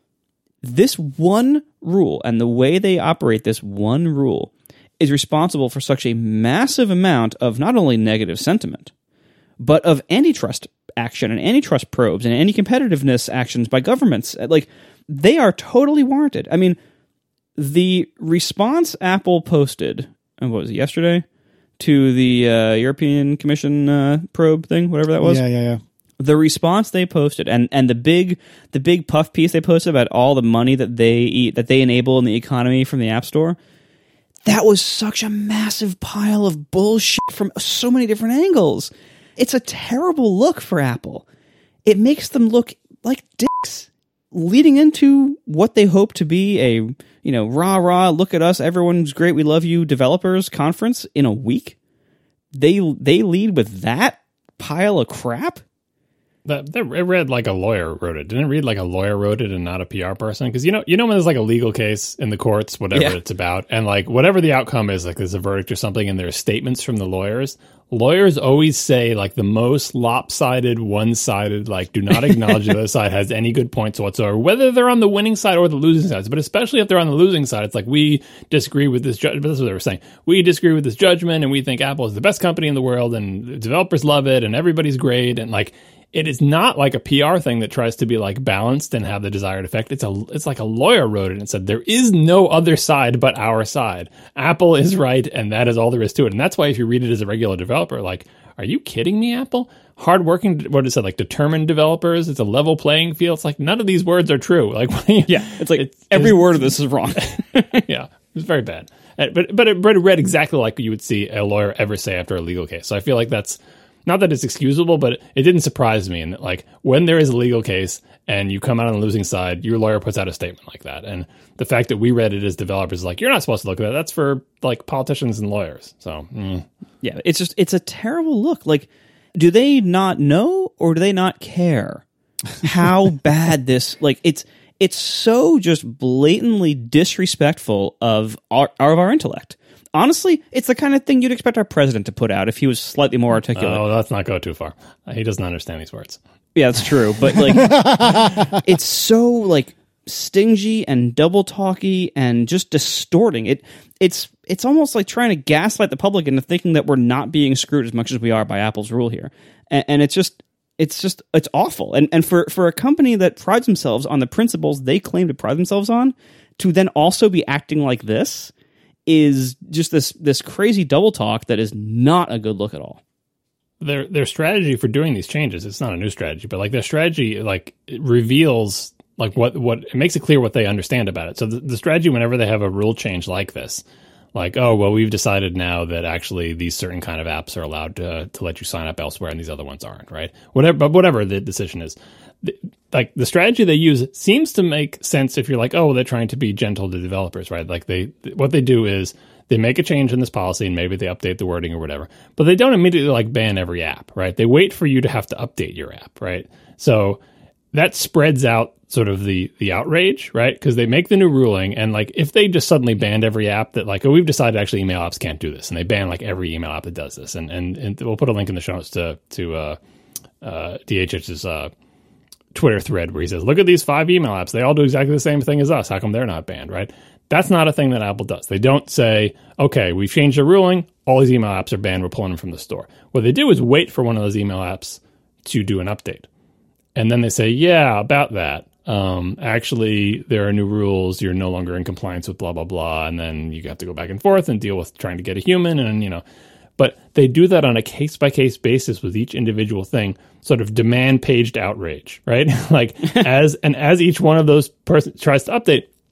This one rule and the way they operate this one rule is responsible for such a massive amount of not only negative sentiment, but of antitrust action and antitrust probes and anti-competitiveness actions by governments. Like, they are totally warranted. I mean, the response Apple posted, what was it, yesterday, to the uh, European Commission uh, probe thing, whatever that was. Yeah, yeah, yeah. The response they posted, and, and the big the big puff piece they posted about all the money that they eat, that they enable in the economy from the App Store, that was such a massive pile of bullshit from so many different angles. It's a terrible look for Apple. It makes them look like dicks, leading into what they hope to be a, you know, rah rah, look at us, everyone's great, we love you, developers conference in a week. They they lead with that pile of crap. That, that it read like a lawyer wrote it. Didn't it read like a lawyer wrote it and not a P R person? Because you know, you know when there's like a legal case in the courts, whatever yeah. it's about, and like whatever the outcome is, like there's a verdict or something, and there's statements from the lawyers. Lawyers always say like the most lopsided, one-sided, like do not acknowledge the other side has any good points whatsoever, whether they're on the winning side or the losing side. But especially if they're on the losing side, it's like we disagree with this judgment. That's what they were saying. We disagree with this judgment, and we think Apple is the best company in the world, and developers love it, and everybody's great, and like. It is not like a P R thing that tries to be like balanced and have the desired effect. It's a, it's like a lawyer wrote it and said, there is no other side but our side. Apple is right, and that is all there is to it. And that's why if you read it as a regular developer, like, are you kidding me, Apple? Hardworking, what is it, like determined developers? It's a level playing field. It's like none of these words are true. Like, yeah, it's like it's, every it's, word of this is wrong. Yeah, it's very bad. But but it, but it read exactly like you would see a lawyer ever say after a legal case. So I feel like that's. Not that it's excusable, but it didn't surprise me. And like when there is a legal case and you come out on the losing side, your lawyer puts out a statement like that. And the fact that we read it as developers is like, you're not supposed to look at that. That's for like politicians and lawyers. So mm. yeah, it's just it's a terrible look. Like, do they not know or do they not care how bad this? Like, it's it's so just blatantly disrespectful of our of our intellect. Honestly, it's the kind of thing you'd expect our president to put out if he was slightly more articulate. Oh, let's not go too far. He doesn't understand these words. Yeah, that's true. But like, it's so like stingy and double talky and just distorting. It it's it's almost like trying to gaslight the public into thinking that we're not being screwed as much as we are by Apple's rule here. And, and it's just it's just it's awful. And and for for a company that prides themselves on the principles they claim to pride themselves on, to then also be acting like this is just this this crazy double talk that is not a good look at all. Their their strategy for doing these changes, it's not a new strategy, but like their strategy like it reveals like what what it makes it clear what they understand about it. So the, the strategy whenever they have a rule change like this, like, oh, well, we've decided now that actually these certain kind of apps are allowed to to let you sign up elsewhere and these other ones aren't, right? Whatever, but whatever the decision is. The, like the strategy they use seems to make sense if you're like, oh, they're trying to be gentle to developers, right? Like they, what they do is they make a change in this policy and maybe they update the wording or whatever, but they don't immediately like ban every app, right? They wait for you to have to update your app, right? So that spreads out sort of the, the outrage, right? Because they make the new ruling and like if they just suddenly banned every app that like, oh, we've decided actually email apps can't do this, and they ban like every email app that does this, and and, and we'll put a link in the show notes to to uh, uh, D H H's uh, Twitter thread where he says, look at these five email apps. They all do exactly the same thing as us. How come they're not banned, right? That's not a thing that Apple does. They don't say, okay, we've changed the ruling. All these email apps are banned. We're pulling them from the store. What they do is wait for one of those email apps to do an update. And then they say, yeah, about that. Um, actually, there are new rules. You're no longer in compliance with blah, blah, blah. And then you have to go back and forth and deal with trying to get a human and, you know. But they do that on a case-by-case basis with each individual thing, sort of demand-paged outrage, right? Like, as and as each one of those persons tries to update,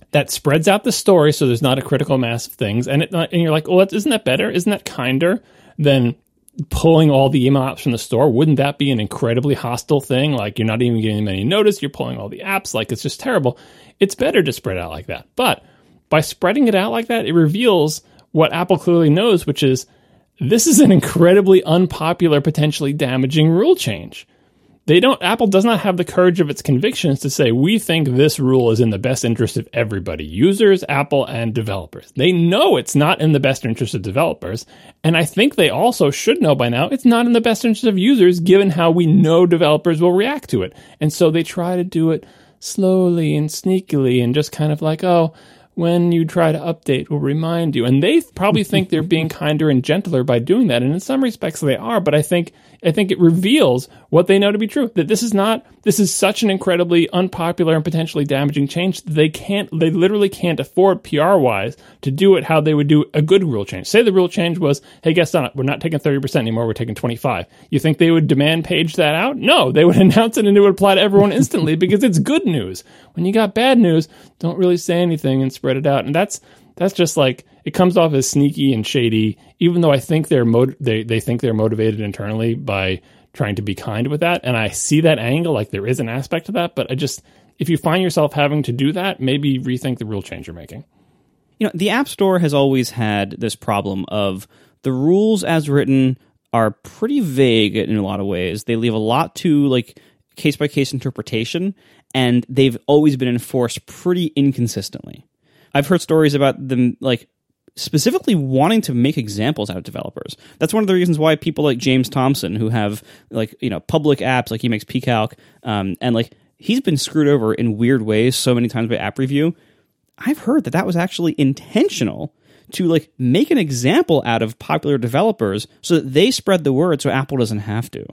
that spreads out the story so there's not a critical mass of things. And it, and you're like, well, isn't that better? Isn't that kinder than pulling all the email apps from the store? Wouldn't that be an incredibly hostile thing? Like, you're not even getting them any notice. You're pulling all the apps. Like, it's just terrible. It's better to spread out like that. But by spreading it out like that, it reveals what Apple clearly knows, which is this is an incredibly unpopular, potentially damaging rule change. They don't, Apple does not have the courage of its convictions to say, we think this rule is in the best interest of everybody, users, Apple, and developers. They know it's not in the best interest of developers. And I think they also should know by now it's not in the best interest of users, given how we know developers will react to it. And so they try to do it slowly and sneakily and just kind of like, oh, when you try to update, we'll remind you. And they probably think they're being kinder and gentler by doing that. And in some respects they are, but I think I think it reveals what they know to be true, that this is not, this is such an incredibly unpopular and potentially damaging change that they can't, they literally can't afford P R-wise to do it how they would do a good rule change. Say the rule change was, hey, guess not, we're not taking thirty percent anymore, we're taking twenty-five. You think they would demand page that out? No, they would announce it and it would apply to everyone instantly because it's good news. When you got bad news, don't really say anything and spread it out. And that's, that's just like, it comes off as sneaky and shady, even though I think they're mo- they they think they're motivated internally by trying to be kind with that. And I see that angle, like there is an aspect of that. But I just, if you find yourself having to do that, maybe rethink the rule change you're making. You know, the App Store has always had this problem of the rules as written are pretty vague in a lot of ways. They leave a lot to like case by case interpretation, and they've always been enforced pretty inconsistently. I've heard stories about them like specifically wanting to make examples out of developers. That's one of the reasons why people like James Thompson, who have like, you know, public apps, like he makes pCalc, um, and like he's been screwed over in weird ways so many times by App Review. I've heard that that was actually intentional to like make an example out of popular developers so that they spread the word so Apple doesn't have to.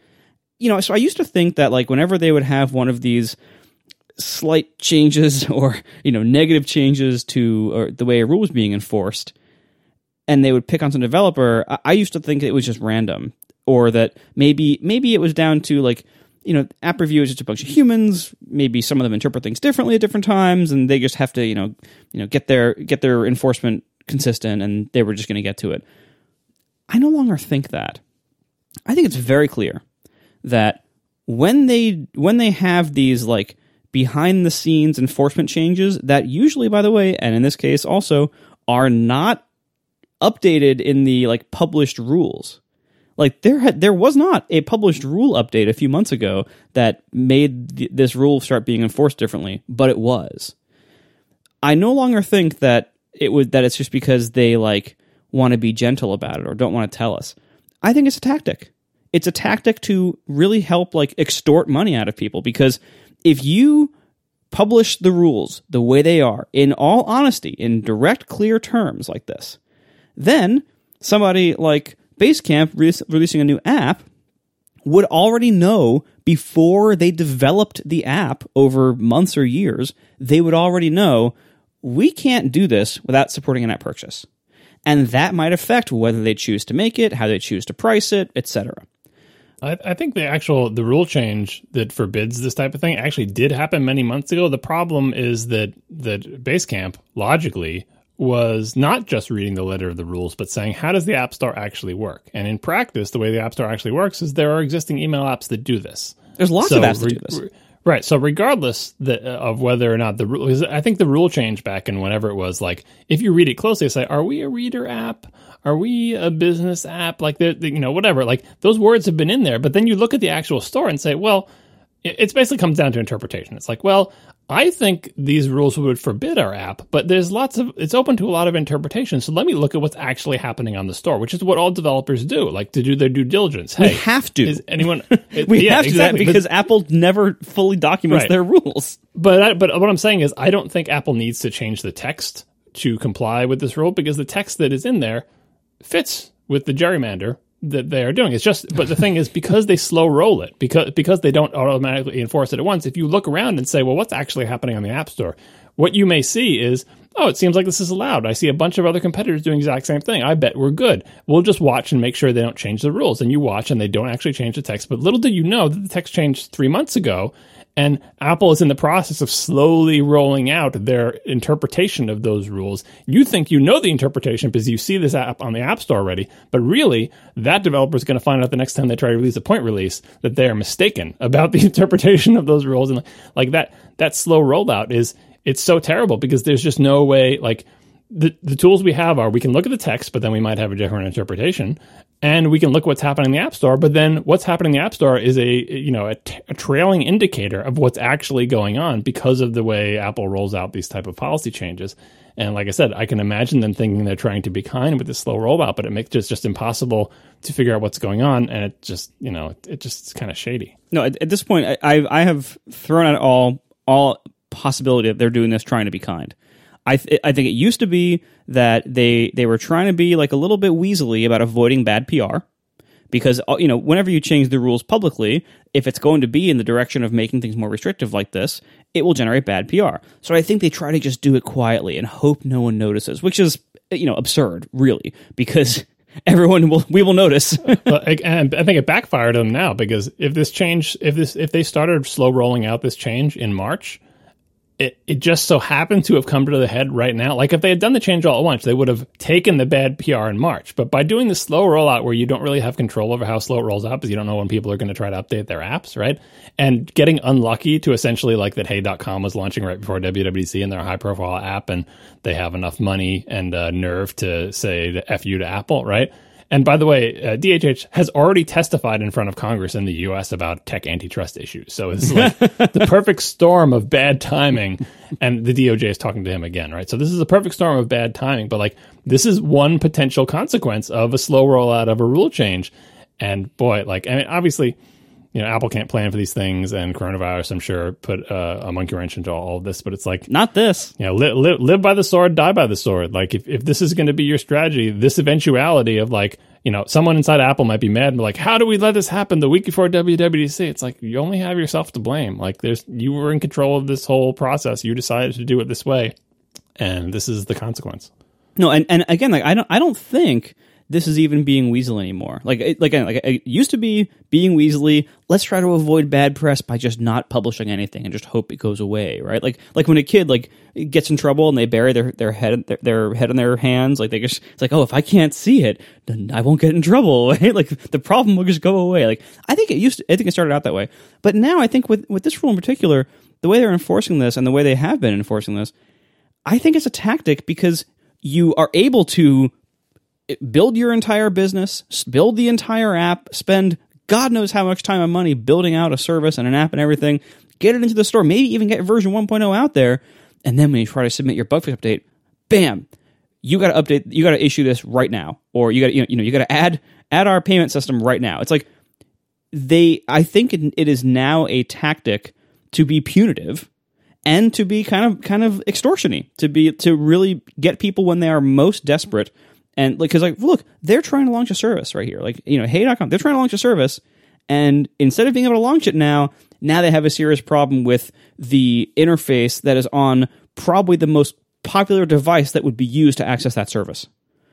You know, so I used to think that like whenever they would have one of these slight changes or, you know, negative changes to or the way a rule was being enforced, and they would pick on some developer, I, I used to think it was just random, or that maybe maybe it was down to like, you know, App Review is just a bunch of humans. Maybe some of them interpret things differently at different times, and they just have to, you know, you know, get their get their enforcement consistent, and they were just going to get to it. I no longer think that. I think it's very clear that when they when they have these like behind the scenes enforcement changes that usually, by the way, and in this case also, are not updated in the like published rules. Like there had, there was not a published rule update a few months ago that made th- this rule start being enforced differently, but it was. I no longer think that it would that it's just because they like want to be gentle about it or don't want to tell us. I think it's a tactic. It's a tactic to really help like extort money out of people, because if you publish the rules the way they are, in all honesty, in direct, clear terms like this, then somebody like Basecamp re- releasing a new app would already know before they developed the app over months or years, they would already know we can't do this without supporting an app purchase. And that might affect whether they choose to make it, how they choose to price it, et cetera. I, I think the actual the rule change that forbids this type of thing actually did happen many months ago. The problem is that that Basecamp logically was not just reading the letter of the rules, but saying, how does the App Store actually work? And in practice, the way the App Store actually works is there are existing email apps that do this. There's lots so of apps re- that do this. Re- right. So regardless the, of whether or not the rule, I think the rule change back in whenever it was like, if you read it closely, say, are we a reader app? Are we a business app? Like, the, you know, whatever. Like, those words have been in there. But then you look at the actual store and say, well, it, it basically comes down to interpretation. It's like, well, I think these rules would forbid our app, but there's lots of, it's open to a lot of interpretation. So let me look at what's actually happening on the store, which is what all developers do, like to do their due diligence. Hey, we have to. Is anyone? It, we yeah, have to exactly. do that because but, Apple never fully documents right. their rules. But I, but what I'm saying is, I don't think Apple needs to change the text to comply with this rule, because the text that is in there fits with the gerrymander that they are doing. It's just, but the thing is, because they slow roll it, because because they don't automatically enforce it at once, if you look around and say, well, what's actually happening on the App Store? What you may see is, oh, it seems like this is allowed. I see a bunch of other competitors doing the exact same thing. I bet we're good. We'll just watch and make sure they don't change the rules. And you watch and they don't actually change the text. But little do you know that the text changed three months ago, And Apple is in the process of slowly rolling out their interpretation of those rules. You think you know the interpretation because you see this app on the App Store already, but really, that developer is going to find out the next time they try to release a point release that they are mistaken about the interpretation of those rules. And like that, that slow rollout is, it's so terrible because there's just no way, like, the, the tools we have are we can look at the text, but then we might have a different interpretation. And we can look what's happening in the App Store, but then what's happening in the App Store is a, you know, a, t- a trailing indicator of what's actually going on because of the way Apple rolls out these type of policy changes. And like I said, I can imagine them thinking they're trying to be kind with this slow rollout, but it makes it just impossible to figure out what's going on. And it just, you know, it, it just is kind of shady. No, at, at this point, I, I I have thrown out all all possibility that they're doing this trying to be kind. I th- I think it used to be that they they were trying to be like a little bit weaselly about avoiding bad P R, because you know whenever you change the rules publicly, if it's going to be in the direction of making things more restrictive like this, it will generate bad P R. So I think they try to just do it quietly and hope no one notices, which is you know absurd, really, because everyone will we will notice. But, and I think it backfired them now because if this change, if this if they started slow rolling out this change in March. It, it just so happened to have come to the head right now. Like if they had done the change all at once, they would have taken the bad P R in March. But by doing the slow rollout where you don't really have control over how slow it rolls out because you don't know when people are going to try to update their apps, right? And getting unlucky to essentially like that hey dot com was launching right before W W D C and they're a high-profile app and they have enough money and uh, nerve to say the F you to Apple, right? And by the way, uh, D H H has already testified in front of Congress in the U S about tech antitrust issues. So it's like the perfect storm of bad timing. And the D O J is talking to him again, right? So this is a perfect storm of bad timing. But like, this is one potential consequence of a slow rollout of a rule change. And boy, like, I mean, obviously, you know, Apple can't plan for these things, and coronavirus, I'm sure, put uh, a monkey wrench into all of this. But it's like, not this. You know, li- li- live by the sword, die by the sword. Like, if, if this is going to be your strategy, this eventuality of like, you know, someone inside Apple might be mad and be like, how do we let this happen the week before W W D C? It's like, you only have yourself to blame. Like, there's you were in control of this whole process. You decided to do it this way, and this is the consequence. No, and, and again, like I don't I don't think this is even being weasel anymore. Like, it, like, like it used to be being weaselly. Let's try to avoid bad press by just not publishing anything and just hope it goes away, right? Like, like when a kid like gets in trouble and they bury their their head their, their head in their hands, like they just it's like, oh, if I can't see it, then I won't get in trouble, right? Like the problem will just go away. Like I think it used to, I think it started out that way, but now I think with with this rule in particular, the way they're enforcing this and the way they have been enforcing this, I think it's a tactic because you are able to build your entire business, build the entire app, spend God knows how much time and money building out a service and an app and everything, get it into the store, maybe even get version one point oh out there, and then when you try to submit your bug fix update, bam, you got to update, you got to issue this right now, or you got to, you know, you got to add add our payment system right now. It's like they, I think it, it is now a tactic to be punitive and to be kind of kind of extortion-y, to be to really get people when they are most desperate. And like, because like, look, they're trying to launch a service right here. Like, you know, hey dot com, they're trying to launch a service, and instead of being able to launch it now, now they have a serious problem with the interface that is on probably the most popular device that would be used to access that service.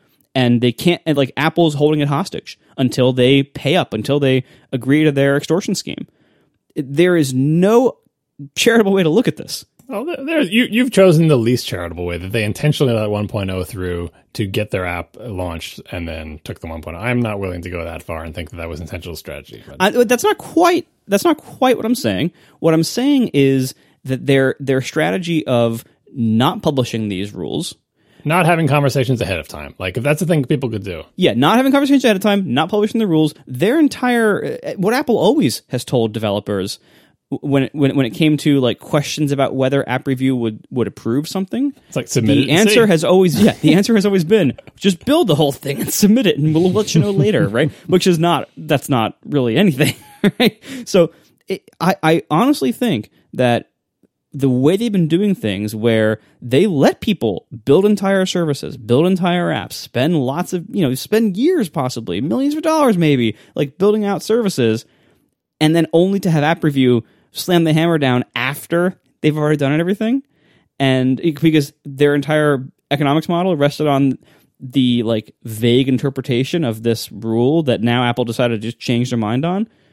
And they can't, and like Apple's holding it hostage until they pay up, until they agree to their extortion scheme. There is no charitable way to look at this. Well, there, you, you've chosen the least charitable way, that they intentionally let one point oh through to get their app launched and then took the one point oh. I'm not willing to go that far and think that that was intentional strategy. But. I, that's not quite. That's not quite what I'm saying. What I'm saying is that their their strategy of not publishing these rules, not having conversations ahead of time. Like if that's a thing people could do. Yeah, not having conversations ahead of time, not publishing the rules. Their entire what Apple always has told developers. When it, when it, when it came to like questions about whether App Review would, would approve something, it's like submit the it answer see. has always yeah the answer has always been just build the whole thing and submit it and we'll let you know later, right? Which is not that's not really anything, right? So it, I I honestly think that the way they've been doing things, where they let people build entire services, build entire apps, spend lots of you know spend years possibly millions of dollars maybe like building out services, and then only to have App Review slam the hammer down after they've already done it, everything, and it, because their entire economics model rested on the like vague interpretation of this rule that now Apple decided to just change their mind on.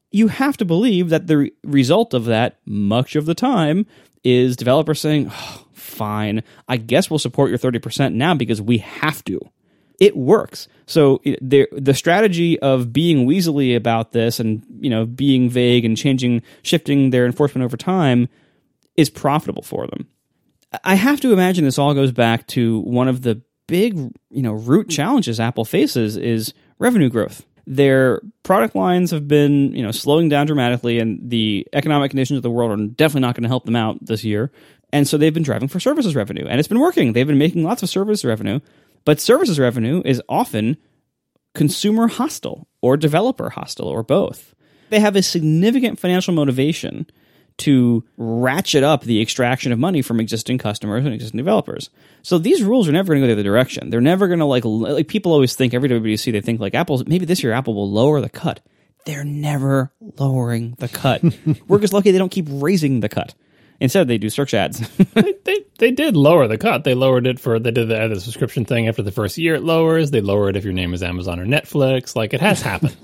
you have to believe that the re- result of that, much of the time, is developers saying, oh, fine, I guess we'll support your thirty percent now because we have to. It works. So the the strategy of being weaselly about this and, you know, being vague and changing, shifting their enforcement over time is profitable for them. I have to imagine this all goes back to one of the big, you know, root challenges Apple faces is revenue growth. Their product lines have been, you know, slowing down dramatically, and the economic conditions of the world are definitely not going to help them out this year. And so they've been driving for services revenue, and it's been working. They've been making lots of service revenue, but services revenue is often consumer hostile or developer hostile or both. They have a significant financial motivation to ratchet up the extraction of money from existing customers and existing developers. So these rules are never going to go the other direction. They're never going to like, like people always think, every W W D C, they think like Apple's, maybe this year Apple will lower the cut. They're never lowering the cut. We're just lucky they don't keep raising the cut. Instead, they do search ads. they, they they did lower the cut. They lowered it for, they did the, the subscription thing after the first year it lowers. They lower it if your name is Amazon or Netflix. Like, it has happened.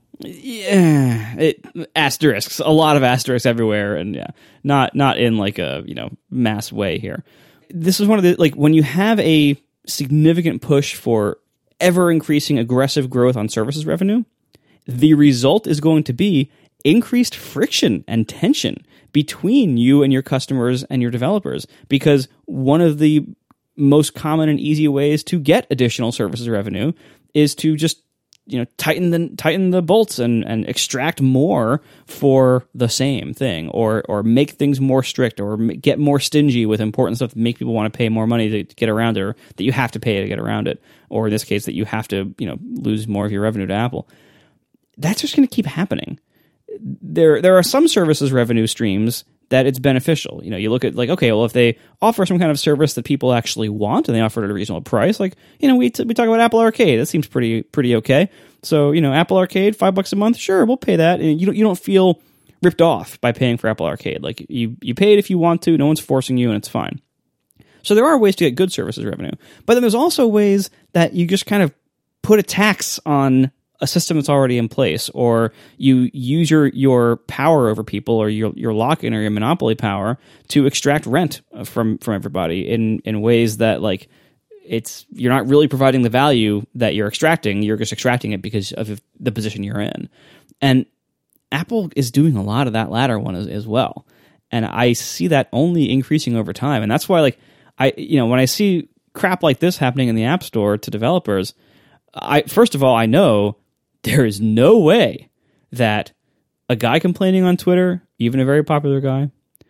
Yeah, it asterisks, a lot of asterisks everywhere, and yeah, not not in like a, you know, mass way here. This is one of the, like, when you have a significant push for ever increasing aggressive growth on services revenue, the result is going to be increased friction and tension between you and your customers and your developers, because one of the most common and easy ways to get additional services revenue is to just, you know, tighten the tighten the bolts and, and extract more for the same thing, or or make things more strict, or get more stingy with important stuff to make people want to pay more money to, to get around it, or that you have to pay to get around it, or in this case that you have to, you know, lose more of your revenue to Apple. That's just going to keep happening. There there are some services revenue streams that it's beneficial. You know, you look at like, okay, well, if they offer some kind of service that people actually want and they offer it at a reasonable price, like, you know, we t- we talk about Apple Arcade. That seems pretty pretty okay. So, you know, Apple Arcade, five bucks a month, sure, we'll pay that. And you don't you don't feel ripped off by paying for Apple Arcade. Like, you you pay it if you want to. No one's forcing you, and it's fine. So there are ways to get good services revenue, but then there's also ways that you just kind of put a tax on a system that's already in place, or you use your, your power over people, or your your lock-in or your monopoly power to extract rent from from everybody in in ways that, like, it's you're not really providing the value that you're extracting. You're just extracting it because of the position you're in. And Apple is doing a lot of that latter one as, as well. And I see that only increasing over time. And that's why, like, I you know when I see crap like this happening in the App Store to developers, I first of all I know there is no way that a guy complaining on Twitter, even a very popular guy,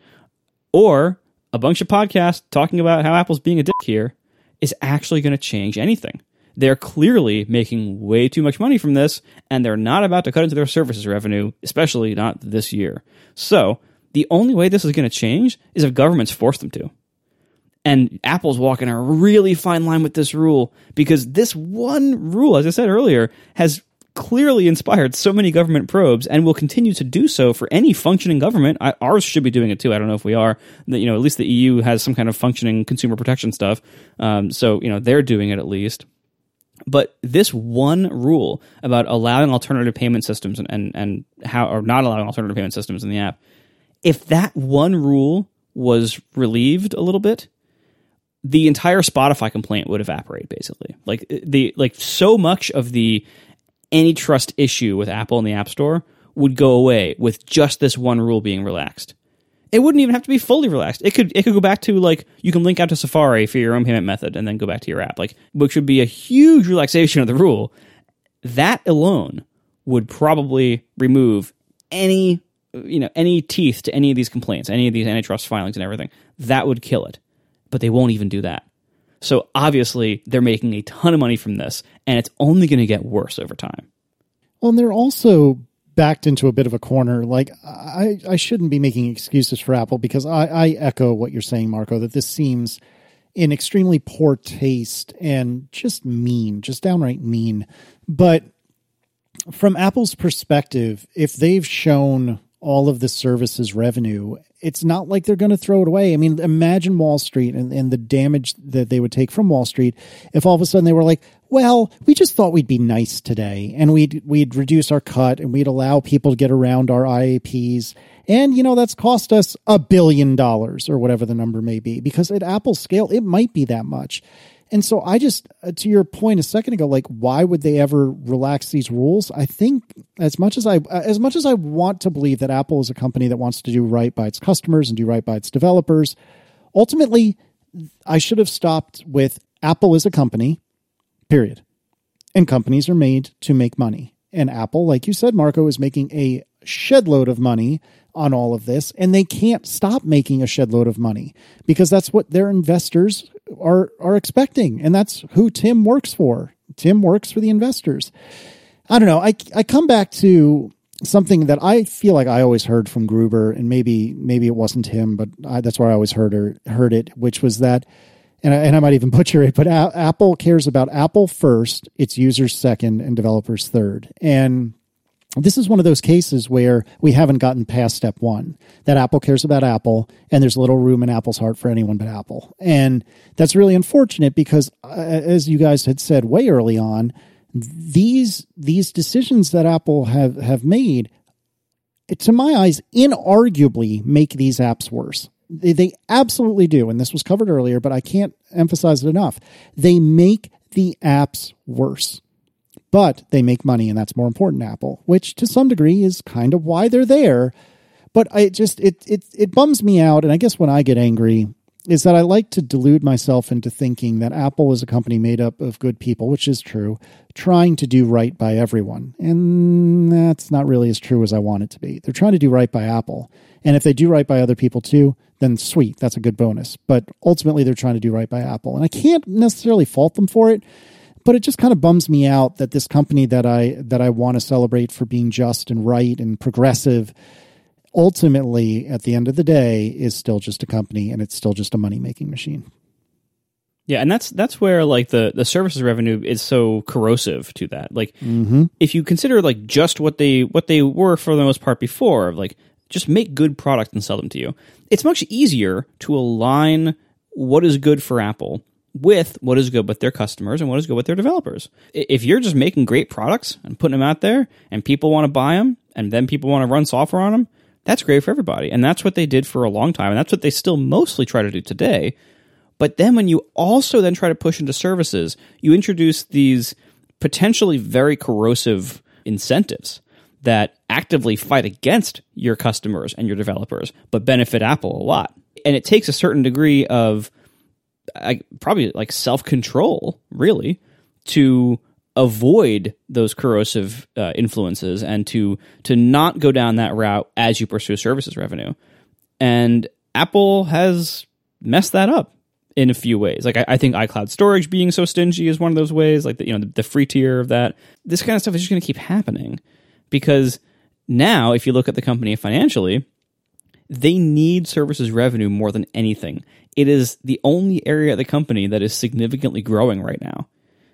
or a bunch of podcasts talking about how Apple's being a dick here, is actually going to change anything. They're clearly making way too much money from this, and they're not about to cut into their services revenue, especially not this year. So the only way this is going to change is if governments force them to. And Apple's walking a really fine line with this rule, because this one rule, as I said earlier, has clearly inspired so many government probes and will continue to do so for any functioning government. I, ours should be doing it too. I don't know if we are. The, you know, at least the E U has some kind of functioning consumer protection stuff. Um, so, you know, they're doing it at least. But this one rule about allowing alternative payment systems and, and, and how, or not allowing alternative payment systems in the app, if that one rule was relieved a little bit, the entire Spotify complaint would evaporate, basically. Like the like so much of the antitrust issue with Apple in the App Store would go away with just this one rule being relaxed. It wouldn't even have to be fully relaxed. It could it could go back to, like, you can link out to Safari for your own payment method and then go back to your app, like, which would be a huge relaxation of the rule. That alone would probably remove any, you know, any teeth to any of these complaints, any of these antitrust filings and everything. That would kill it. But they won't even do that. So obviously they're making a ton of money from this, and it's only going to get worse over time. Well, and they're also backed into a bit of a corner. Like, I, I shouldn't be making excuses for Apple, because I, I echo what you're saying, Marco, that this seems in extremely poor taste and just mean, just downright mean. But from Apple's perspective, if they've shown all of the services revenue, it's not like they're going to throw it away. I mean, imagine Wall Street and, and the damage that they would take from Wall Street if all of a sudden they were like, well, we just thought we'd be nice today, and we'd we'd reduce our cut, and we'd allow people to get around our I A Ps. And, you know, that's cost us a billion dollars or whatever the number may be, because at Apple's scale, it might be that much. And so I just, uh, to your point a second ago, like, why would they ever relax these rules? I think as much as I, as much as I want to believe that Apple is a company that wants to do right by its customers and do right by its developers, ultimately, I should have stopped with Apple is a company, period. And companies are made to make money. And Apple, like you said, Marco, is making a shed load of money on all of this, and they can't stop making a shed load of money because that's what their investors are are expecting, and that's who Tim works for. Tim works for the investors. I don't know. I I come back to something that I feel like I always heard from Gruber, and maybe maybe it wasn't him, but I, that's where I always heard her, heard it, which was that, and I, and I might even butcher it, but a- Apple cares about Apple first, its users second, and developers third. And this is one of those cases where we haven't gotten past step one, that Apple cares about Apple, and there's little room in Apple's heart for anyone but Apple. And that's really unfortunate because, uh, as you guys had said way early on, these these decisions that Apple have, have made, to my eyes, inarguably make these apps worse. They, they absolutely do, and this was covered earlier, but I can't emphasize it enough. They make the apps worse. But they make money, and that's more important to Apple, which to some degree is kind of why they're there. But I just it it it bums me out, and I guess when I get angry is that I like to delude myself into thinking that Apple is a company made up of good people, which is true, trying to do right by everyone. And that's not really as true as I want it to be. They're trying to do right by Apple. And if they do right by other people too, then sweet, that's a good bonus. But ultimately, they're trying to do right by Apple. And I can't necessarily fault them for it. But it just kind of bums me out that this company that I that I want to celebrate for being just and right and progressive, ultimately, at the end of the day, is still just a company, and it's still just a money-making machine. Yeah, and that's that's where like the, the services revenue is so corrosive to that. Like, mm-hmm. if you consider like just what they what they were for the most part before, like just make good product and sell them to you. It's much easier to align what is good for Apple with what is good with their customers and what is good with their developers. If you're just making great products and putting them out there and people want to buy them and then people want to run software on them, that's great for everybody. And that's what they did for a long time. And that's what they still mostly try to do today. But then when you also then try to push into services, you introduce these potentially very corrosive incentives that actively fight against your customers and your developers, but benefit Apple a lot. And it takes a certain degree of I, probably like self-control, really, to avoid those corrosive uh, influences and to to not go down that route as you pursue services revenue. And Apple has messed that up in a few ways. Like I, I think iCloud storage being so stingy is one of those ways. Like the, you know the, the free tier of that. This kind of stuff is just going to keep happening because now, if you look at the company financially, they need services revenue more than anything. It is the only area of the company that is significantly growing right now.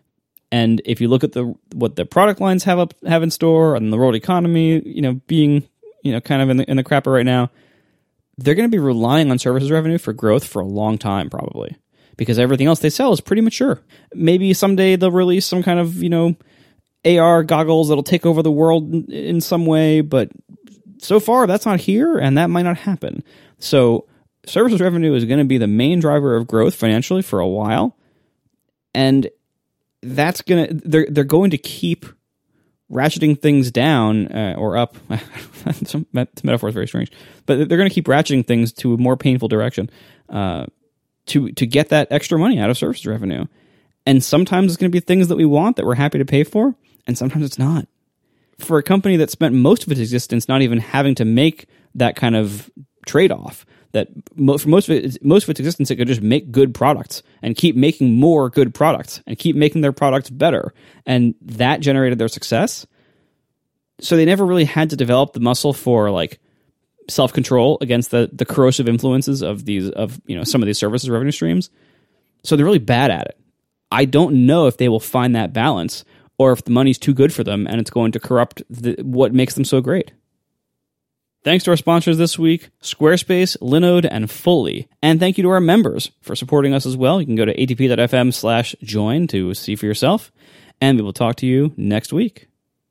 And if you look at the what the product lines have up have in store and the world economy, you know, being you know kind of in the in the crapper right now, they're going to be relying on services revenue for growth for a long time, probably, because everything else they sell is pretty mature. Maybe someday they'll release some kind of you know A R goggles that'll take over the world in, in some way, but so far that's not here, and that might not happen. So services revenue is going to be the main driver of growth financially for a while, and that's going to they're they're going to keep ratcheting things down uh, or up. Some that metaphor is very strange, but they're going to keep ratcheting things to a more painful direction uh, to to get that extra money out of services revenue. And sometimes it's going to be things that we want that we're happy to pay for, and sometimes it's not. For a company that spent most of its existence not even having to make that kind of trade-off, that for most of it, most of its existence, it could just make good products and keep making more good products and keep making their products better. And that generated their success. So they never really had to develop the muscle for like self-control against the, the corrosive influences of these, of, you know, some of these services revenue streams. So they're really bad at it. I don't know if they will find that balance or if the money's too good for them and it's going to corrupt the, what makes them so great. Thanks to our sponsors this week, Squarespace, Linode, and Fully. And thank you to our members for supporting us as well. You can go to atp.fm slash join to see for yourself. And we will talk to you next week.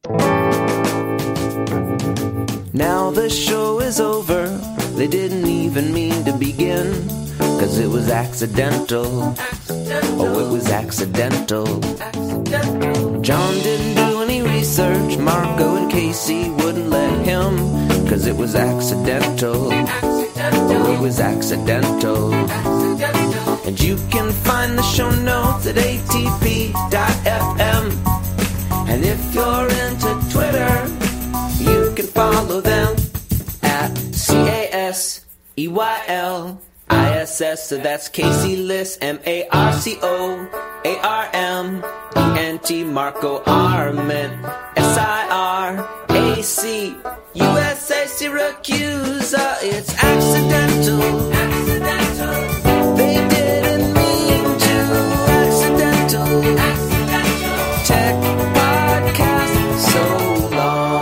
Now the show is over. They didn't even mean to begin, 'cause it was accidental. accidental. Oh, it was accidental. accidental. John didn't do any research. Marco and Casey wouldn't let him, 'cause it was accidental. accidental. Oh, it was accidental. accidental. And you can find the show notes at A T P dot F M. And if you're into Twitter, you can follow them at C A S E Y L I S S. So that's Casey Liss, M A R C O A R M E N T, Marco Arment, S I R A C U S A, Syracuse. Uh, it's accidental. Accidental. They didn't mean to. Accidental. Accidental. Tech podcast so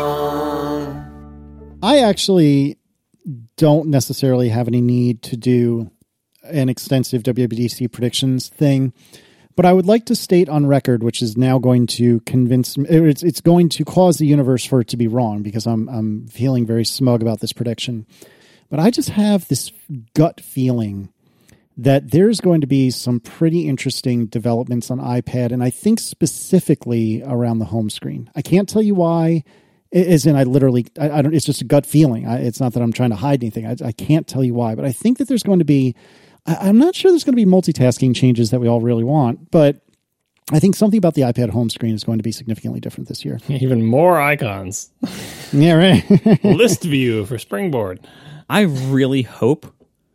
long. I actually don't necessarily have any need to do an extensive W W D C predictions thing, but I would like to state on record, which is now going to convince me, it's, it's going to cause the universe for it to be wrong, because I'm, I'm feeling very smug about this prediction. But I just have this gut feeling that there's going to be some pretty interesting developments on iPad, and I think specifically around the home screen. I can't tell you why. As in, I literally, I, I don't, it's just a gut feeling. I, it's not that I'm trying to hide anything. I, I can't tell you why, but I think that there's going to be, I, I'm not sure there's going to be multitasking changes that we all really want, but I think something about the iPad home screen is going to be significantly different this year. Even more icons. Yeah, right. List view for Springboard. I really hope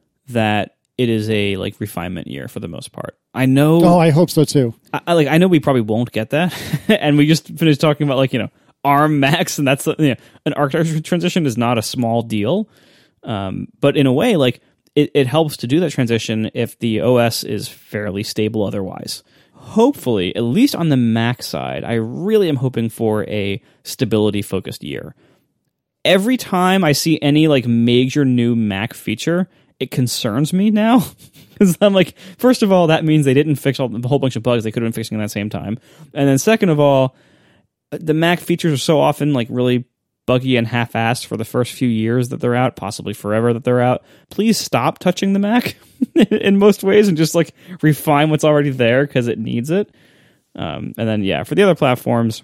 that it is a like refinement year for the most part. I know. Oh, I hope so too. I, I like. I know we probably won't get that, and we just finished talking about like you know. ARM Max, and that's you know, an architecture transition is not a small deal, um, but in a way, like it, it helps to do that transition if the O S is fairly stable otherwise. Hopefully, at least on the Mac side, I really am hoping for a stability-focused year. Every time I see any like major new Mac feature, it concerns me now, because I'm like, first of all, that means they didn't fix all, a whole bunch of bugs they could have been fixing at the same time, and then second of all, the Mac features are so often like really buggy and half-assed for the first few years that they're out, possibly forever that they're out. Please stop touching the Mac in most ways and just like refine what's already there because it needs it. Um, and then yeah, for the other platforms,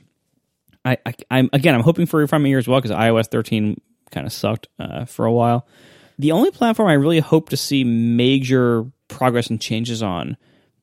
I, I I'm again I'm hoping for a refinement year as well because i O S thirteen kind of sucked uh, for a while. The only platform I really hope to see major progress and changes on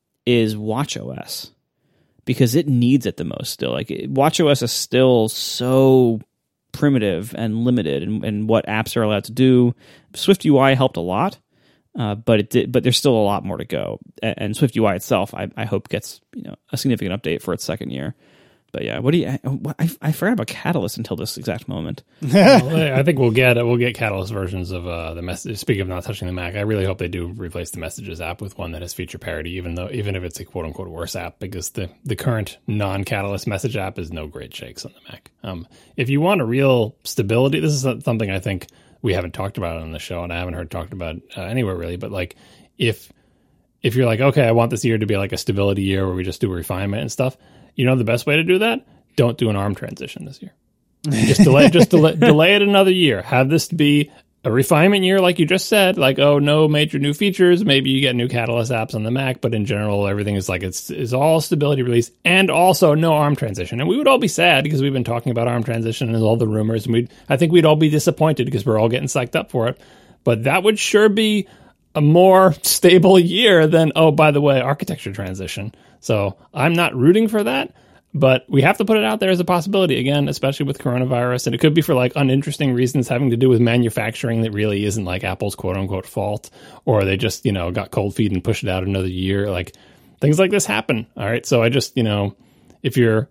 is watchOS. Because it needs it the most still. Like watchOS is still so primitive and limited in, in what apps are allowed to do. SwiftUI helped a lot, uh, but it did. But there's still a lot more to go. And, and SwiftUI itself, I, I hope gets you know a significant update for its second year. But yeah, what do you? I, I forgot about Catalyst until this exact moment. Well, I think we'll get we'll get Catalyst versions of uh, the message. Speaking of not touching the Mac, I really hope they do replace the Messages app with one that has feature parity, even though even if it's a quote unquote worse app, because the the current non Catalyst message app is no great shakes on the Mac. Um, if you want a real stability, this is something I think we haven't talked about on the show, and I haven't heard talked about uh, anywhere really. But like if if you're like, okay, I want this year to be like a stability year where we just do refinement and stuff. You know the best way to do that? Don't do an ARM transition this year. Just delay, just delay, delay it another year. Have this be a refinement year, like you just said. Like, oh, no major new features. Maybe you get new Catalyst apps on the Mac, but in general, everything is like it's is all stability release and also no ARM transition. And we would all be sad because we've been talking about ARM transition and all the rumors, and we I think we'd all be disappointed because we're all getting psyched up for it. But that would sure be a more stable year than, oh, by the way, architecture transition. So I'm not rooting for that, but we have to put it out there as a possibility, again, especially with coronavirus. And it could be for like uninteresting reasons having to do with manufacturing that really isn't like Apple's quote unquote fault, or they just, you know, got cold feet and pushed it out another year. Like things like this happen. All right. So I just, you know, if you're,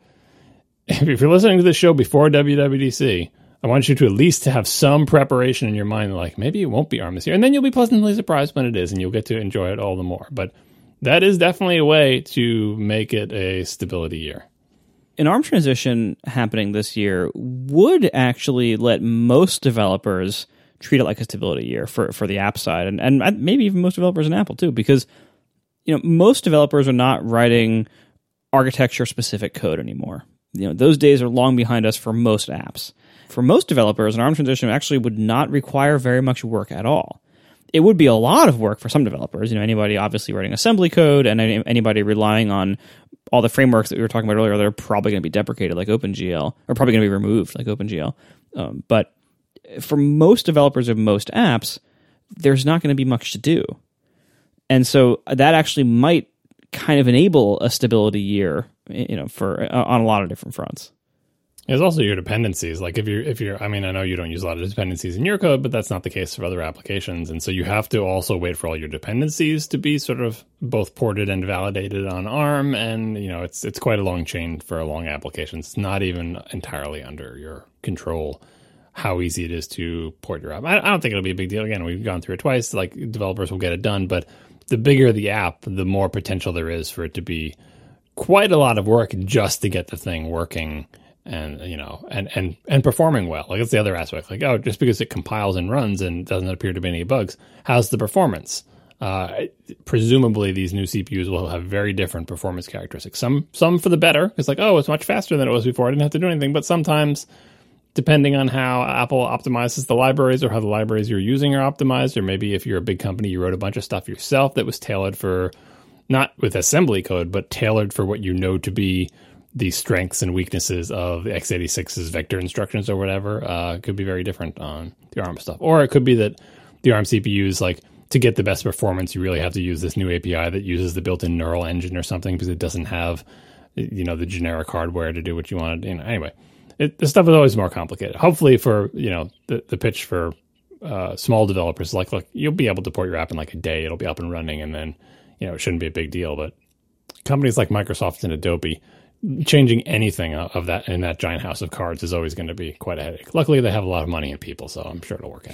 if you're listening to this show before W W D C, I want you to at least have some preparation in your mind, like maybe it won't be ARM this year. And then you'll be pleasantly surprised when it is, and you'll get to enjoy it all the more. But that is definitely a way to make it a stability year. An ARM transition happening this year would actually let most developers treat it like a stability year for, for the app side, and, and maybe even most developers in Apple too, because you know most developers are not writing architecture-specific code anymore. You know, those days are long behind us for most apps. For most developers, an ARM transition actually would not require very much work at all. It would be a lot of work for some developers. You know, anybody obviously writing assembly code and any, anybody relying on all the frameworks that we were talking about earlier, they're probably going to be deprecated like OpenGL, or probably going to be removed like OpenGL. Um, but for most developers of most apps, there's not going to be much to do. And so that actually might kind of enable a stability year, you know, for uh, on a lot of different fronts. There's also your dependencies. Like if you're, if you're, I mean, I know you don't use a lot of dependencies in your code, but that's not the case for other applications. And so you have to also wait for all your dependencies to be sort of both ported and validated on ARM. And, you know, it's, it's quite a long chain for a long application. It's not even entirely under your control how easy it is to port your app. I, I don't think it'll be a big deal. Again, we've gone through it twice. Like developers will get it done, but the bigger the app, the more potential there is for it to be quite a lot of work just to get the thing working and, you know, and, and, and performing well. Like that's the other aspect. Like, oh, just because it compiles and runs and doesn't appear to be any bugs, how's the performance? Uh, presumably these new C P Us will have very different performance characteristics. Some, some for the better. It's like, oh, it's much faster than it was before. I didn't have to do anything. But sometimes, depending on how Apple optimizes the libraries or how the libraries you're using are optimized, or maybe if you're a big company, you wrote a bunch of stuff yourself that was tailored for, not with assembly code, but tailored for what you know to be the strengths and weaknesses of the x eighty-six's vector instructions or whatever, uh, could be very different on the ARM stuff. Or it could be that the ARM C P Us, like, to get the best performance, you really have to use this new A P I that uses the built-in neural engine or something because it doesn't have, you know, the generic hardware to do what you want to do. You know, anyway. It, the stuff is always more complicated. Hopefully for, you know, the, the pitch for uh, small developers, like, look, you'll be able to port your app in like a day. It'll be up and running, and then, you know, it shouldn't be a big deal. But companies like Microsoft and Adobe, changing anything of that in that giant house of cards is always going to be quite a headache. Luckily, they have a lot of money and people, so I'm sure it'll work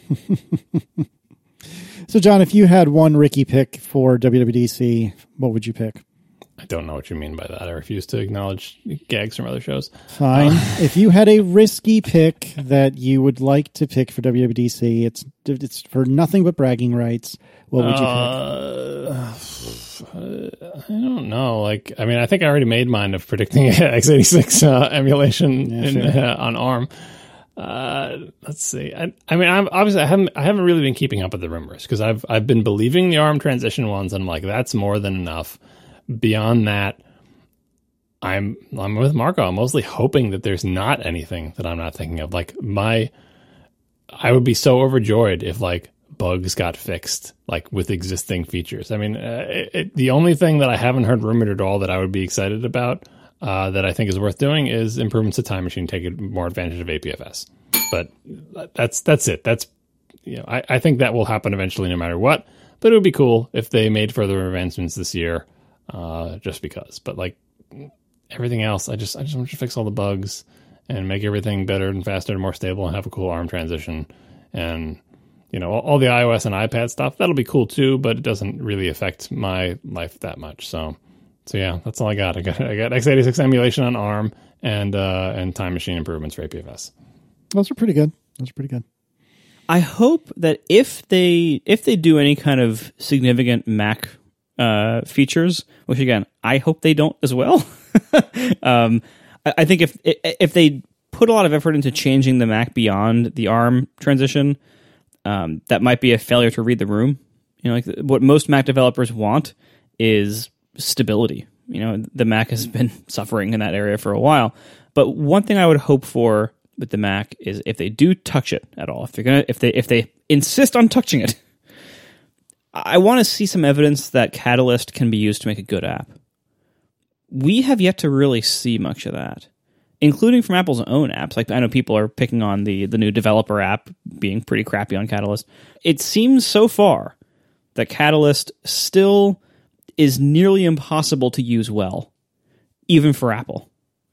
out. So, John, if you had one Ricky pick for W W D C, what would you pick? I don't know what you mean by that. I refuse to acknowledge gags from other shows. Fine. Uh, if you had a risky pick that you would like to pick for W W D C, it's it's for nothing but bragging rights. What would you uh, pick? I don't know. Like, I mean, I think I already made mine of predicting x eighty-six uh, emulation yeah, in, sure. uh, on ARM. Uh, let's see. I, I mean, I'm obviously I haven't I haven't really been keeping up with the rumors because I've I've been believing the ARM transition ones, and I'm like, that's more than enough. Beyond that, I'm I'm with Marco. I'm mostly hoping that there's not anything that I'm not thinking of. Like my, I would be so overjoyed if like bugs got fixed, like with existing features. I mean, uh, it, it, the only thing that I haven't heard rumored at all that I would be excited about, uh, that I think is worth doing, is improvements to Time Machine, taking more advantage of A P F S. But that's that's it. That's you know, I, I think that will happen eventually, no matter what. But it would be cool if they made further advancements this year. Uh, just because, but like everything else, I just I just want to fix all the bugs and make everything better and faster and more stable and have a cool ARM transition. And you know, all, all the iOS and iPad stuff, that'll be cool too, but it doesn't really affect my life that much. So, so yeah, that's all I got. I got I got x eighty-six emulation on ARM and uh, and Time Machine improvements for A P F S. Those are pretty good. Those are pretty good. I hope that if they if they do any kind of significant Mac uh, features, which again, I hope they don't as well. um, I, I think if if they put a lot of effort into changing the Mac beyond the ARM transition, um, that might be a failure to read the room. You know, like what most Mac developers want is stability. You know, the Mac has been suffering in that area for a while. But one thing I would hope for with the Mac is if they do touch it at all, if they're gonna, if they if they insist on touching it, I want to see some evidence that Catalyst can be used to make a good app. We have yet to really see much of that, including from Apple's own apps. Like I know people are picking on the the new developer app being pretty crappy on Catalyst. It seems so far that Catalyst still is nearly impossible to use well, even for Apple.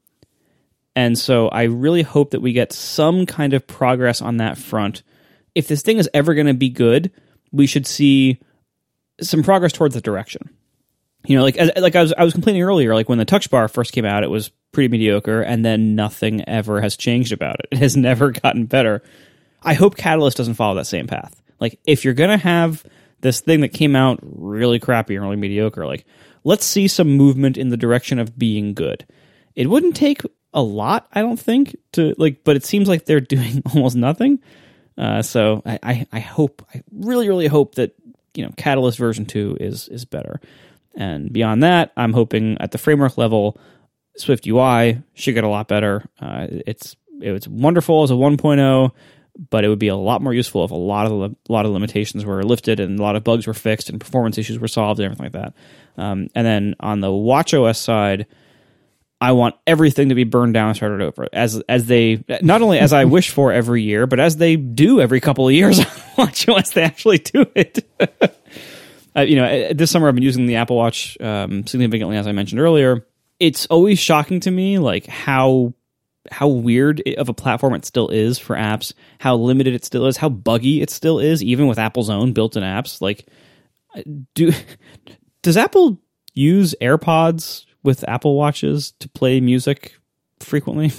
And so I really hope that we get some kind of progress on that front. If this thing is ever going to be good, we should see some progress towards the direction. You know, like as, like I was I was complaining earlier, like when the Touch Bar first came out, it was pretty mediocre, and then nothing ever has changed about it. It has never gotten better. I hope Catalyst doesn't follow that same path. Like, if you're going to have this thing that came out really crappy and really mediocre, like, let's see some movement in the direction of being good. It wouldn't take a lot, I don't think, to like, but it seems like they're doing almost nothing. Uh, so I, I, I hope, I really, really hope that, you know, Catalyst version two is is better. And beyond that, I'm hoping at the framework level, Swift U I should get a lot better. Uh, it's it's wonderful as a one point oh, but it would be a lot more useful if a lot of the, a lot of limitations were lifted and a lot of bugs were fixed and performance issues were solved and everything like that. Um, and then on the watchOS side, I want everything to be burned down and started over. As as they not only as I wish for every year, but as they do every couple of years on watchOS, they actually do it. uh, you know, this summer I've been using the Apple Watch um, significantly, as I mentioned earlier. It's always shocking to me, like how how weird of a platform it still is for apps, how limited it still is, how buggy it still is, even with Apple's own built-in apps. Like, do does Apple use AirPods with Apple Watches to play music frequently?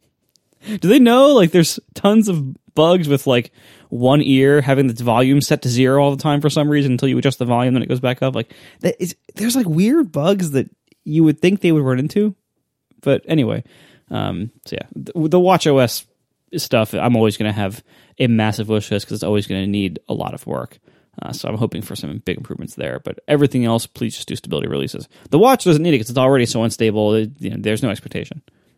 Do they know, like, there's tons of bugs with, like, one ear having its volume set to zero all the time for some reason until you adjust the volume, then it goes back up? Like, that is, there's, like, weird bugs that you would think they would run into. But anyway, um, so yeah, the, the watchOS stuff, I'm always going to have a massive wish list because it's always going to need a lot of work. Uh, so I'm hoping for some big improvements there. But everything else, please just do stability releases. The watch doesn't need it because it's already so unstable. It, you know, there's no expectation.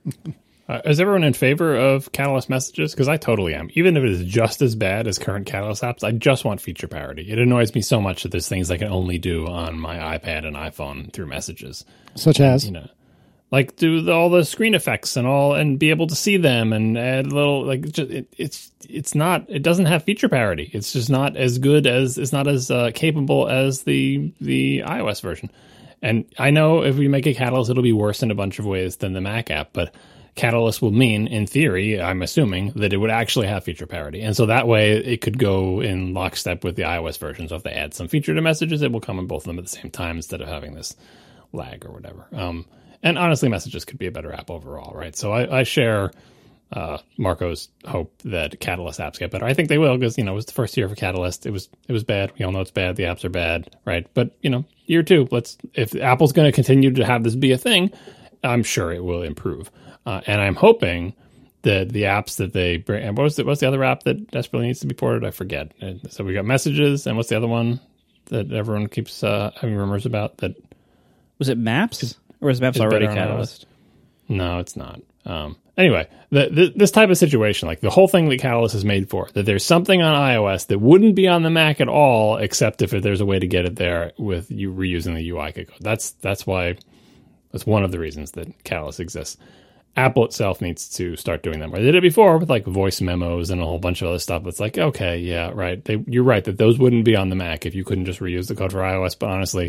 Uh, is everyone in favor of Catalyst messages? Because I totally am. Even if it is just as bad as current Catalyst apps, I just want feature parity. It annoys me so much that there's things I can only do on my iPad and iPhone through messages. Such as? You know, like do the, all the screen effects and all, and be able to see them and add little, like, just, it, it's it's not, it doesn't have feature parity. It's just not as good as, it's not as uh, capable as the the iOS version. And I know if we make a Catalyst, it'll be worse in a bunch of ways than the Mac app, but Catalyst will mean, in theory, I'm assuming, that it would actually have feature parity. And so that way it could go in lockstep with the iOS version. So if they add some feature to messages, it will come in both of them at the same time instead of having this lag or whatever. Um, and honestly, messages could be a better app overall, right? So I, I share uh, Marco's hope that Catalyst apps get better. I think they will because, you know, it was the first year for Catalyst. It was it was bad. We all know it's bad. The apps are bad, right? But, you know, year two, let's if Apple's going to continue to have this be a thing, I'm sure it will improve. Uh, and I'm hoping that the apps that they bring, and what was the, what's the other app that desperately needs to be ported? I forget. And so we got messages, and what's the other one that everyone keeps uh, having rumors about? That was it Maps, or is Maps already Catalyst? No, it's not. Um, anyway, the, the, this type of situation, like the whole thing that Catalyst is made for, that there's something on iOS that wouldn't be on the Mac at all, except if there's a way to get it there with you reusing the U I code. That's that's why. That's one of the reasons that Catalyst exists. Apple itself needs to start doing them. I did it before with like voice memos and a whole bunch of other stuff. It's like, okay, yeah, right. They, you're right that those wouldn't be on the Mac if you couldn't just reuse the code for iOS. But honestly,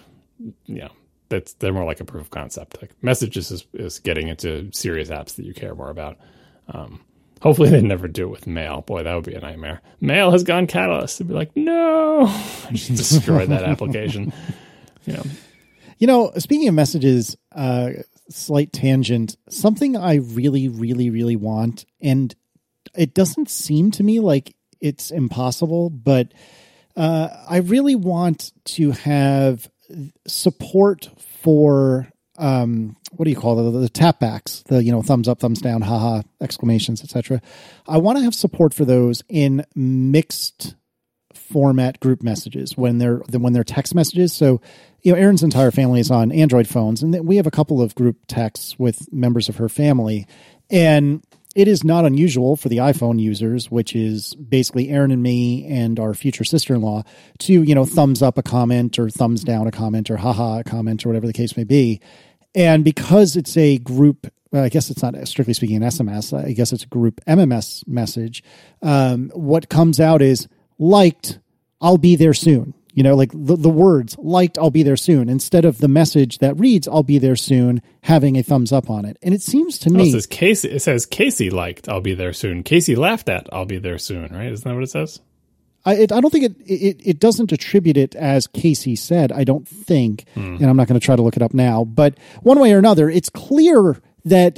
you know, that's they're more like a proof of concept. Like messages is, is getting into serious apps that you care more about. Um, hopefully they never do it with Mail. Boy, that would be a nightmare. Mail has gone Catalyst. It'd be like, no, just destroy that application. You know. You know, speaking of messages, uh, slight tangent, something I really, really, really want, and it doesn't seem to me like it's impossible, but uh, I really want to have support for, um, what do you call it, the, the tapbacks, the, you know, thumbs up, thumbs down, haha, exclamations, et cetera. I want to have support for those in mixed format group messages when they're when they're text messages. So, you know, Erin's entire family is on Android phones, and we have a couple of group texts with members of her family. And it is not unusual for the iPhone users, which is basically Erin and me and our future sister-in-law, to, you know, thumbs up a comment or thumbs down a comment or haha a comment or whatever the case may be. And because it's a group, well, I guess it's not strictly speaking an S M S, I guess it's a group M M S message, um, what comes out is, liked, I'll be there soon. You know, like the, the words, liked, I'll be there soon, instead of the message that reads, I'll be there soon, having a thumbs up on it. And it seems to oh, me... It says, Casey, it says Casey liked, I'll be there soon. Casey laughed at, I'll be there soon, right? Isn't that what it says? I, it, I don't think it, it it doesn't attribute it as Casey said, I don't think. Hmm. And I'm not going to try to look it up now. But one way or another, it's clear that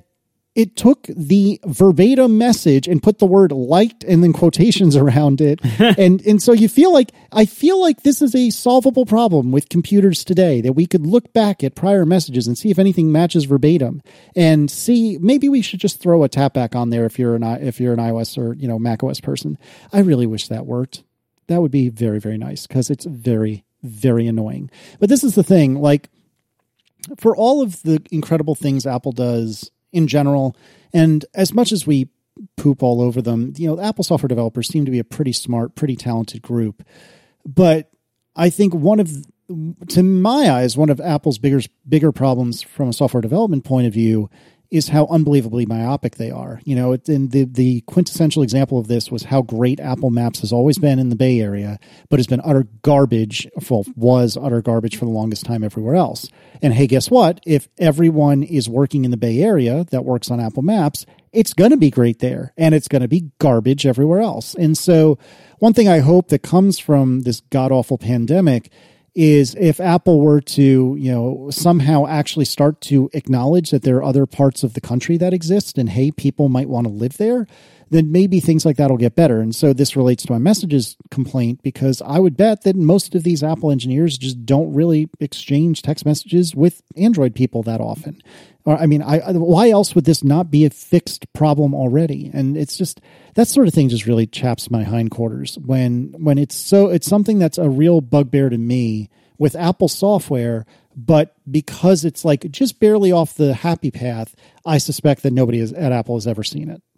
it took the verbatim message and put the word liked and then quotations around it. and and so you feel like, I feel like this is a solvable problem with computers today, that we could look back at prior messages and see if anything matches verbatim, and see, maybe we should just throw a tapback on there if you're an, if you're an iOS or, you know, macOS person. I really wish that worked. That would be very, very nice, because it's very, very annoying. But this is the thing, like, for all of the incredible things Apple does in general, and as much as we poop all over them, you know, the Apple software developers seem to be a pretty smart, pretty talented group. But I think one of, to my eyes, one of Apple's bigger, bigger problems from a software development point of view is how unbelievably myopic they are. You know, and the, the quintessential example of this was how great Apple Maps has always been in the Bay Area, but has been utter garbage, well, was utter garbage for the longest time everywhere else. And hey, guess what? If everyone is working in the Bay Area that works on Apple Maps, it's going to be great there, and it's going to be garbage everywhere else. And so one thing I hope that comes from this god-awful pandemic is if Apple were to, you know, somehow actually start to acknowledge that there are other parts of the country that exist, and hey, people might want to live there, then maybe things like that will get better. And so this relates to my messages complaint, because I would bet that most of these Apple engineers just don't really exchange text messages with Android people that often. Or, I mean, I, why else would this not be a fixed problem already? And it's just, that sort of thing just really chaps my hindquarters when, when it's so, it's something that's a real bugbear to me with Apple software, but because it's like just barely off the happy path, I suspect that nobody is, at Apple has ever seen it.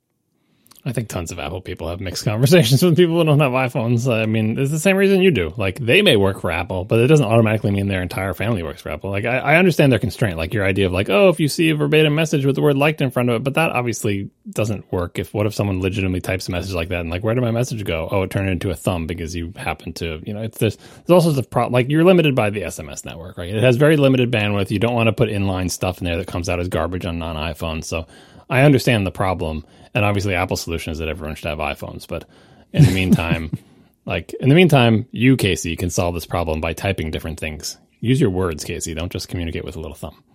I think tons of Apple people have mixed conversations with people who don't have iPhones. I mean, it's the same reason you do. Like, they may work for Apple, but it doesn't automatically mean their entire family works for Apple. Like, I, I understand their constraint, like your idea of like, oh, if you see a verbatim message with the word liked in front of it, but that obviously doesn't work. If what if someone legitimately types a message like that and like, where did my message go? Oh, it turned into a thumb because you happen to, you know, it's there's, there's all sorts of problems. Like, you're limited by the S M S network, right? It has very limited bandwidth. You don't want to put inline stuff in there that comes out as garbage on non-iPhones. So I understand the problem. And obviously, Apple's solution is that everyone should have iPhones. But in the meantime, like in the meantime, you, Casey, can solve this problem by typing different things. Use your words, Casey. Don't just communicate with a little thumb.